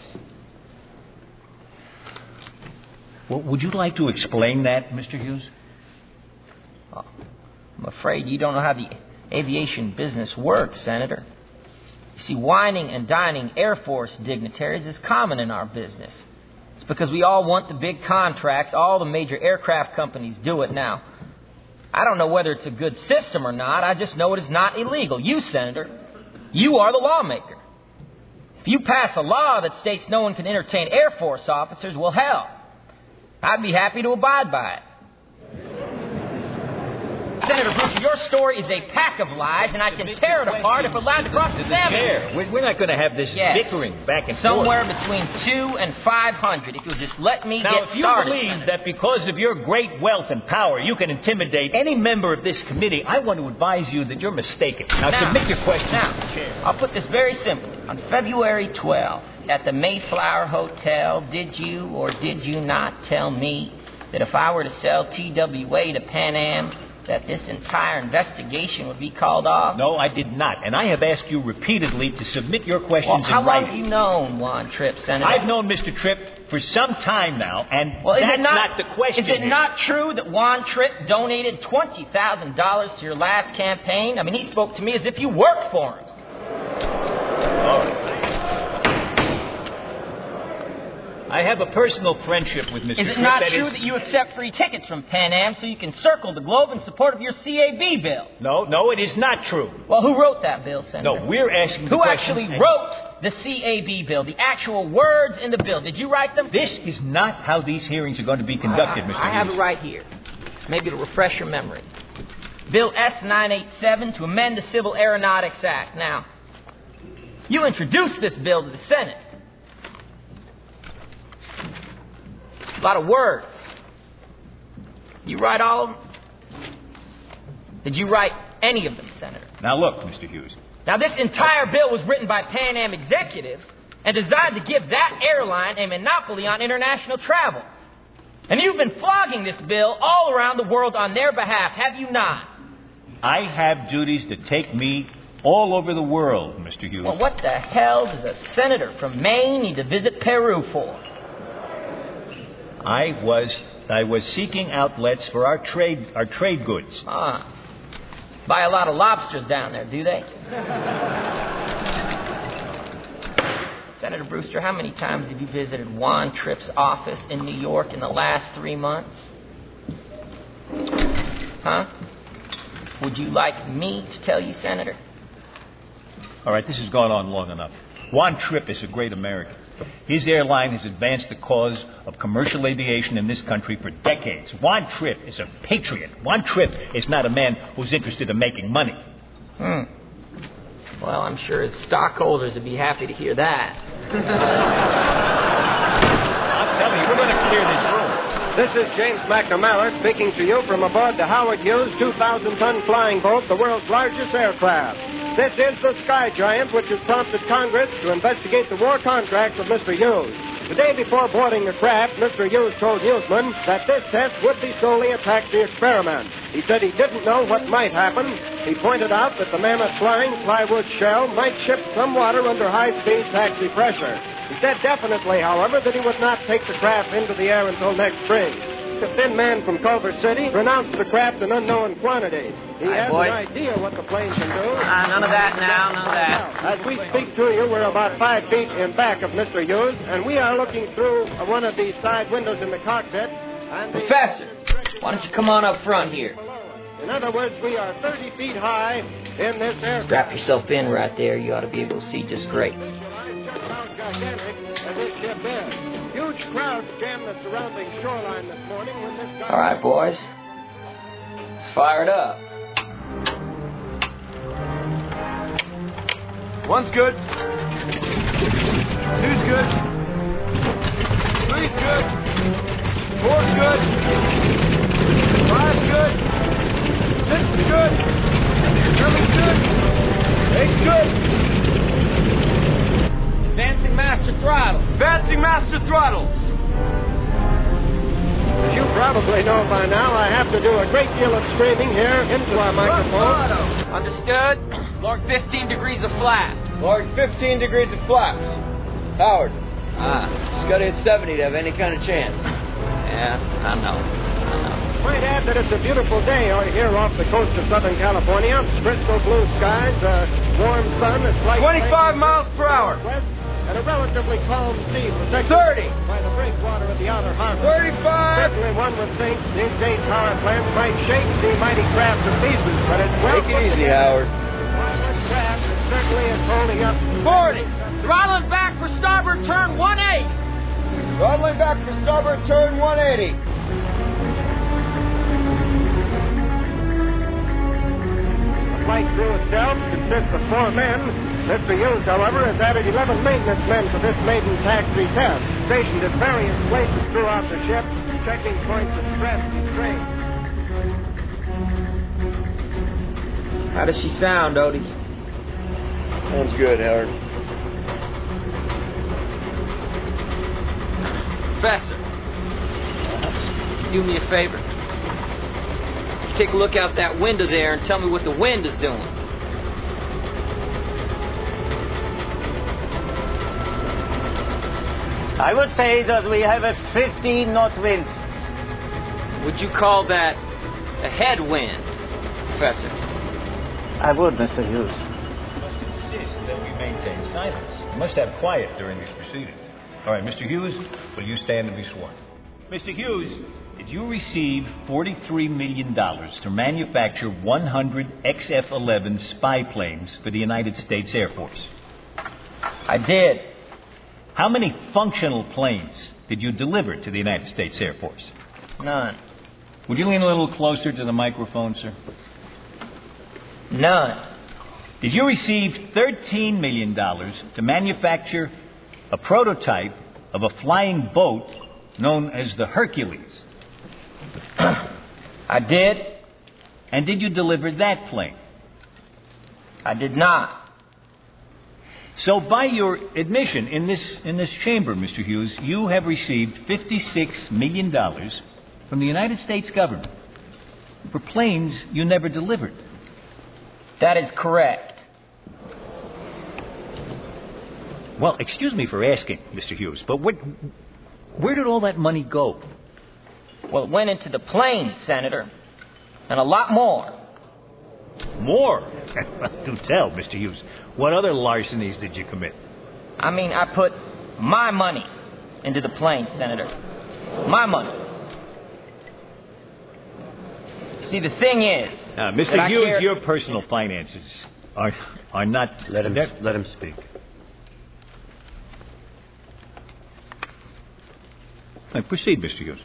Well, would you like to explain that, Mister Hughes? Oh, I'm afraid you don't know how the aviation business works, Senator. You see, whining and dining Air Force dignitaries is common in our business. It's because we all want the big contracts. All the major aircraft companies do it now. I don't know whether it's a good system or not. I just know it is not illegal. You, Senator, you are the lawmaker. If you pass a law that states no one can entertain Air Force officers, well, hell, I'd be happy to abide by it. Senator Brewster, your story is a pack of lies, and I can tear it apart if allowed to cross the avenue. We're not going to have this yes. bickering back and Somewhere forth. Somewhere between two and five hundred, if you'll just let me now, get if you started. believe Senator. that because of your great wealth and power, you can intimidate any member of this committee, I want to advise you that you're mistaken. Now, now submit your question. Now, I'll put this very simply. On February twelfth, at the Mayflower Hotel, did you or did you not tell me that if I were to sell T W A to Pan Am, that this entire investigation would be called off? No, I did not. And I have asked you repeatedly to submit your questions well, how in writing. How long have you known Juan Tripp, Senator? I've known Mister Tripp for some time now, and well, that's is it not, not the question Is it here. not true that Juan Tripp donated twenty thousand dollars to your last campaign? I mean, he spoke to me as if you worked for him. Oh. I have a personal friendship with Mister Is it Tripp. not that true is... that you accept free tickets from Pan Am so you can circle the globe in support of your C A B bill? No, no, it is not true. Well, who wrote that bill, Senator? No, we're asking the Who actually and... wrote the C A B bill, the actual words in the bill? Did you write them? This is not how these hearings are going to be conducted, I, Mister I have Hughes. it right here. Maybe it'll refresh your memory. Bill S nine eighty-seven to amend the Civil Aeronautics Act. Now, you introduced this bill to the Senate. A lot of words. You write all of them? Did you write any of them, Senator? Now look, Mister Hughes. Now this entire bill was written by Pan Am executives and designed to give that airline a monopoly on international travel. And you've been flogging this bill all around the world on their behalf, have you not? I have duties that take me all over the world, Mister Hughes. Well, what the hell does a senator from Maine need to visit Peru for? I was I was seeking outlets for our trade our trade goods. Ah. Buy a lot of lobsters down there, do they? Senator Brewster, how many times have you visited Juan Tripp's office in New York in the last three months? Huh? Would you like me to tell you, Senator? All right, this has gone on long enough. Juan Trippe is a great American. His airline has advanced the cause of commercial aviation in this country for decades. Juan Trippe is a patriot. Juan Trippe is not a man who's interested in making money. Hmm. Well, I'm sure his stockholders would be happy to hear that. I'll tell you, we're going to clear this room. This is James McNamara speaking to you from aboard the Howard Hughes two thousand ton flying boat, the world's largest aircraft. This is the Sky Giant, which has prompted Congress to investigate the war contracts of Mister Hughes. The day before boarding the craft, Mister Hughes told Newsman that this test would be solely a taxi experiment. He said he didn't know what might happen. He pointed out that the Mammoth Flying plywood shell might ship some water under high-speed taxi pressure. He said definitely, however, that he would not take the craft into the air until next spring. The thin man from Culver City pronounced the craft an unknown quantity. He Hi, has boys. an idea what the plane can do. Ah, none of that now, none of that. As we speak to you, we're about five feet in back of Mister Hughes, and we are looking through one of these side windows in the cockpit. And the Professor, why don't you come on up front here? In other words, we are thirty feet high in this aircraft. Strap yourself in right there. You ought to be able to see just great. Gigantic as this ship is. Huge crowds jammed the surrounding shoreline this morning when this guy... All right, boys. Let's fire it up. One's good. Two's good. Three's good. Four's good. Five's good. Six's good. Seven's good. Eight's good. Advancing master throttle. Advancing master throttles. As you probably know by now, I have to do a great deal of screaming here into our microphone. Understood? Log fifteen degrees of flaps. Log fifteen degrees of flaps. Howard. Ah. Just got to hit seventy to have any kind of chance. Yeah, I know. I know. Might add that it's a beautiful day here off the coast of Southern California. Crystal blue skies, a warm sun, a slight... twenty-five miles per hour. And a relatively calm sea protected thirty. by the breakwater of the outer harbor. thirty-five. Certainly one would think these eight power plants might shake the mighty craft to pieces, but it's well... Take it easy, Howard. This craft certainly is holding up... forty. Throttling back for starboard turn one eighty. Throttling back for starboard turn one eighty. The flight crew itself consists of four men. Mister Hughes, however, has added eleven maintenance men to this maiden taxi test, stationed at various places throughout the ship, checking points of stress and strain. How does she sound, Odie? Sounds good, Howard. Professor, do me a favor. Take a look out that window there and tell me what the wind is doing. I would say that we have a fifteen knot wind. Would you call that a headwind, Professor? I would, Mister Hughes. Insist that we maintain silence. We must have quiet during these proceedings. All right, Mister Hughes, will you stand and be sworn? Mister Hughes, did you receive forty-three million dollars to manufacture one hundred X F eleven spy planes for the United States Air Force? I did. How many functional planes did you deliver to the United States Air Force? None. Would you lean a little closer to the microphone, sir? None. Did you receive thirteen million dollars to manufacture a prototype of a flying boat known as the Hercules? I did. And did you deliver that plane? I did not. So by your admission in this in this chamber, Mister Hughes, you have received fifty-six million dollars from the United States government for planes you never delivered. That is correct. Well, excuse me for asking, Mister Hughes, but what, where did all that money go? Well, it went into the plane, Senator. And a lot more. More? Do tell, Mister Hughes. What other larcenies did you commit? I mean, I put my money into the plane, Senator. My money. See, the thing is, Uh, Mister that I Hughes, care- your personal finances are are not. Let him that- let him speak. Uh, proceed, Mister Hughes.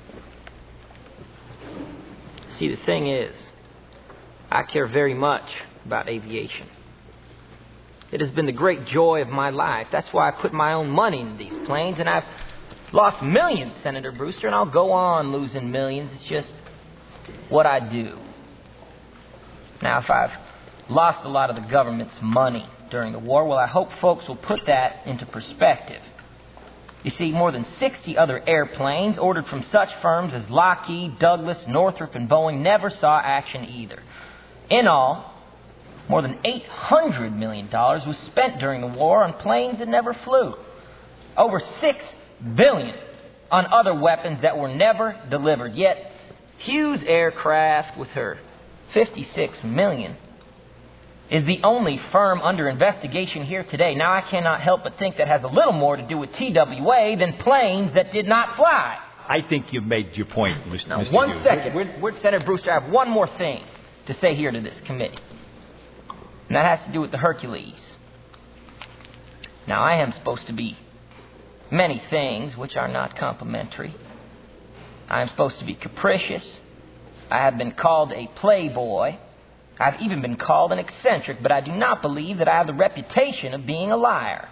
See, the thing is, I care very much about aviation. It has been the great joy of my life. That's why I put my own money into these planes, and I've lost millions, Senator Brewster, and I'll go on losing millions. It's just what I do. Now, if I've lost a lot of the government's money during the war, well, I hope folks will put that into perspective. You see, more than sixty other airplanes ordered from such firms as Lockheed, Douglas, Northrop, and Boeing never saw action either. In all, more than eight hundred million dollars was spent during the war on planes that never flew. Over six billion dollars on other weapons that were never delivered. Yet, Hughes Aircraft, with her fifty-six million dollars, is the only firm under investigation here today. Now, I cannot help but think that has a little more to do with T W A than planes that did not fly. I think you've made your point, Mister Now, Mister one Hughes. second. We're, we're, Senator Brewster, I have one more thing to say here to this committee. And that has to do with the Hercules. Now, I am supposed to be many things which are not complimentary. I am supposed to be capricious. I have been called a playboy. I've even been called an eccentric, but I do not believe that I have the reputation of being a liar.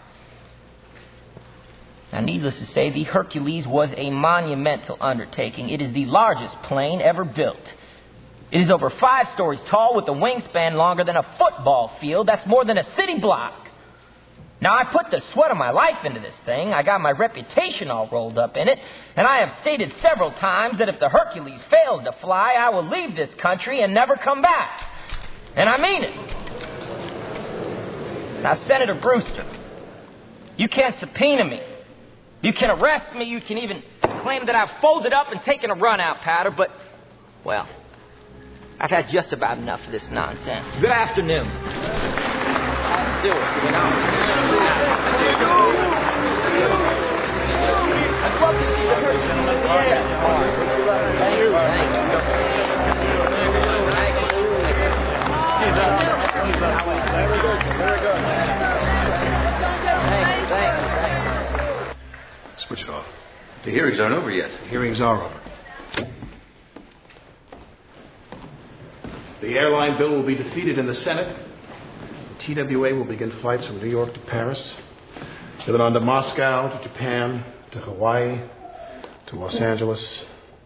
Now, needless to say, the Hercules was a monumental undertaking. It is the largest plane ever built. It is over five stories tall with a wingspan longer than a football field. That's more than a city block. Now, I put the sweat of my life into this thing. I got my reputation all rolled up in it. And I have stated several times that if the Hercules fails to fly, I will leave this country and never come back. And I mean it. Now, Senator Brewster, you can't subpoena me. You can arrest me. You can even claim that I've folded up and taken a run-out powder. But, well, I've had just about enough of this nonsense. Good afternoon. I'll do it, you know. I'd love to see the Hercules in the air. Thank you. Thank you. Very good. Very good. Thank you. Thank you. Switch it off. The hearings aren't over yet. The hearings are over. The airline bill will be defeated in the Senate. T W A will begin flights from New York to Paris, then on to Moscow, to Japan, to Hawaii, to Los Angeles,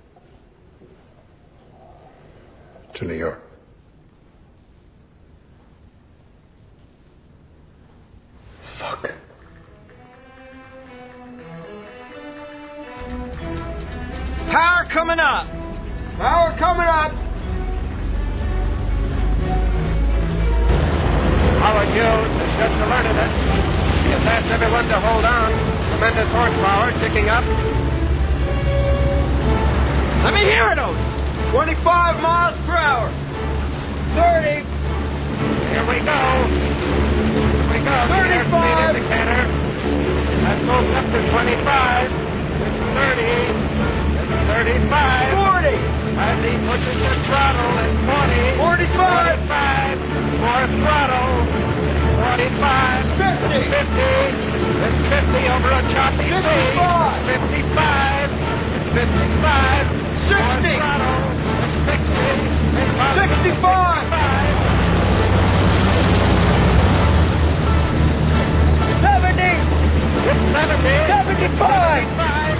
to New York. Fuck. Power coming up. Power coming up. Howard Hughes has just alerted us. He has asked everyone to hold on. Tremendous horsepower ticking up. Let me hear it, Otis. twenty-five miles per hour. thirty. Here we go. Here we go. thirty-five. The airspeed indicator. That goes up to twenty-five. It's thirty. It's thirty-five. forty. As he pushes the throttle, it's forty. forty-five. forty-five. More throttle. forty-five. fifty. fifty. It's fifty over a choppy sea. fifty-five. fifty-five. fifty-five. sixty. More throttle. sixty. sixty-five. seventy. It's seventy. seventy-five. seventy-five.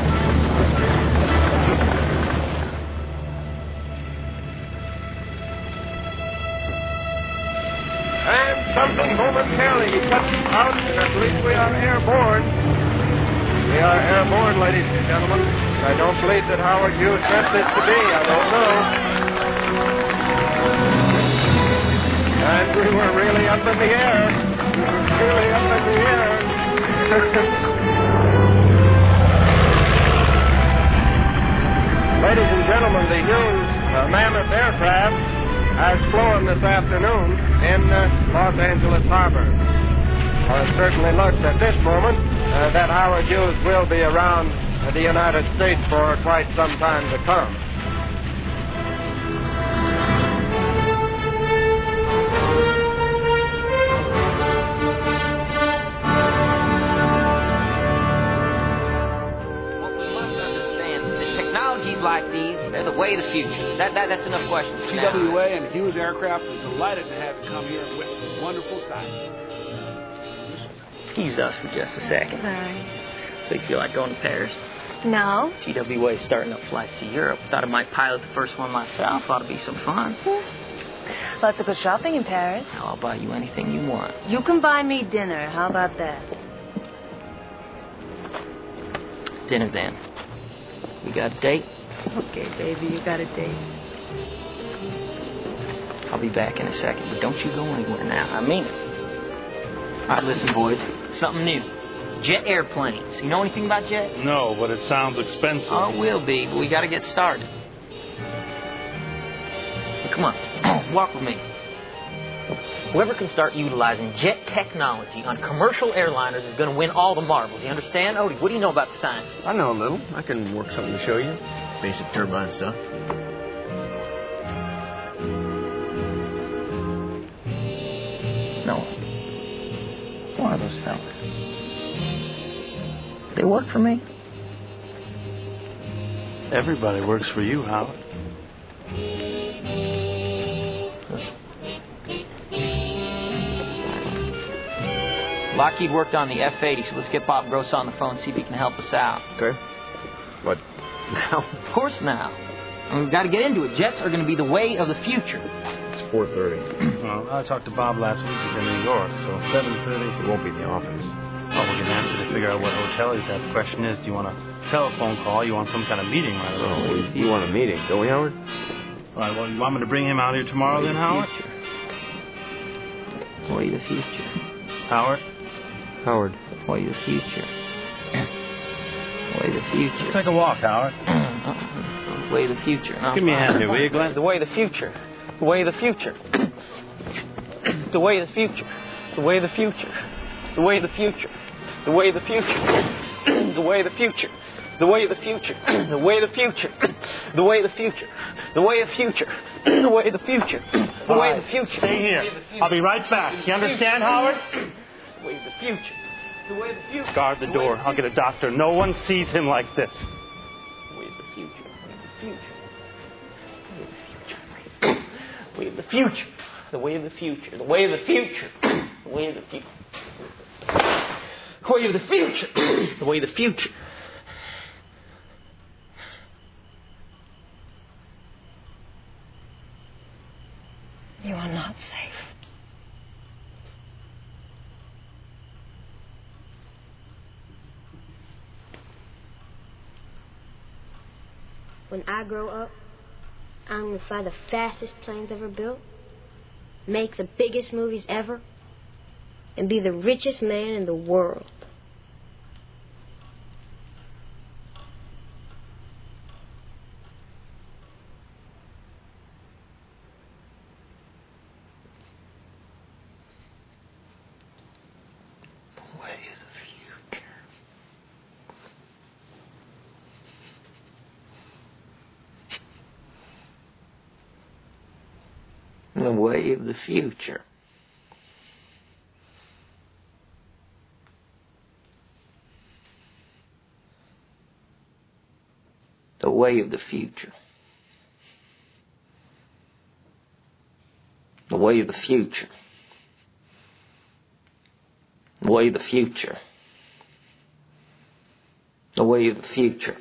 And something momentarily cuts out, and at least we are airborne. We are airborne, ladies and gentlemen. I don't believe that Howard Hughes meant this to be. I don't know. And we were really up in the air. We were really up in the air. Ladies and gentlemen, the Hughes uh, Mammoth aircraft has flown this afternoon in uh, Los Angeles Harbor. Well, it certainly looks at this moment uh, that Howard Hughes will be around uh, the United States for quite some time to come. way of the future. That, that That's enough questions. T W A and Hughes Aircraft are delighted to have you come here and witness this wonderful sight. Excuse us for just a second. All right. So you feel like going to Paris? No. T W A is starting up flights to Europe. Thought I might pilot the first one myself. Ought to be some fun. Lots of good shopping in Paris. I'll buy you anything you want. You can buy me dinner. How about that? Dinner then. We got a date? Okay, baby, you got a date. I'll be back in a second, but don't you go anywhere now. I mean it. All right, listen, boys. Something new. Jet airplanes. You know anything about jets? No, but it sounds expensive. Oh, it will be, but we got to get started. Come on. Walk with me. Whoever can start utilizing jet technology on commercial airliners is going to win all the marbles. You understand? Odie, what do you know about the science? I know a little. I can work something to show you. Basic turbine stuff. No. One of those fellas. They work for me? Everybody works for you, Howard. Lockheed worked on the F eighty, so let's get Bob Gross on the phone and see if he can help us out. Okay. What, now? Of course now. I mean, we've got to get into it. Jets are going to be the way of the future. It's four thirty. Well, I talked to Bob last week. He's in New York, so seven thirty. He won't be in the office. Oh, we're going to answer to figure out what hotel he's at. The question is, do you want a telephone call? You want some kind of meeting right away? Oh, well, you want a meeting, don't we, Howard? All right, well, you want me to bring him out here tomorrow then, Howard? Way of the future. Howard? Howard. Way of the future. Way of the future. Let's take a walk, Howard. Way of the future. No, Give me a hand here, will you, Glenn? The way of the future. The way of the future. The way of the future. The way of the future. The way of the future. The way of the future. The way of the future. The way of the future. The way of the future. The way of the future. The way of the future. The way of the future. The way of the future. Stay here. I'll be right back. You understand, Howard? The way of the future. The way of the future. Guard the door. I'll get a doctor. No one sees him like this. The way of the future. The way of the future. The way of the future. The way of the future. The way of the future. The way of the future. The way of the future. You are not safe. When I grow up, I'm going to fly the fastest planes ever built, make the biggest movies ever, and be the richest man in the world. The way of the future. The way of the future. The way of the future. The way of the future. The way of the future.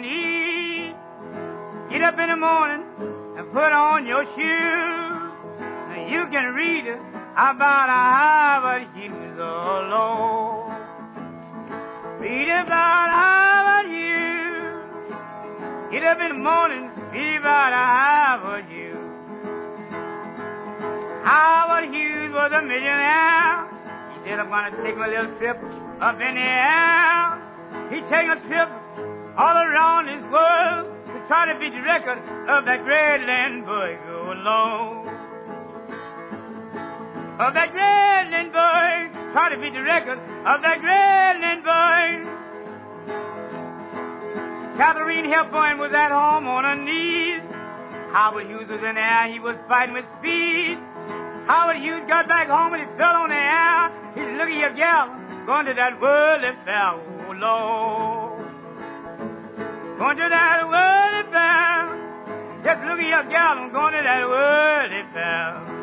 need. Get up in the morning and put on your shoes. Now you can read about Howard Hughes, oh Lord. Read about Howard Hughes. Get up in the morning, read about Howard Hughes. Howard Hughes was a millionaire. He said, I'm going to take my little trip up in the air. He take a trip all around this world to try to beat the record of that great Lindbergh, oh Lord. Of that great Lindbergh, try to beat the record of that great Lindbergh. Catherine Hepburn was at home on her knees. Howard Hughes was in the air, he was fighting with speed. Howard Hughes got back home and he fell on the air. He said, look at your gal, going to that worldly fair, oh Lord. Going to that worldly fair. Just look at your gal, I'm going to that worldly fair.